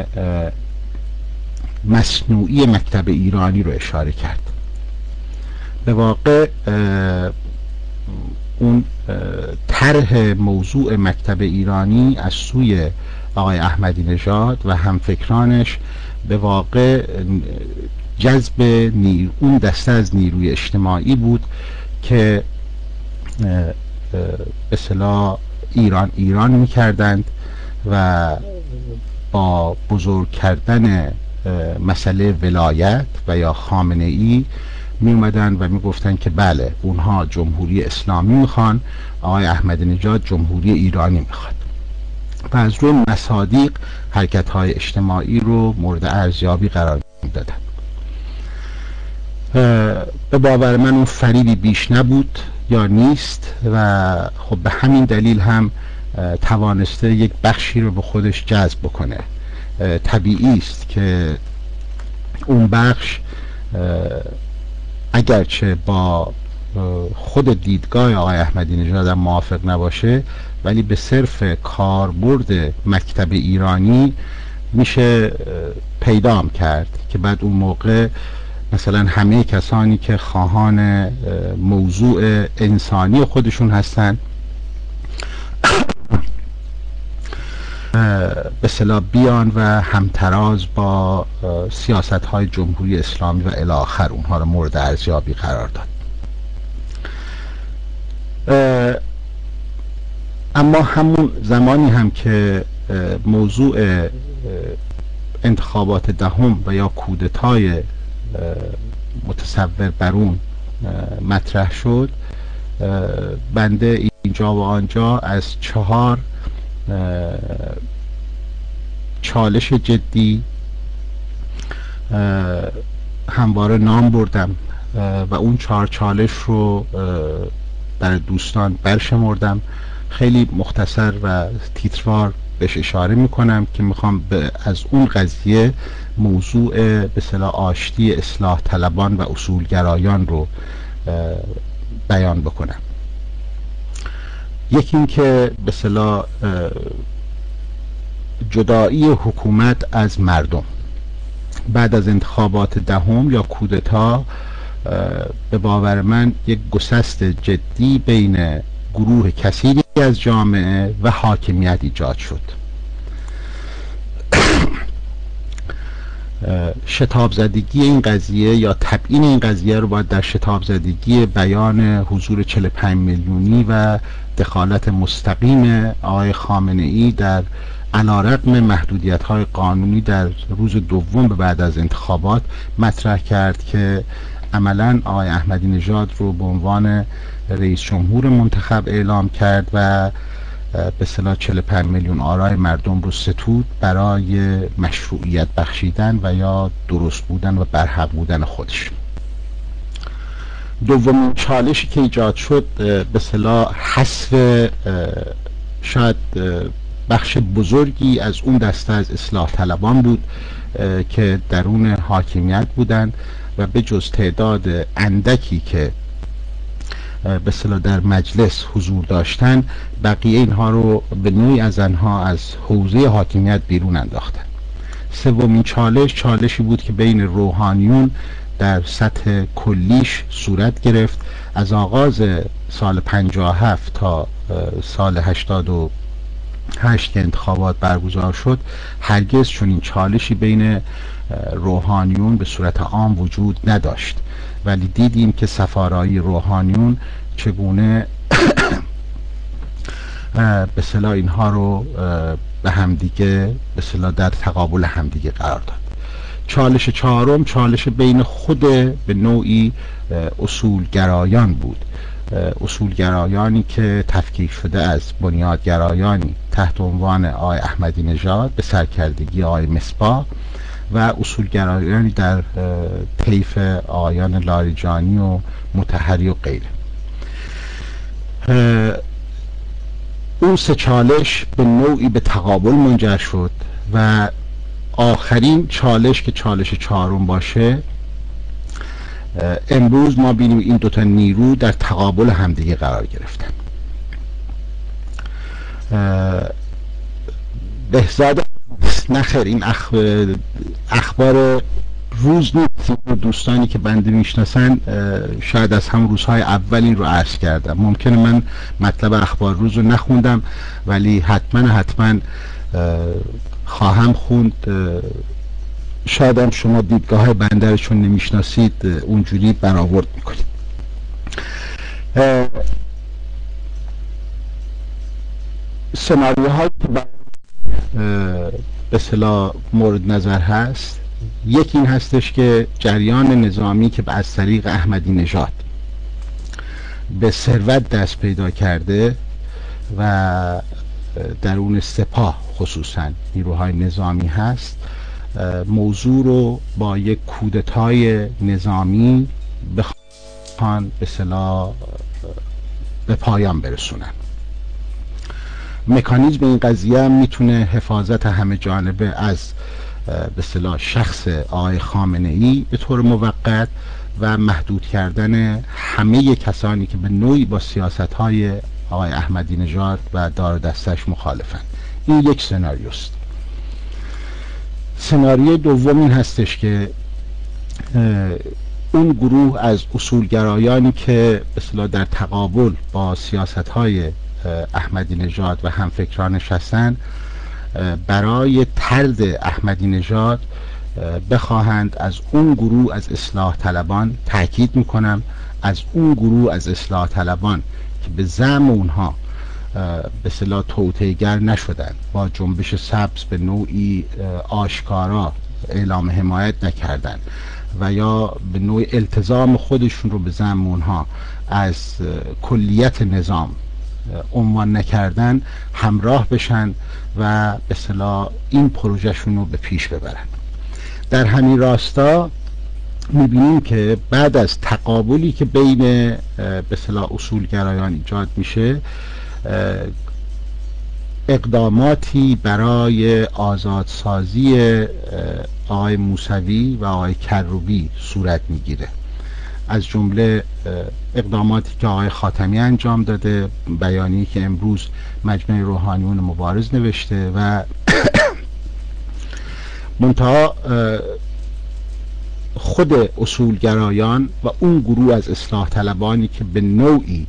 مصنوعی مکتب ایرانی رو اشاره کرد. به واقع اون طرح موضوع مکتب ایرانی از سوی آقای احمدی نژاد و همفکرانش به واقع جذب نیر اون دسته از نیروی اجتماعی بود که به اصطلاح ایران ایران می‌کردند و با بزرگ کردن مسئله ولایت و یا خامنه‌ای می اومدن و می گفتن که بله اونها جمهوری اسلامی میخوان، آقای احمدی نژاد جمهوری ایرانی میخواد و از روی مصادیق حرکت های اجتماعی رو مورد ارزیابی قرار میدادن. به باور من اون فریبی بیش نبود یا نیست و خب به همین دلیل هم توانسته یک بخشی رو به خودش جذب بکنه. طبیعی است که اون بخش اگرچه با خود دیدگاه آقای احمدی نژاد موافق نباشه، ولی به صرف کاربرد مکتب ایرانی میشه پیدام کرد که بعد اون موقع مثلا همه کسانی که خواهان موضوع انسانی خودشون هستن به اصطلاح بیان و همتراز با سیاست های جمهوری اسلامی و الی آخر اونها رو مورد ارزیابی قرار داد. اما همون زمانی هم که موضوع انتخابات دهم و یا کودتای متصور بر اون مطرح شد، بنده اینجا و آنجا از چهار چالش جدی همواره نام بردم و اون چهار چالش رو برای دوستان برشمردم. خیلی مختصر و تیتروار بهش اشاره میکنم که میخوام از اون قضیه موضوع به اصطلاح آشتی اصلاح طلبان و اصولگرایان رو بیان بکنم. یکی این که به اصطلاح جدایی حکومت از مردم بعد از انتخابات دهم یا کودتا به باور من یک گسست جدی بین گروه کثیری از جامعه و حاکمیت ایجاد شد. شتاب زدگی این قضیه یا تبیین این قضیه رو باید در شتاب زدگی بیان حضور چهل و پنج میلیونی و دخالت مستقیم آقای خامنه ای در علیرغم محدودیت‌های قانونی در روز دوم بعد از انتخابات مطرح کرد که عملاً آقای احمدی نژاد رو به عنوان رئیس جمهور منتخب اعلام کرد و به اصطلاح چهل و پنج میلیون آرای مردم رو ستود برای مشروعیت بخشیدن و یا درست بودن و برحق بودن خودش. دومین چالشی که ایجاد شد به اصطلاح حذف شاید بخش بزرگی از اون دسته از اصلاح طلبان بود که درون حاکمیت بودند و به جز تعداد اندکی که به اصطلاح در مجلس حضور داشتن، بقیه اینها رو به نوعی از آنها از حوزه حاکمیت بیرون انداختن. سومین چالش چالشی بود که بین روحانیون در سطح کلیش صورت گرفت. از آغاز سال پنجاه و هفت تا سال هشتاد و هشت که انتخابات برگزار شد هرگز چنین چالشی بین روحانیون به صورت عام وجود نداشت، ولی دیدیم که سفارایی روحانیون چگونه به اصطلاح اینها رو به همدیگه به اصطلاح در تقابل همدیگه قرار داد. چالش چهارم چالش بین خود به نوعی اصولگرایان بود، اصولگرایانی که تفکیک شده از بنیادگرایانی تحت عنوان آقای احمدی نژاد به سرکردگی آقای مصباح و اصولگرایانی در طیف آقایان لاریجانی و مطهری و غیره. اون سه چالش به نوعی به تقابل منجر شد و آخرین چالش که چالش چهارم باشه، امروز ما بینیم این دوتا نیرو در تقابل همدیگه قرار گرفتن. بهزاد نخیر این اخ... اخبار روز نیست. دوستانی که بنده میشناسن شاید از هم روزهای اول این رو عرض کردم. ممکنه من مطلب اخبار روز رو نخوندم، ولی حتما حتما خواهم خوند. شاید هم شما دیدگاه بنده رو چون نمیشناسید اونجوری برآورد میکنید. سناریوهایی که به اصطلاح مورد نظر هست، یکی این هستش که جریان نظامی که از طریق احمدی نژاد به ثروت دست پیدا کرده و درون سپاه خصوصا نیروهای نظامی هست، موضوع رو با یک کودتای نظامی بخوان به اصطلاح به پایان برسونن. مکانیزم این قضیه هم میتونه حفاظت همه جانبه از به اصطلاح شخص آقای خامنه ای به طور موقت و محدود کردن همه کسانی که به نوعی با سیاست های آقای احمدی نژاد و دار دستش مخالفن. این یک سناریوست. سناریوی دوم این هستش که اون گروه از اصولگرایانی که به اصطلاح در تقابل با سیاست‌های احمدی نژاد و همفکرانش هستن، برای طرد احمدی نژاد بخواهند از اون گروه از اصلاح طلبان، تأکید میکنم از اون گروه از اصلاح طلبان که به زعم اونها به اصطلاح توطئه‌گر نشدن، با جنبش سبز به نوعی آشکارا اعلام حمایت نکردن و یا به نوع التزام خودشون رو به زعم اونها از کلیت نظام عنوان نکردن، همراه بشن و به اصطلاح این پروژهشون رو به پیش ببرن. در همین راستا میبینیم که بعد از تقابلی که بین به اصطلاح اصولگرایان ایجاد میشه، اقداماتی برای آزادسازی آقای موسوی و آقای کروبی صورت میگیره، از جمله اقداماتی که آقای خاتمی انجام داده، بیانیه‌ای که امروز مجمع روحانیون مبارز نوشته و منتها خود اصولگرایان و اون گروه از اصلاح طلبانی که به نوعی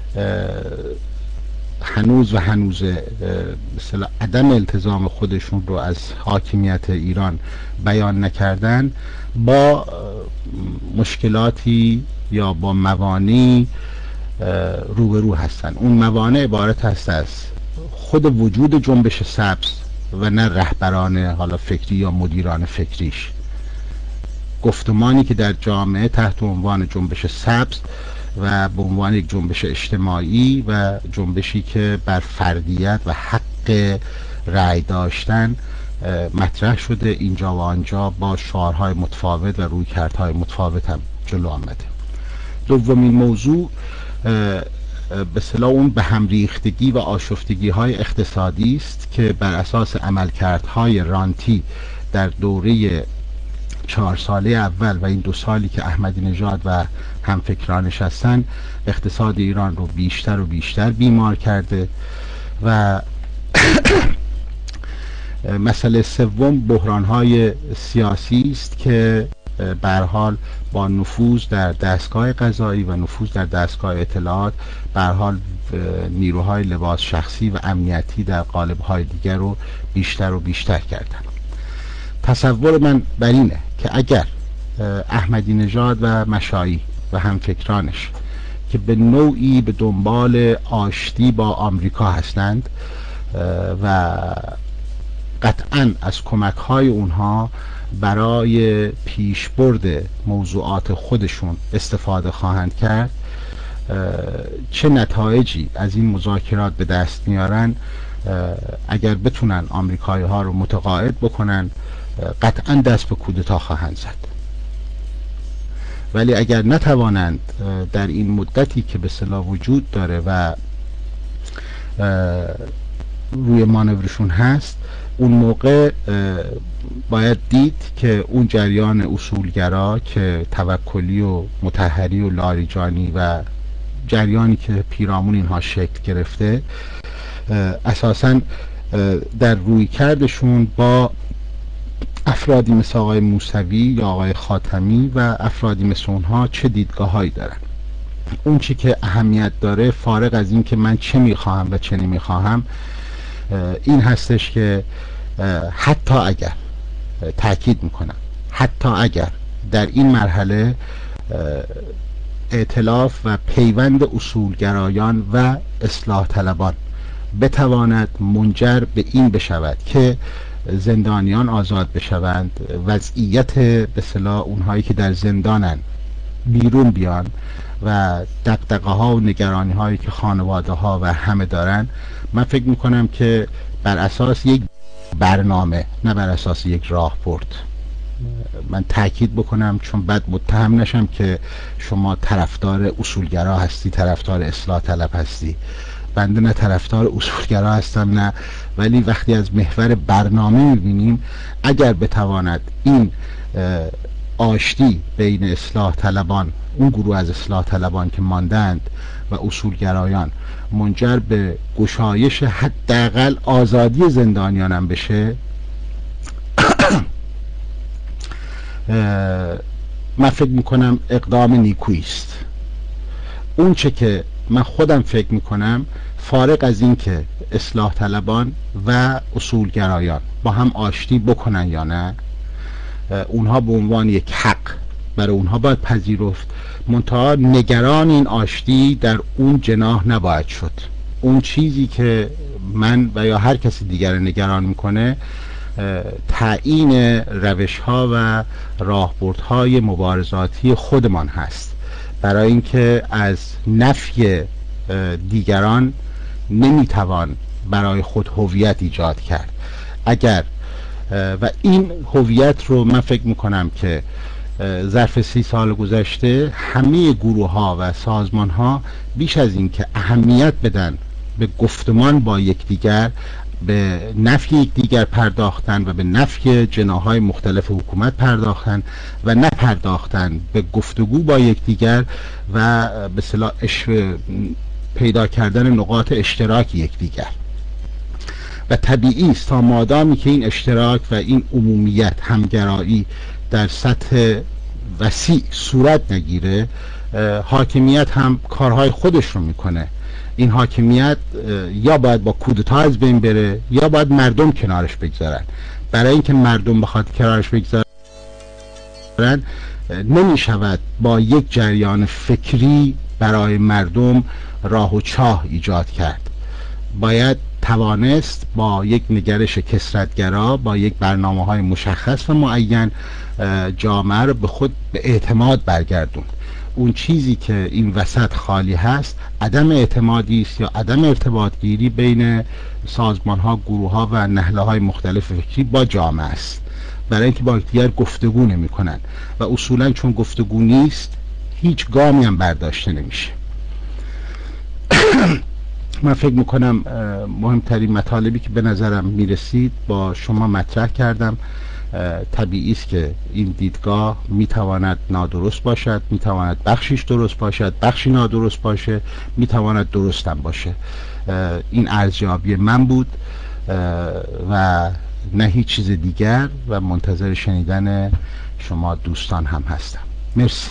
هنوز و هنوز مثلا عدم التزام خودشون رو از حاکمیت ایران بیان نکردن، با مشکلاتی یا با موانعی روبرو هستن. اون موانع عبارت هست از خود وجود جنبش سبز و نه رهبران حالا فکری یا مدیران فکریش، گفتمانی که در جامعه تحت عنوان جنبش سبز و به عنوان یک جنبش اجتماعی و جنبشی که بر فردیت و حق رأی داشتن مطرح شده، اینجا و آنجا با شعارهای متفاوت و رویکردهای متفاوت هم جلو آمده. دومین موضوع به اصطلاح اون به هم ریختگی و آشفتگی های اقتصادی است که بر اساس عملکردهای رانتی در دوره چهار ساله اول و این دو سالی که احمدی نژاد و همفکرانش هستن، اقتصاد ایران رو بیشتر و بیشتر بیمار کرده. و مسئله سوم بحران‌های سیاسی است که به هر حال با نفوذ در دستگاه قضایی و نفوذ در دستگاه اطلاعات به هر حال نیروهای لباس شخصی و امنیتی در قالب‌های دیگر رو بیشتر و بیشتر کردن. تصور من بر اینه که اگر احمدی نژاد و مشایی و همفکرانش که به نوعی به دنبال آشتی با آمریکا هستند و قطعاً از کمک‌های اونها برای پیشبرد موضوعات خودشون استفاده خواهند کرد، چه نتایجی از این مذاکرات به دست میارن، اگر بتونن آمریکایی ها رو متقاعد بکنن قطعاً دست به کودتا خواهند زد. ولی اگر نتوانند در این مدتی که به اصطلاح وجود داره و روی مانورشون هست، اون موقع باید دید که اون جریان اصولگرا که توکلی و مطهری و لاریجانی و جریانی که پیرامون اینها شکل گرفته، اساساً در روی کردشون با افرادی مثل آقای موسوی یا آقای خاتمی و افرادی مثل اونها چه دیدگاه هایی دارن. اون چی که اهمیت داره، فارغ از این که من چه میخواهم و چه نمیخواهم، این هستش که حتی اگر، تأکید میکنم، حتی اگر در این مرحله ائتلاف و پیوند اصولگرایان و اصلاح طلبان بتواند منجر به این بشود که زندانیان آزاد بشوند، وضعیت به اصطلاح اونهایی که در زندانن بیرون بیان و دغدغه ها و نگرانی هایی که خانواده ها و همه دارن، من فکر میکنم که بر اساس یک برنامه، نه بر اساس یک راهبرد، من تاکید بکنم چون بعد متهم نشم که شما طرفدار اصولگرا هستی، طرفدار اصلاح طلب هستی. بنده نه طرفدار اصولگرا هستم نه، ولی وقتی از محور برنامه میبینیم، اگر بتواند این آشتی بین اصلاح طلبان، اون گروه از اصلاح طلبان که ماندند و اصولگرایان، منجر به گشایش حداقل آزادی زندانیان هم بشه، من فکر میکنم اقدام نیکویی است. اون چه که من خودم فکر میکنم فارغ از این که اصلاح طلبان و اصولگرایان با هم آشتی بکنن یا نه، اونها به عنوان یک حق برای اونها باید پذیرفت، منتها نگران این آشتی در اون جناح نباید شد. اون چیزی که من و یا هر کسی دیگر نگران میکنه تعیین روش ها و راهبردهای مبارزاتی خودمان هست، برای اینکه از نفی دیگران نمیتوان برای خود هویت ایجاد کرد. اگر و این هویت رو من فکر میکنم که ظرف سی سال گذشته همه گروه ها و سازمان ها بیش از این که اهمیت بدن به گفتمان با یکدیگر، به نفی یکدیگر پرداختن و به نفی جناح‌های مختلف حکومت پرداختن و نپرداختن به گفتگو با یکدیگر و به اصطلاح پیدا کردن نقاط اشتراک یکدیگر. و طبیعی است تا مادامی که این اشتراک و این عمومیت همگرایی در سطح وسیع صورت نگیره، حاکمیت هم کارهای خودش رو میکنه. این حاکمیت یا باید با کودتا از بین بره یا باید مردم کنارش بگذارن. برای اینکه مردم بخواد کنارش بگذارن نمی شود با یک جریان فکری برای مردم راه و چاه ایجاد کرد. باید توانست با یک نگرش کثرتگرا، با یک برنامه های مشخص و معین جامعه رو به خود به اعتماد برگردون. اون چیزی که این وسط خالی هست عدم اعتمادی است یا عدم ارتباط گیری بین سازمان ها، گروه ها و نهله های مختلف فکری با جامعه است، برای اینکه با دیگر گفتگو نمی کنن و اصولا چون گفتگو نیست هیچ گامی هم برداشته نمیشه. من فکر میکنم مهمترین مطالبی که به نظرم میرسید با شما مطرح کردم. طبیعی است که این دیدگاه میتواند نادرست باشد، میتواند بخشیش درست باشد، بخشی نادرست باشه، میتواند درست هم باشه. این ارزیابی من بود و نه هیچ چیز دیگر و منتظر شنیدن شما دوستان هم هستم. مرسی.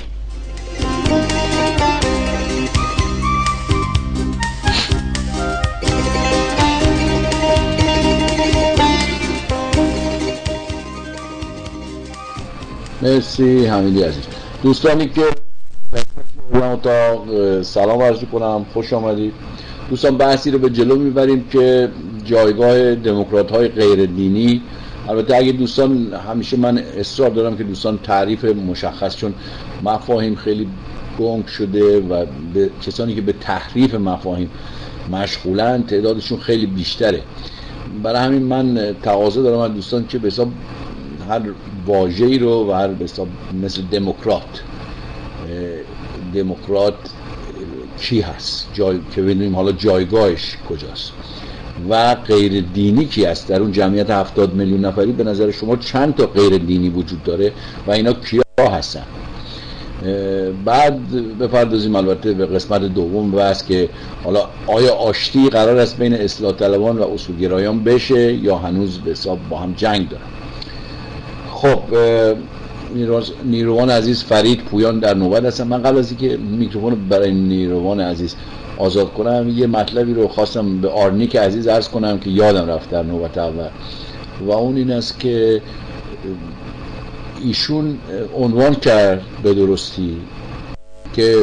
مرسی حمیدی عزیز. دوستانی که اتاق سلام عرض کنم، خوش آمدید. دوستان بحثی رو به جلو میبریم که جایگاه دموکرات های غیر دینی. البته اگه دوستان، همیشه من اصرار دارم که دوستان تعریف مشخص، چون مفاهیم خیلی گنگ شده و به کسانی که به تحریف مفاهیم مشغولن تعدادشون خیلی بیشتره. برای همین من تقاضا دارم از دوستان که به حساب هر واژه‌ای رو و هر به حساب مثل دموکرات دموکرات کی هست، جای که بدونیم حالا جایگاهش کجاست، و غیر دینی کی است. در اون جمعیت هفتاد میلیون نفری به نظر شما چند تا غیر دینی وجود داره و اینا کیا هستن؟ بعد بپردازیم البته به قسمت دوم بحث که حالا آیا آشتی قرار است بین اصلاح طلبان و اصولگرایان بشه یا هنوز به حساب با هم جنگ دارن. خب نیروان عزیز فرید پویان در نوبت هستم. من قبل از اینکه میکروفون برای نیروان عزیز آزاد کنم یه مطلبی رو خواستم به آرنیک عزیز عرض کنم که یادم رفت در نوبت اول، و اون این است که ایشون عنوان کرد به درستی که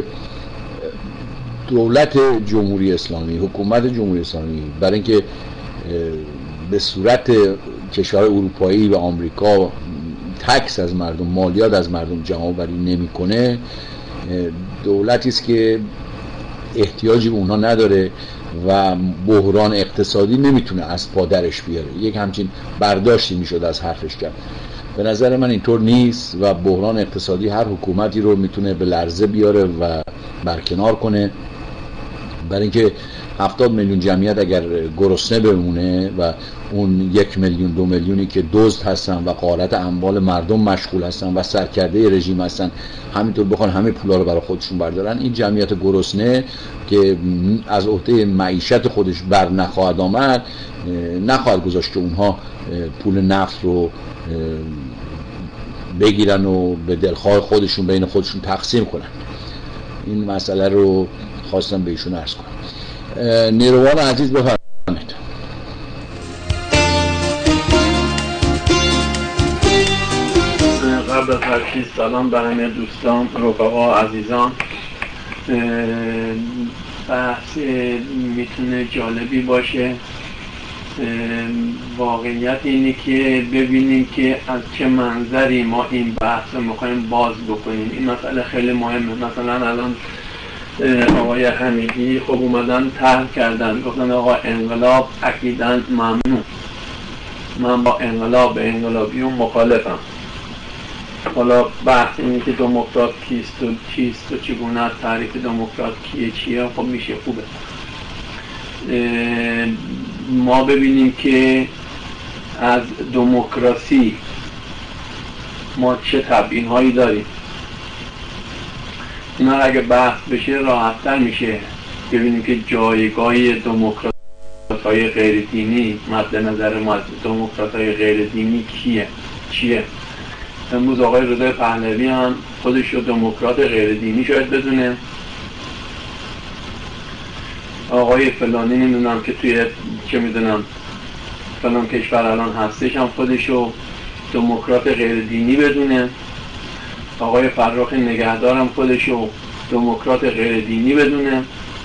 دولت جمهوری اسلامی، حکومت جمهوری اسلامی برای اینکه به صورت کشورهای اروپایی و آمریکا تکس از مردم، مالیات از مردم جمع‌آوری نمی‌کنه، دولتی است که احتیاجی به اونها نداره و بحران اقتصادی نمیتونه از پا درش بیاره. یک همچین برداشتی میشد از حرفش کرد. به نظر من اینطور نیست و بحران اقتصادی هر حکومتی رو میتونه به لرزه بیاره و برکنار کنه. برای اینکه هفتاد میلیون جمعیت اگر گرسنه بمونه و اون یک میلیون دو میلیونی که دزد هستن و غارت اموال مردم مشغول هستن و سرکرده رژیم هستن همینطور بخوان همه پولا رو برای خودشون بردارن، این جمعیت گرسنه که از عهده معیشت خودش بر نخواهد آمد، نخواهد گذاشت که اونها پول نفت رو بگیرن و به دلخواه خودشون بین خودشون تقسیم کنن. این مسئله رو خواستم به ایشون عرض کنم. نیروان عزیز بفرمایید. قبل از هر چیز سلام به همه دوستان، رفقا، عزیزان. بحث میتونه جالبی باشه. واقعیت اینه که ببینیم که از چه منظری ما این بحث رو میخوایم باز بکنیم. این مسئله خیلی مهمه. مثلا الان آقای حمیدی خب اومدن طرح کردن، گفتن آقا انقلاب اکیداً ممنوع. من با انقلاب به انقلابیون مخالفم. حالا بحث اینه که دموکرات کیست و چیست و چگونه از تعریف دموکرات کیه چیه، خب میشه خوبه. ما ببینیم که از دموکراسی ما چه تبیین هایی داریم. اینا اگه بحث بشه راحت‌تر میشه. ببینیم که جایگاه دموکرات های غیر دینی مد نظر ما، دموکرات های غیر دینی کیه چیه. امروز آقای رضا پهلوی هم خودش رو دموکرات غیر دینی شاید بدونه. آقای فلانی نمیدونم که توی چه میدونم فلان کشور الان هستش هم خودش رو دموکرات غیر دینی بدونه. آقای فرخ نگهدار هم خودش رو دموکرات غیر دینی بدونه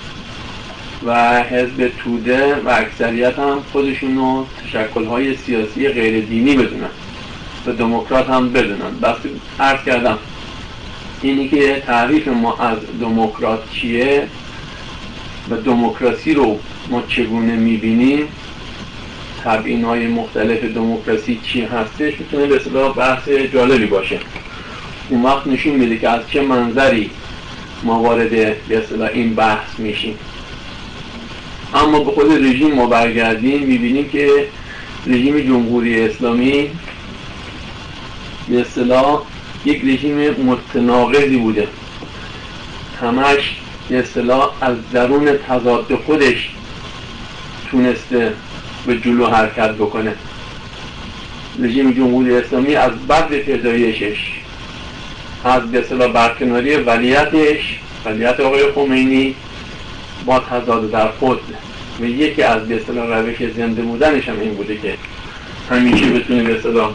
و حزب توده و اکثریت هم خودشون رو تشکل‌های سیاسی غیر دینی بدونن و دموکرات هم بدونن. بس عرض کردم اینی که تعریف ما از دموکرات چیه و دموکراسی رو ما چگونه میبینیم، تبیین‌های مختلف دموکراسی چی هستش، میتونه به اصطلاح بحث جالبی باشه. اون وقت نشون میده که از چه منظری ما وارد به اصطلاح این بحث میشیم. اما به خود رژیم ما برگردیم میبینیم که رژیم جمهوری اسلامی به اصطلاح یک رژیم متناقضی بوده. همش به اصطلاح از درون تضاد خودش تونسته به جلو حرکت بکنه. رژیم جمهوری اسلامی از بعد پیدایشش، از به اصطلاح برکناری ولیتش، ولیت آقای خمینی با تضاد در خود و یکی از به اصطلاح روش زنده بودنش هم این بوده که همیشه بتونه به اصطلاح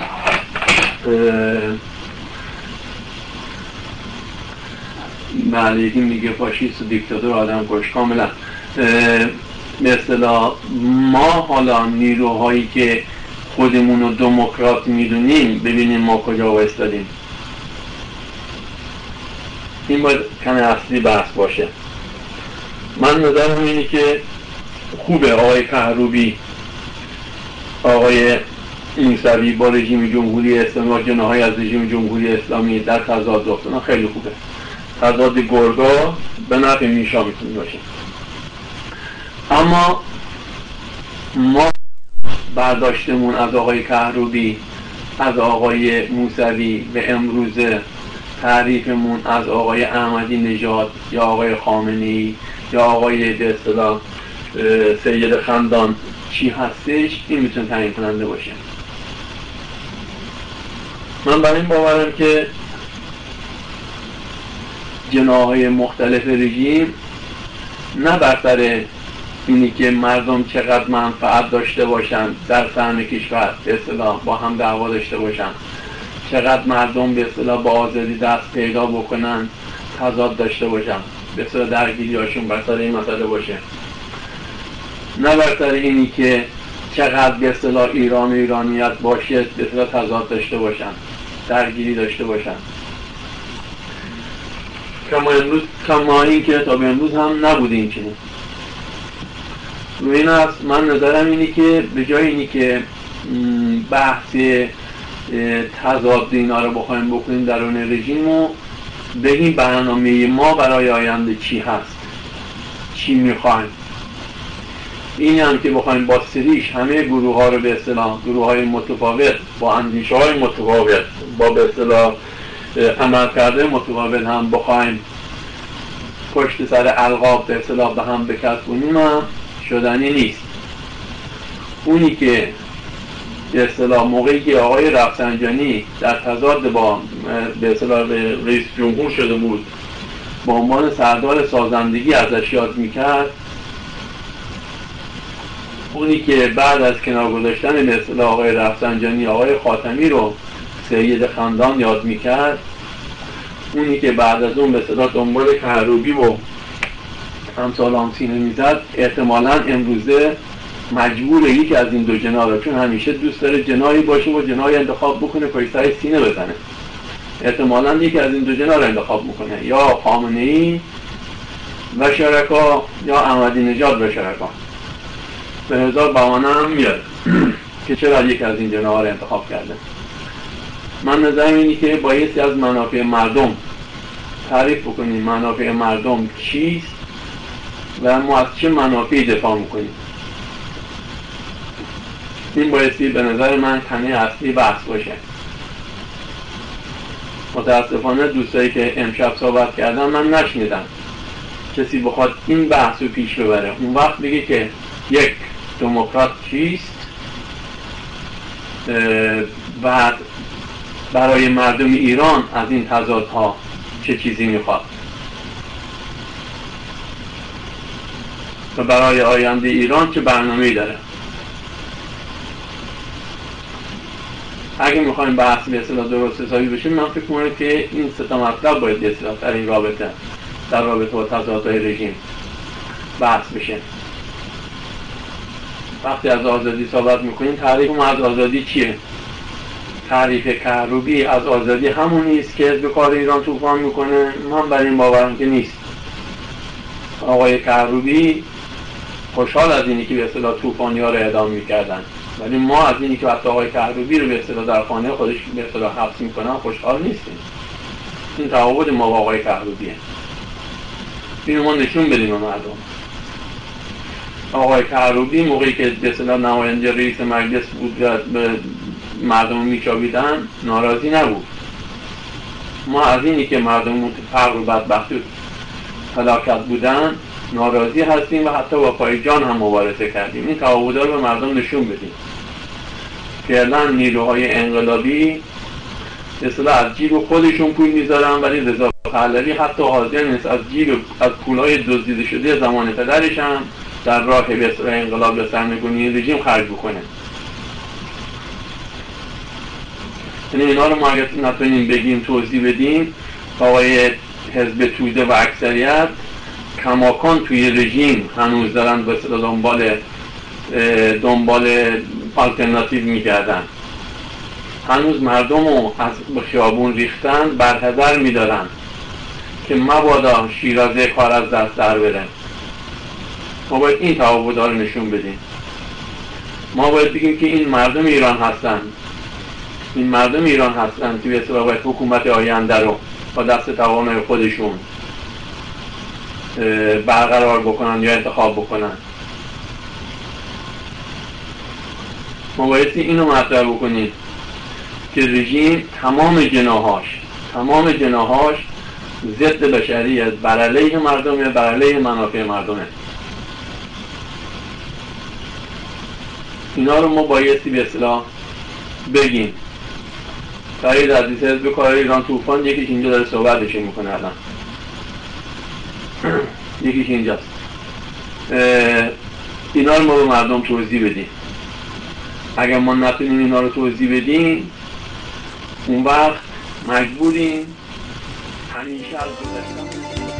معلیدی میگه فاشیست و دیکتاتور آدم کش. کاملا به اصطلاح ما حالا نیروهایی که خودمون رو دموکرات میدونیم ببینیم ما کجا وایستادیم. این باید کمی اصلی بحث باشه. من نظرم اینه که خوبه آقای کهروبی، آقای موسوی با رژیم جمهوری اسلامی و جناح‌های از رژیم جمهوری اسلامی در تضاد افتادن. خیلی خوبه. تضاد گرگا به نفع میشا میتونه باشه. اما ما برداشتمون از آقای کهروبی، از آقای موسوی و امروزه تعریفمون از آقای احمدی نژاد یا آقای خامنه‌ای یا آقای به اصطلاح سید خندان چی هستش، این میتونه تعیین کننده باشه. من برای این باورم که جناح‌های مختلف رژیم نه برتر اینی که مردم چقدر منفعت داشته باشن در سهم کشور، به اصطلاح با هم دعوا داشته باشن، چقدر مردم به اصطلاح با آزادی دست پیدا بکنن، تضاد داشته باشن، به اصطلاح درگیری هاشون برتر این مسئله باشه. نه برتر اینی که چقدر به اصطلاح ایران و ایرانیت باشه، به اصطلاح تضاد داشته باشن، درگیری داشته باشن. کما امروز کما این که تا به امروز هم نبوده این چنین. و این است من نظرم اینی که به جای اینی که بحث تضاد اینا رو بخوایم بکنیم درون رژیم و بگیم برنامه ما برای آینده چی هست، چی میخوایم. این هم که بخوایم با سریش همه گروه ها رو به اصطلاح گروه های متفاوت با اندیشه های متفاوت با به اصطلاح عمل کرده متفاوت هم بخوایم پشت سر القاب به اصطلاح به هم بکسبونیم هم شدنی نیست. اونی که به اصطلاح موقعی که آقای رفسنجانی در تضاد با به اصطلاح رئیس جمهور شده بود، با عنوان سردار سازندگی ازش یاد میکرد، اونی که بعد از کنار گذاشتن به اصطلاح آقای رفسنجانی آقای خاتمی رو سید خندان یاد میکرد، اونی که بعد از اون به اصطلاح دنبال کروبی و همسال هم سینه میزد، احتمالاً امروزه مجبور یکی از این دو جناح رو، چون همیشه دوست داره جناحی باشه و جناحی انتخاب بکنه پشتای سینه بزنه، احتمالاً یکی از این دو جناح رو انتخاب میکنه، یا خامنه‌ای و شرکا یا احمدی نژاد و شرکا. به هزار بهانه هم میاد که چرا یکی از این جناح رو انتخاب کرده. من نظرم اینه که بایستی از منافع مردم تعریف بکنیم منافع مردم چیست و ما از چه منافعی دفاع میکنیم. این بایستی به نظر من تنه اصلی بحث باشه. متاسفانه دوستایی که امشب صحبت کردن من نشنیدم کسی بخواد این بحث رو پیش ببره. اون وقت بگه که یک دموکرات چیست و برای مردم ایران از این تضادها چه چیزی میخواد و برای آینده ایران چه برنامه‌ای داره. اگه میخوایم بحث به اصطلاح درست حسابی بشه، من فکر می‌کنم که این سه تا مطلب باید به اصطلاح در این رابطه در رابطه با تضادهای رژیم بحث بشه. وقتی از آزادی صحبت میکنیم، تعریف ما از آزادی چیه؟ تعریف کروبی از آزادی همون نیست که حزب کار ایران طوفان میکنه. من بر این باورم که نیست. آقای کروبی خوشحال از اینی که به اصطلاح طوفانی‌ها رو اعدام میکردن، ولی ما از اینی که وقتی آقای کروبی رو به اصطلاح در خانه خودش به اصطلاح حبس میکنن خوشحال نیستیم. این تفاوت ما با آقای کروبیه. اینو ما نشون بدیم به مردم. آقای کروبی موقعی که به اصطلاح نماینده رئیس مجلس بود به مردم میچابیدن ناراضی نبود. ما از اینی که مردم فقر و بدبختی هلاکت بودن ناراضی هستیم و حتی با پای جان هم مبارزه کردیم. این تفاوت رو به مردم نشون بدیم. فعلا نیروهای انقلابی به اصطلاح از جیب خودشون پول میذارن، ولی رضا پهلوی حتی حاضر نیست از جیب از پولهای دزدیده شده زمان پدرش هم در راه به اصطلاح انقلاب و سرنگونی رژیم خرج بکنه. یعنی اینا رو ما اگر نتونیم بگیم توضیح بدیم، آقای حزب توده و اکثریت کماکان توی رژیم هنوز دارن به اصطلاح دنبال دنبال آلترناتیو میگردن. هنوز مردم رو از خیابون ریختن برحذر میدارن که مبادا شیرازه کار از دست در بره. ما باید این تفاوت رو نشون بدیم. ما باید بگیم که این مردم ایران هستن، این مردم ایران هستن که به اصطلاح باید حکومت آینده رو با دست توانای خودشون برقرار بکنن یا انتخاب بکنن. ما باید اینو مطرح بکنیم که رژیم تمام جناحاش تمام جناحاش ضد بشریت، بر علیه مردمه، بر علیه منافع مردمه. اینا رو ما بایستی به اصطلاح بگیم. فرید عزیز حزب کار ایران طوفان یکیش اینجا داره صحبتش میکنه الان. یکیش اینجاست. اینا رو ما به مردم توضیح بدیم. اگر ما نتونیم اینا رو توضیح بدیم، اون وقت مجبوریم همیشه از گذشتن.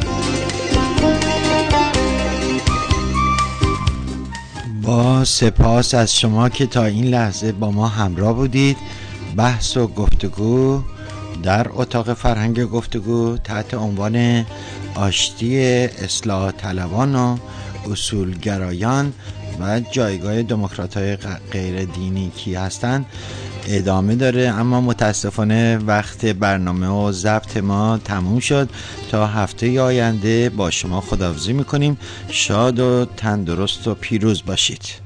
با سپاس از شما که تا این لحظه با ما همراه بودید. بحث و گفتگو در اتاق فرهنگ گفتگو تحت عنوان آشتی اصلاح طلبان و اصولگرایان و جایگاه دموکرات‌های غیر دینی کی هستند ادامه داره، اما متاسفانه وقت برنامه و ضبط ما تموم شد. تا هفته آینده با شما خداحافظی میکنیم. شاد و تندرست و پیروز باشید.